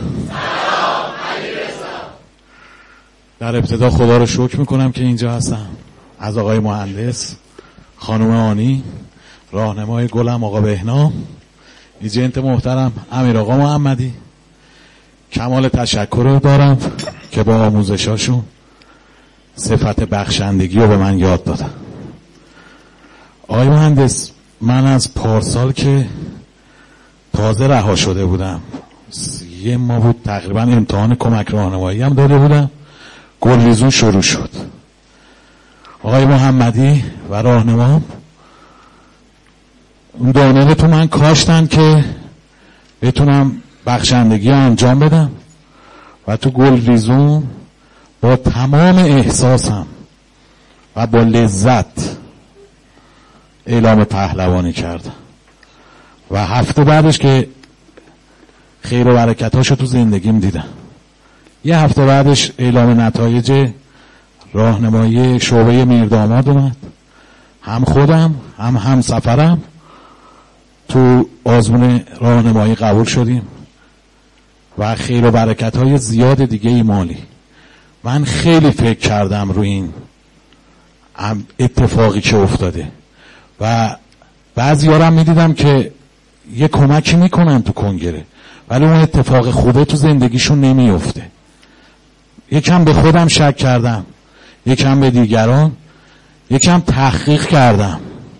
در ابتدا خدا رو شکر میکنم که اینجا هستم. از آقای مهندس، خانم آنی، راهنمای گلم آقا بهنام، ایجنت محترم امیر آقا محمدی، کمال تشکر رو دارم که با آموزشاشون صفت بخشندگی رو به من یاد دادن. آقای مهندس، من از پارسال که تازه رها شده بودم، 1 ماه بود تقریبا، امتحان کمک راهنمایی هم داده بودم، گلریزون شروع شد. آقای محمدی و راهنمام اون دانه تو من کاشتن که بتونم بخشندگی انجام بدم و تو گل ریزون با تمام احساسم و با لذت اعلام پهلوانی کردم و هفته بعدش که خیر و برکتاشو تو زندگیم دیدم. یه هفته بعدش اعلام نتایج راهنمایی شعبه میرداماد اومد. هم خودم هم همسفرم تو آزمون راهنمایی قبول شدیم و خیر و برکت‌های زیاد دیگه مالی. من خیلی فکر کردم روی این اتفاقی که افتاده و بعضی‌ها رو می‌دیدم که یه کمکی میکنن تو کنگره ولی اون اتفاق خوبه تو زندگیشون نمیفته. یکم به خودم شک کردم، یکم به دیگران، یکم تحقیق کردم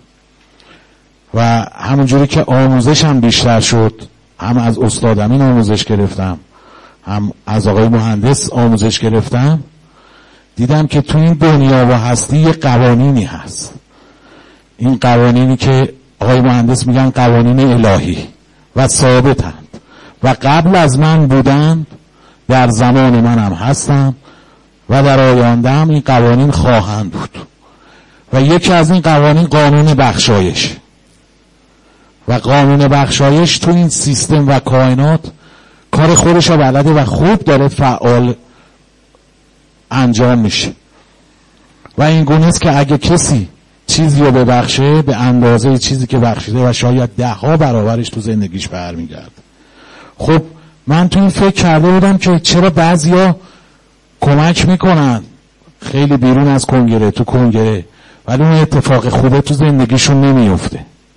و همونجوری که آموزشم بیشتر شد، هم از استاد امین آموزش گرفتم، هم از آقای مهندس آموزش گرفتم، دیدم که تو این دنیا و هستی یه قوانینی هست. این قوانینی که آقای مهندس میگن قوانین الهی و ثابتند و قبل از من بودند، در زمان منم هستم و در آینده هم این قوانین خواهند بود. و یکی از این قوانین قانون بخشایش و قانون بخشایش تو این سیستم و کائنات کار خودش رو بلده و خوب داره فعال انجام میشه و این گونه است که اگه کسی چیزی رو ببخشه به اندازه چیزی که بخشیده و شاید 10 برابرش تو زندگیش برمیگرده. خب من تو این فکر کرده بودم که چرا بعضیا کمک میکنن خیلی بیرون از کنگره تو کنگره ولی اون اتفاق خوبه تو زندگیشون نمیفته.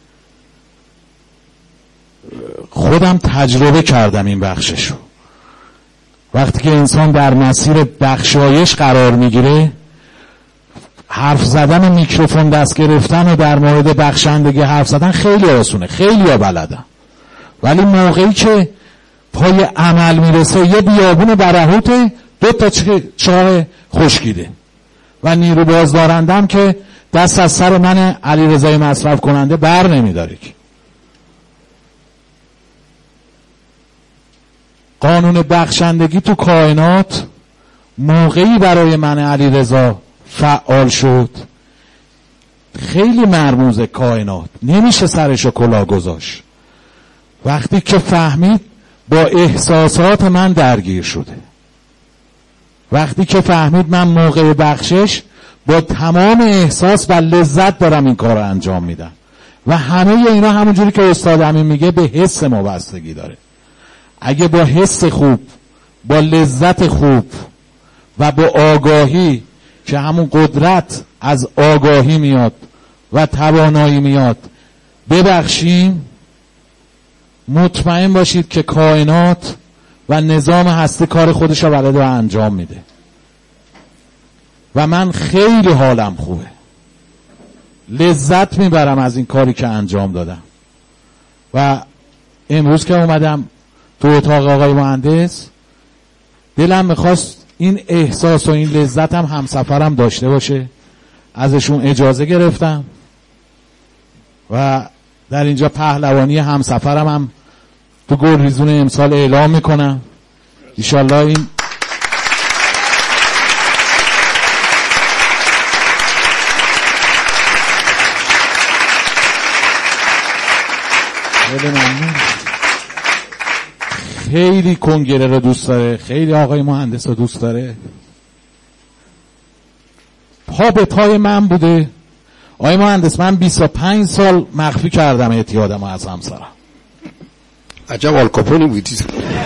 خودم تجربه کردم این بخششو. وقتی که انسان در مسیر بخشایش قرار میگیره، حرف زدن میکروفون دست گرفتن و در مورد بخشندگی حرف زدن خیلی آسونه، خیلی ها بلدن، ولی موقعی که پای عمل میرسه یه بیابون برهوته 2 تا چاه خشکیده و نیرو بازدارندم که دست از سر من علیرضای مصرف کننده بر نمیداره. قانون بخشندگی تو کائنات موقعی برای من علیرضا فعال شد خیلی مرموز کائنات، نمیشه سرشو کلاه گذاشت. وقتی که فهمید با احساسات من درگیر شده، وقتی که فهمید من موقع بخشش با تمام احساس و لذت دارم این کار رو انجام میدم و همه اینا همونجوری که استاد امین میگه به حس ما بستگی داره. اگه با حس خوب، با لذت خوب و با آگاهی که همون قدرت از آگاهی میاد و توانایی میاد ببخشیم، مطمئن باشید که کائنات و نظام هستی کار خودش رو بلده و انجام میده و من خیلی حالم خوبه، لذت میبرم از این کاری که انجام دادم. و امروز که اومدم تو اتاق آقای مهندس دلم میخواست این احساس و این لذت هم همسفرم داشته باشه، ازشون اجازه گرفتم و در اینجا پهلوانی همسفرم هم تو گلریزون امسال اعلام میکنم. انشالله این خیلی کنگره رو دوست داره، خیلی آقای مهندس رو دوست داره، پا به پای من بوده. آقای مهندس من 25 سال مخفی کردم اعتیادم از همسرم.
عجب آلکاپونی بودی.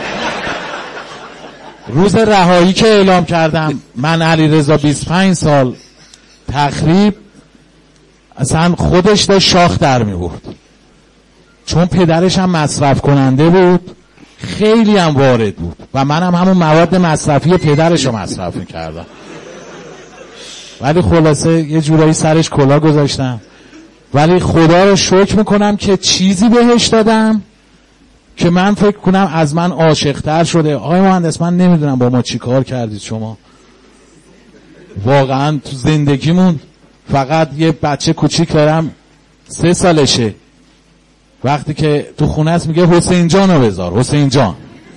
روز رهایی که اعلام کردم من علیرضا 25 سال تخریب اصلا خودش داشت شاخ در می بود، چون پدرش هم مصرف کننده بود، خیلی هم وارد بود و منم همون مواد مصرفی پدرش رو مصرف میکردم. ولی خلاصه یه جورایی سرش کلاه گذاشتم، ولی خدا رو شکر میکنم که چیزی بهش دادم که من فکر کنم از من عاشق‌تر شده. آقای مهندس من نمیدونم با ما چی کار کردید شما، واقعا تو زندگیمون فقط یه بچه کوچیک دارم 3 سالشه وقتی که تو خونه است میگه حسین جانو بذار، حسین جان.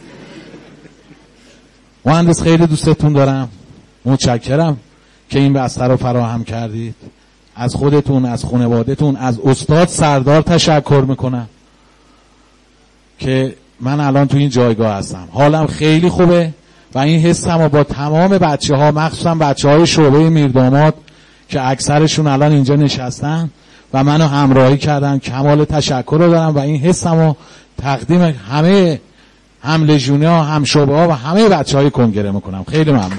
مهندس خیلی دوستتون دارم، متشکرم که این بستر رو فراهم کردید. از خودتون، از خانواده‌تون، از استاد سردار تشکر میکنم که من الان تو این جایگاه هستم. حالم خیلی خوبه و این حسم با تمام بچه‌ها، مخصوصا بچه‌های شعبه میرداماد که اکثرشون الان اینجا نشستن و منو همراهی کردن، کمال تشکر رو دارم و این حسمو تقدیم همه هم لژیونرها، هم شعبه ها و همه بچه‌های کنگره میکنم. خیلی ممنون.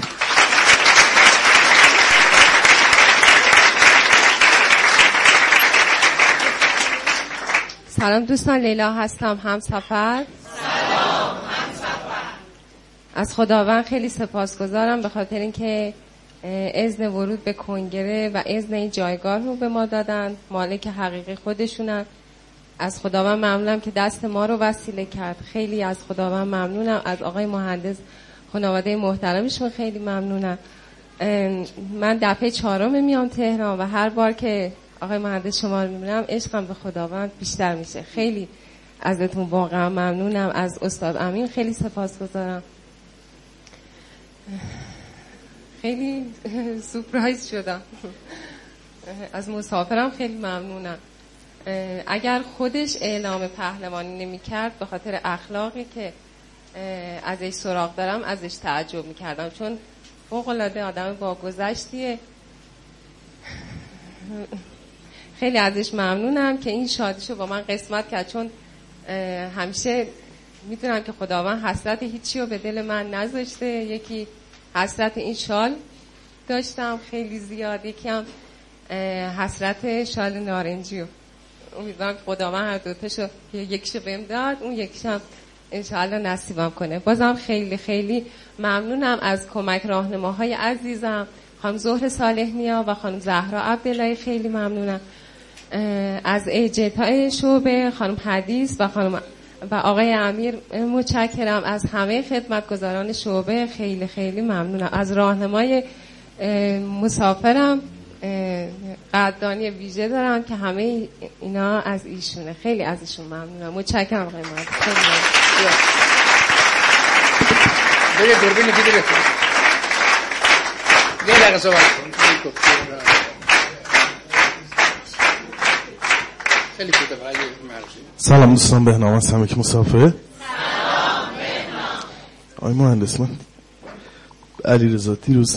سلام دوستان، لیلا هستم، همسفر.
سلام همسفر.
از خداوند خیلی سپاسگزارم به خاطر اینکه اذن ورود به کنگره و اذن این جایگاه رو به ما دادن، مالک حقیقی خودشونن. از خداوند ممنونم که دست ما رو وسیله کرد. خیلی از خداوند ممنونم. از آقای مهندس، خانواده محترمشون خیلی ممنونم. من دفعه 4 میام تهران و هر بار که آقای مهندس شما رو میبینم عشقم به خداوند بیشتر میشه. خیلی ازتون واقعا ممنونم. از استاد امین خیلی سپاسگزارم. خیلی سورپرایز شدم. از مسافرم خیلی ممنونم. اگر خودش اعلام پهلوانی نمی‌کرد به خاطر اخلاقی که ازش سراغ دارم ازش تعجب می‌کردم، چون فوق‌العاده آدم با گذشتیه. خیلی ازش ممنونم که این شادیشو با من قسمت کرد، چون همیشه میدونم که خداوند حسرت هیچی رو به دل من نذاشته. یکی حسرت این شال داشتم خیلی زیاد، یکی هم حسرت شال نارنجی رو. امیدوارم که خداوند هر دوتاشو، یکیشو بهم داد، اون یکیشم انشاءالله نصیبم کنه. بازم خیلی خیلی ممنونم از کمک راهنماهای عزیزم، خانم زهر صالح نیا و خانم زهرا عبداللهی. خیلی ممنونم از ایجنت‌های شعبه، خانم حدیث و خانم و آقای امیر. متشکرم از همه خدمتگزاران شعبه. خیلی خیلی ممنونم. از راهنمای مسافرم قدردانی ویژه دارم که همه اینا از ایشونه. خیلی از ایشون ممنونم. متشکرم آقای مهندس. خیلی ممنونم.
بگه دوربین دیگه بکن. یه دقیقه صحبت کن. خیلی خوبه.
سلام دوستان، بهنام هستم که مسافر.
سلام بهنام.
آقای مهندس، من علیرضا دیروز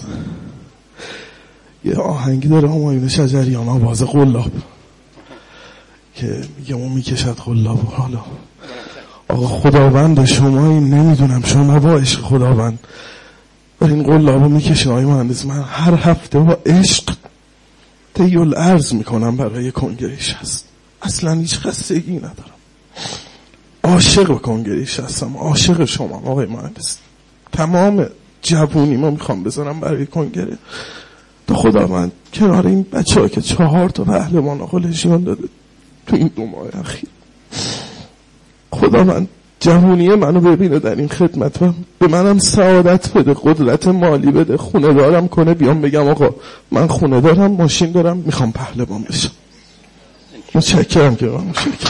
یه آهنگی داره همایون شجریان، آواز قلاب، که میگه اون میکشد قلاب. و حالا آقا خداوند شما این نمیدونم شما با عشق خداوند این قلابو میکشین. آقای مهندس، من هر هفته با عشق تیل عرض میکنم برای کنگرهش هست. اصلا هیچ خستگی ندارم. عاشق کنگرهش هستم، عاشق شما آقای مهندس. تمام جوونی ما میخوام بذارم برای کنگره. تا خداوند کنار این بچه ها که 4 پهلوان آقا لژیون داده تو این 2 ماه اخیر، خداوند جوونی منو ببینه در این خدمت و به منم سعادت بده، قدرت مالی بده، خونه دارم کنه بیام بگم آقا من خونه دارم، ماشین دارم، میخوام پهلوان بشم. متشکرم که من متشکرم.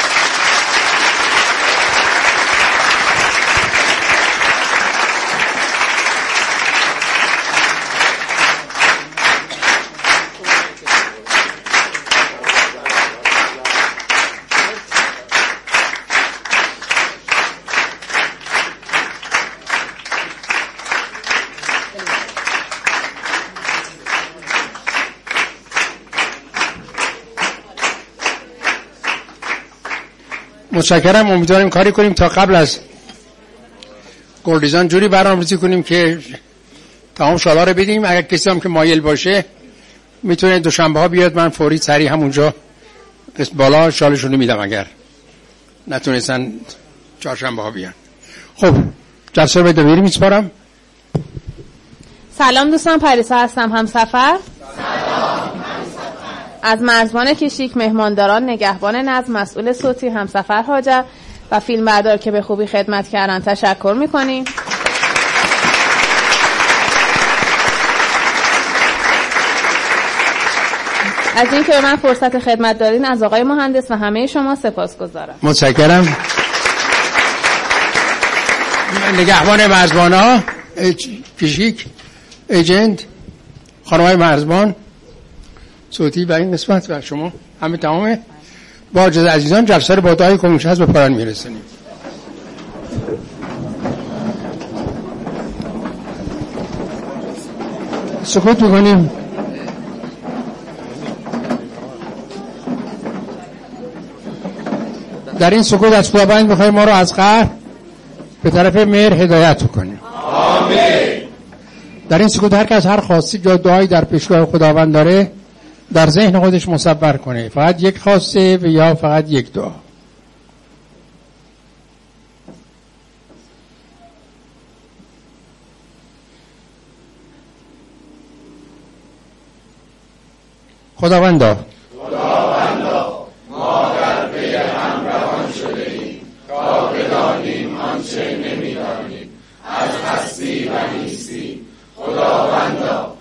متشکرم. امیدواریم کاری کنیم تا قبل از گلریزان جوری برنامه‌ریزی کنیم که تمام شالا رو بدیم. اگر کسی هم که مایل باشه میتونه دوشنبه ها بیاد، من فوری سریع همونجا قسم بالا شالشون رو میدم اگر نتونستن چهارشنبه ها بیان. خب جلسه رو به دبیری میسپارم.
سلام دوستان، پریسا هستم، همسفر. از مرزبان کشیک، مهمانداران، نگهبان نظم، مسئول صوتی، همسفر هاجر و فیلمبردار که به خوبی خدمت کردن تشکر میکنیم. از اینکه به من فرصت خدمت دادین از آقای مهندس و همه شما سپاسگزارم.
متشکرم. نگهبان مرزبان‌ها، کشیک، ایجنت، خانم‌های مرزبان، صوتی و این قسمت و شما همه تمامه. با اجازه عزیزان جلسه رو با دعای کنگره به پایان میرسونیم. سکوت میکنیم. در این سکوت از خداوند میخوایم ما رو از قهر به طرف مهر هدایت کنیم. آمین. در این سکوت هر کس هر خواستی یا دعایی در پیشگاه خداوند داره در ذهن خودش مصور کنه، فقط یک خواسته و یا فقط یک دعا. خداوندا
ما در پی هم روان شده ایم تا بدانیم آنچه نمی‌دانیم از هستی و نیستی. خداوندا